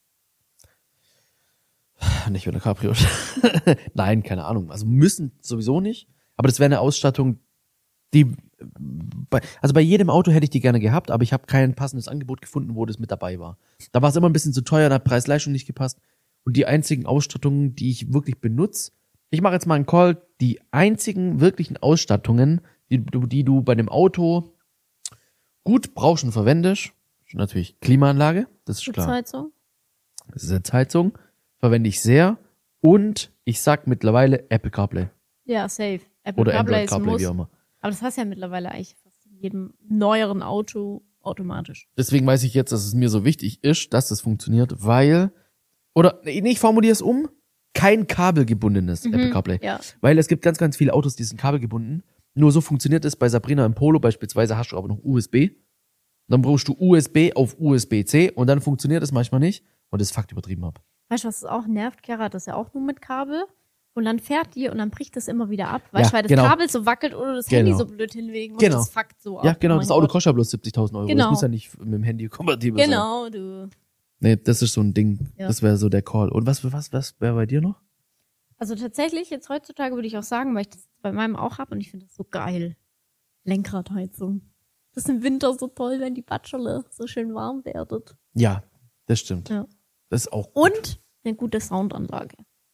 Nicht, wenn der Cabrio ist. Nein, keine Ahnung. Also müssen sowieso nicht. Aber das wäre eine Ausstattung, die bei jedem Auto hätte ich die gerne gehabt, aber ich habe kein passendes Angebot gefunden, wo das mit dabei war. Da war es immer ein bisschen zu teuer, da hat Preis-Leistung nicht gepasst. Und die einzigen Ausstattungen, die ich wirklich benutze, ich mache jetzt mal einen Call, die einzigen wirklichen Ausstattungen, die du bei dem Auto gut brauchst und verwendest, ist natürlich Klimaanlage, das ist klar. Sitzheizung? Sitzheizung verwende ich sehr und ich sag mittlerweile Apple CarPlay Ja, safe. Apple oder CarPlay Android ist ein CarPlay, Muss. wie auch immer. Aber das hast du ja mittlerweile eigentlich fast in jedem neueren Auto automatisch. Deswegen weiß ich jetzt, dass es mir so wichtig ist, dass das funktioniert, weil, oder nee, ich formuliere es um, kein kabelgebundenes Apple CarPlay. Ja. Weil es gibt ganz, ganz viele Autos, die sind kabelgebunden. Nur so funktioniert es. Bei Sabrina im Polo beispielsweise hast du aber noch USB. Dann brauchst du USB auf USB-C und dann funktioniert es manchmal nicht und das fuckt übertrieben ab. Weißt du, was es auch nervt? Chiara hat das ja auch nur mit Kabel. Und dann fährt die und dann bricht das immer wieder ab. Weißt du, Ja, weil das genau. Kabel so wackelt oder das Handy Genau. so blöd hinlegen und Genau. das fuckt so ab. Ja, genau, Oh das mein Auto Gott. kostet ja bloß 70.000 Euro. Genau. Das muss ja nicht mit dem Handy kompatibel sein. Genau, du. Nee, das ist so ein Ding. Ja. Das wäre so der Call. Und was wäre bei dir noch? Also tatsächlich, jetzt heutzutage würde ich auch sagen, weil ich das bei meinem auch habe und ich finde das so geil. Lenkradheizung. Das ist im Winter so toll, wenn die Batschele so schön warm werdet. Ja, das stimmt. Ja. Das ist auch gut. Und eine gute Soundanlage.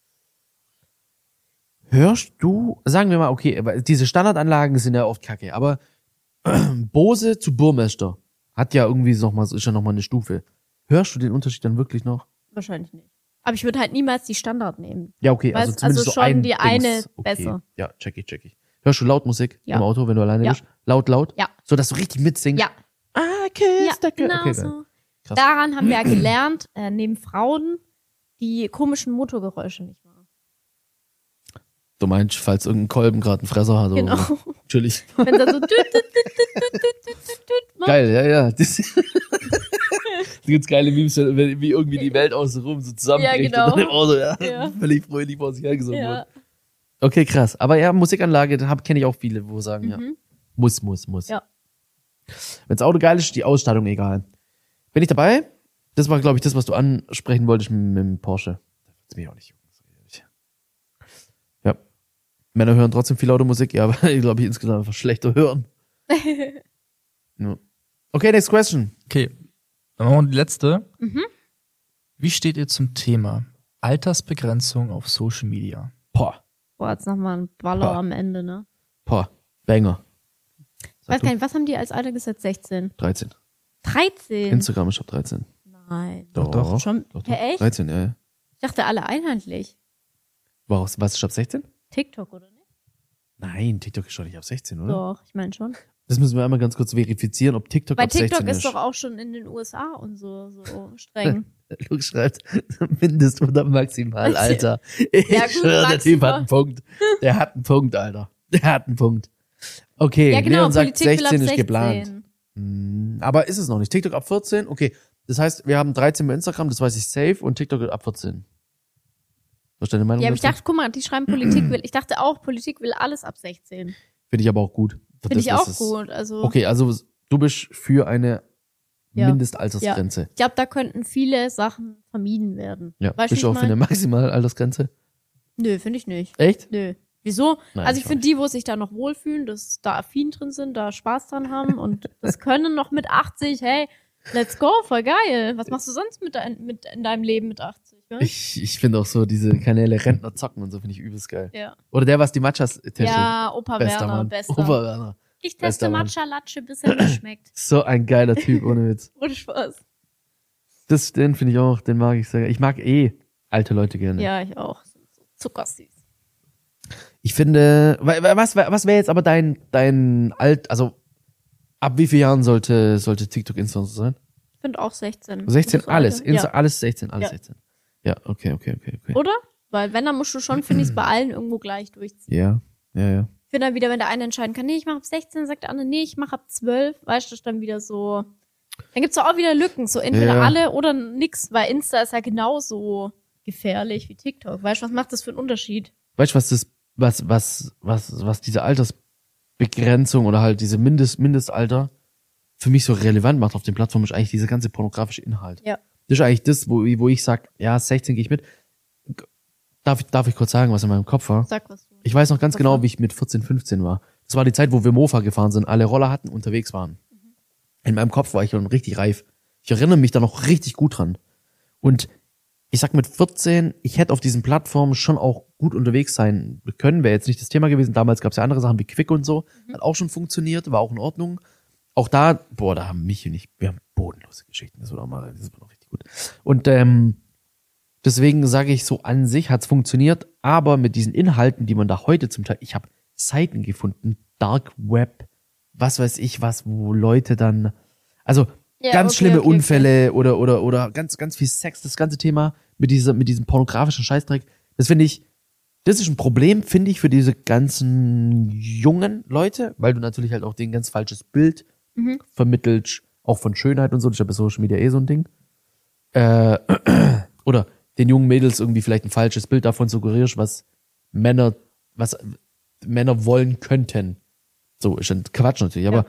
Hörst du, sagen wir mal, okay, aber diese Standardanlagen sind ja oft kacke, aber Bose zu Burmester hat ja irgendwie nochmal, ist ja nochmal eine Stufe. Hörst du den Unterschied dann wirklich noch? Wahrscheinlich nicht. Aber ich würde halt niemals die Standard nehmen. Ja, okay, also Weißt, zumindest also so schon ein die Dings. eine Okay. besser. Ja, check ich. Hörst du laut Musik Ja. im Auto, wenn du alleine Ja. bist? Laut? Ja. So, dass du richtig mitsingst? Ja, I kiss the girl. genau Okay, geil. so. Krass. Daran haben wir ja gelernt, neben Frauen die komischen Motorgeräusche nicht machen. Du meinst, falls irgendein Kolben gerade einen Fresser hat oder Genau. so. Natürlich. Wenn dann so macht. Geil, ja. Das gibt's geile Memes, wie irgendwie die Welt außenrum so zusammenbricht Ja, genau. und dann im Auto, Ja. völlig fröhlich vor sich hergesungen Ja. wird. Okay, krass. Aber ja, Musikanlage, da kenne ich auch viele, wo sagen, ja. Mhm. Muss. Ja. Wenn das Auto geil ist, die Ausstattung egal. Bin ich dabei? Das war, glaube ich, das, was du ansprechen wolltest mit dem Porsche. Das will ich auch nicht jucken. Ja. Männer hören trotzdem viel Automusik, ja, aber ich glaube, insgesamt einfach schlechter hören. Ja. Okay, next question. Okay, dann machen wir die letzte. Wie steht ihr zum Thema Altersbegrenzung auf Social Media? Boah, jetzt nochmal ein Baller Boah. am Ende, ne? Banger. Ich weiß gar nicht, was haben die als Alter gesetzt? 16? 13. 13? Instagram ist ab 13. Nein. Doch. Schon? Doch. Ja, echt? 13, ja. Ich dachte alle einheitlich. Was ist ab 16? TikTok, oder nicht? Nein, TikTok ist schon nicht ab 16, oder? Doch, ich meine schon. Das müssen wir einmal ganz kurz verifizieren, ob TikTok Bei ab 16 TikTok ist. ist doch auch schon in den USA und so streng. Luke schreibt, Mindest- oder maximal, Alter. Ich Ja, gut, schwöre, der Typ maximal. hat einen Punkt. Der hat einen Punkt, Alter. Der hat einen Punkt. Okay, Ja, genau, Leon sagt, Politik will 16 ab ist 16. geplant. Aber ist es noch nicht. TikTok ab 14, okay. Das heißt, wir haben 13 bei Instagram, das weiß ich safe, und TikTok ab 14. Was ist deine Meinung Ja, aber ich dazu? dachte, guck mal, die schreiben Politik will. Ich dachte auch, Politik will alles ab 16. Finde ich aber auch gut. Finde ich Das auch ist- gut. Also, Okay, also du bist für eine Ja. Mindestaltersgrenze. ich glaube, da könnten viele Sachen vermieden werden. Ja. Weißt du, Bist wie du ich auch für eine mein? Maximalaltersgrenze? Nö, finde ich nicht. Echt? Nö. Wieso? Nein, also ich ich finde die, wo sich da noch wohlfühlen, dass da affin drin sind, da Spaß dran haben und das können noch mit 80, hey, let's go, voll geil. Was machst du sonst mit in deinem Leben mit 80? Ne? Ich finde auch so diese Kanäle Rentner zocken und so finde ich übelst geil. Ja. Oder der, was die Matchas testet. Ja, Opa Bester Werner, Mann. bester. Opa Werner. Ich bester teste Mann. Matcha-Latsche, bis er mir schmeckt. So ein geiler Typ, ohne Witz. Ohne Spaß. Den finde ich auch, den mag ich sehr. Ich mag alte Leute gerne. Ja, ich auch. So zuckersüß. Ich finde, was wäre jetzt aber dein also ab wie vielen Jahren sollte TikTok Influencer sein? Ich finde auch 16. 16, Gutes alles. Alter. Ja. Alles 16, alles Ja. 16. Ja, okay. Oder? Weil wenn, dann musst du schon, finde ich, bei allen irgendwo gleich durchziehen. Ja. Ich finde dann wieder, wenn der eine entscheiden kann, nee, ich mache ab 16, sagt der andere, nee, ich mache ab 12, weißt du, das ist dann wieder so. Dann gibt's doch auch wieder Lücken, so entweder Ja. alle oder nix, weil Insta ist ja genauso gefährlich wie TikTok. Weißt du, was macht das für einen Unterschied? Weißt du, was diese Altersbegrenzung oder halt diese Mindestalter für mich so relevant macht auf den Plattformen, ist eigentlich dieser ganze pornografische Inhalt. Ja. Das ist eigentlich das, wo ich sag, ja, 16 gehe ich mit. Darf ich kurz sagen, was in meinem Kopf war? Sag was du. Ich weiß noch ganz Was genau, war? wie ich mit 14, 15 war. Das war die Zeit, wo wir Mofa gefahren sind, alle Roller hatten, unterwegs waren. In meinem Kopf war ich schon richtig reif. Ich erinnere mich da noch richtig gut dran. Und ich sag mit 14, ich hätte auf diesen Plattformen schon auch gut unterwegs sein können. Wäre jetzt nicht das Thema gewesen. Damals gab es ja andere Sachen wie Quick und so. Hat auch schon funktioniert, war auch in Ordnung. Auch da, da haben Michi und ich, wir haben bodenlose Geschichten. Das war noch richtig gut. Und deswegen sage ich so, an sich hat's funktioniert, aber mit diesen Inhalten, die man da heute zum Teil, ich habe Seiten gefunden, Dark Web, was weiß ich was, wo Leute dann, also Ja, ganz okay, schlimme okay. Unfälle oder ganz viel Sex, das ganze Thema mit diesem pornografischen Scheißdreck, das finde ich, das ist ein Problem, finde ich, für diese ganzen jungen Leute, weil du natürlich halt auch denen ganz falsches Bild vermittelst, auch von Schönheit und so, das ist ja bei Social Media so ein Ding. Oder den jungen Mädels irgendwie vielleicht ein falsches Bild davon suggerierst, was Männer wollen könnten. So, ist ein Quatsch natürlich, aber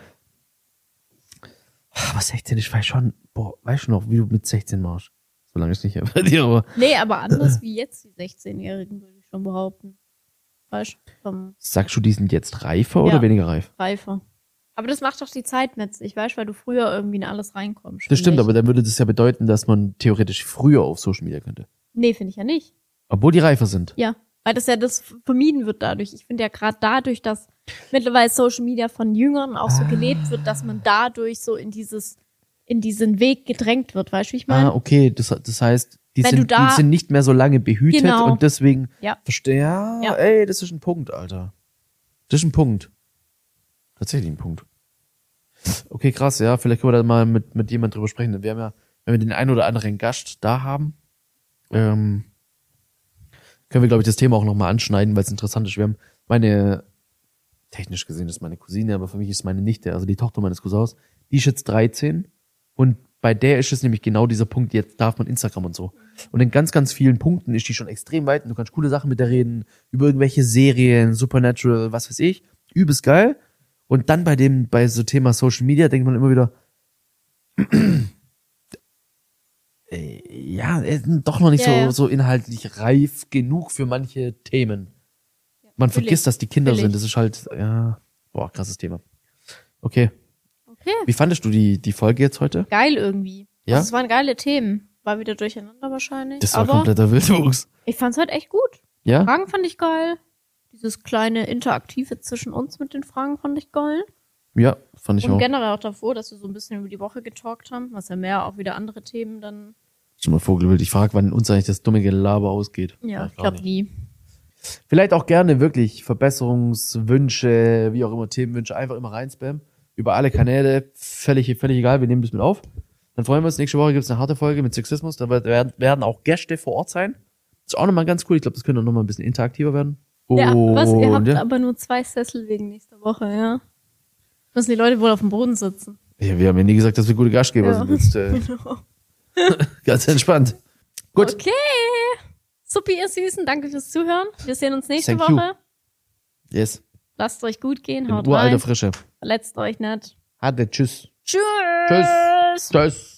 16, ich weiß schon, weißt du noch, wie du mit 16 machst? So lange ist nicht mehr bei dir, aber Nee, aber anders wie jetzt die 16-Jährigen, würde ich schon behaupten. Weißt du, vom sagst du, die sind jetzt reifer oder Ja. weniger reif? Reifer. Aber das macht doch die Zeit mit sich, weißt du, weil du früher irgendwie in alles reinkommst. Das stimmt, finde aber dann würde das ja bedeuten, dass man theoretisch früher auf Social Media könnte. Nee, finde ich ja nicht. Obwohl die reifer sind. Ja, weil das vermieden wird dadurch. Ich finde ja gerade dadurch, dass mittlerweile Social Media von Jüngern auch so gelebt wird, dass man dadurch so in diesen Weg gedrängt wird, weißt du, wie ich meine? Okay, das heißt, die Wenn du da- sind nicht mehr so lange behütet Genau. und deswegen Ja. verstehe, Ja. ey, das ist ein Punkt, Alter. Das ist ein Punkt. Tatsächlich ein Punkt. Okay, krass, ja, vielleicht können wir da mal mit jemand drüber sprechen. Wir haben ja, wenn wir den einen oder anderen Gast da haben, können wir, glaube ich, das Thema auch nochmal anschneiden, weil es interessant ist. Wir haben technisch gesehen ist meine Cousine, aber für mich ist meine Nichte, also die Tochter meines Cousins, die ist jetzt 13 und bei der ist es nämlich genau dieser Punkt, jetzt darf man Instagram und so. Und in ganz, ganz vielen Punkten ist die schon extrem weit und du kannst coole Sachen mit der reden, über irgendwelche Serien, Supernatural, was weiß ich, übelst geil. Und dann bei so Thema Social Media denkt man immer wieder, ja, doch noch nicht so inhaltlich reif genug für manche Themen. Man vergisst, dass die Kinder sind. Das ist halt, krasses Thema. Okay. Wie fandest du die Folge jetzt heute? Geil irgendwie. Ja? Also, es waren geile Themen. War wieder durcheinander wahrscheinlich. Das war aber kompletter Wildwuchs. ich fand's halt echt gut. Ja? Fragen fand ich geil. Dieses kleine Interaktive zwischen uns mit den Fragen fand ich geil. Ja, fand ich Und auch. generell auch davor, dass wir so ein bisschen über die Woche getalkt haben, was ja mehr auch wieder andere Themen dann. Schon mal Vogelwild. Ich frage, wann uns eigentlich das dumme Gelaber ausgeht. Ja, ich glaube nie. Vielleicht auch gerne wirklich Verbesserungswünsche, wie auch immer, Themenwünsche, einfach immer reinspammen. Über alle Kanäle, völlig egal, wir nehmen das mit auf. Dann freuen wir uns, nächste Woche gibt's eine harte Folge mit Sexismus, da werden auch Gäste vor Ort sein. Das ist auch nochmal ganz cool, ich glaube, das könnte nochmal ein bisschen interaktiver werden. Ja, was? Ihr habt ja. aber nur 2 Sessel wegen nächster Woche, ja. Müssen die Leute wohl auf dem Boden sitzen. Ja, wir haben ja nie gesagt, dass wir gute Gastgeber sind. Genau. Ganz entspannt. Gut. Okay. Suppi, ihr Süßen, danke fürs Zuhören. Wir sehen uns nächste Thank you. Woche. Yes. Lasst euch gut gehen, In haut uralter rein. Frische. Verletzt euch nicht. Tschüss. Tschüss. Tschüss. Tschüss.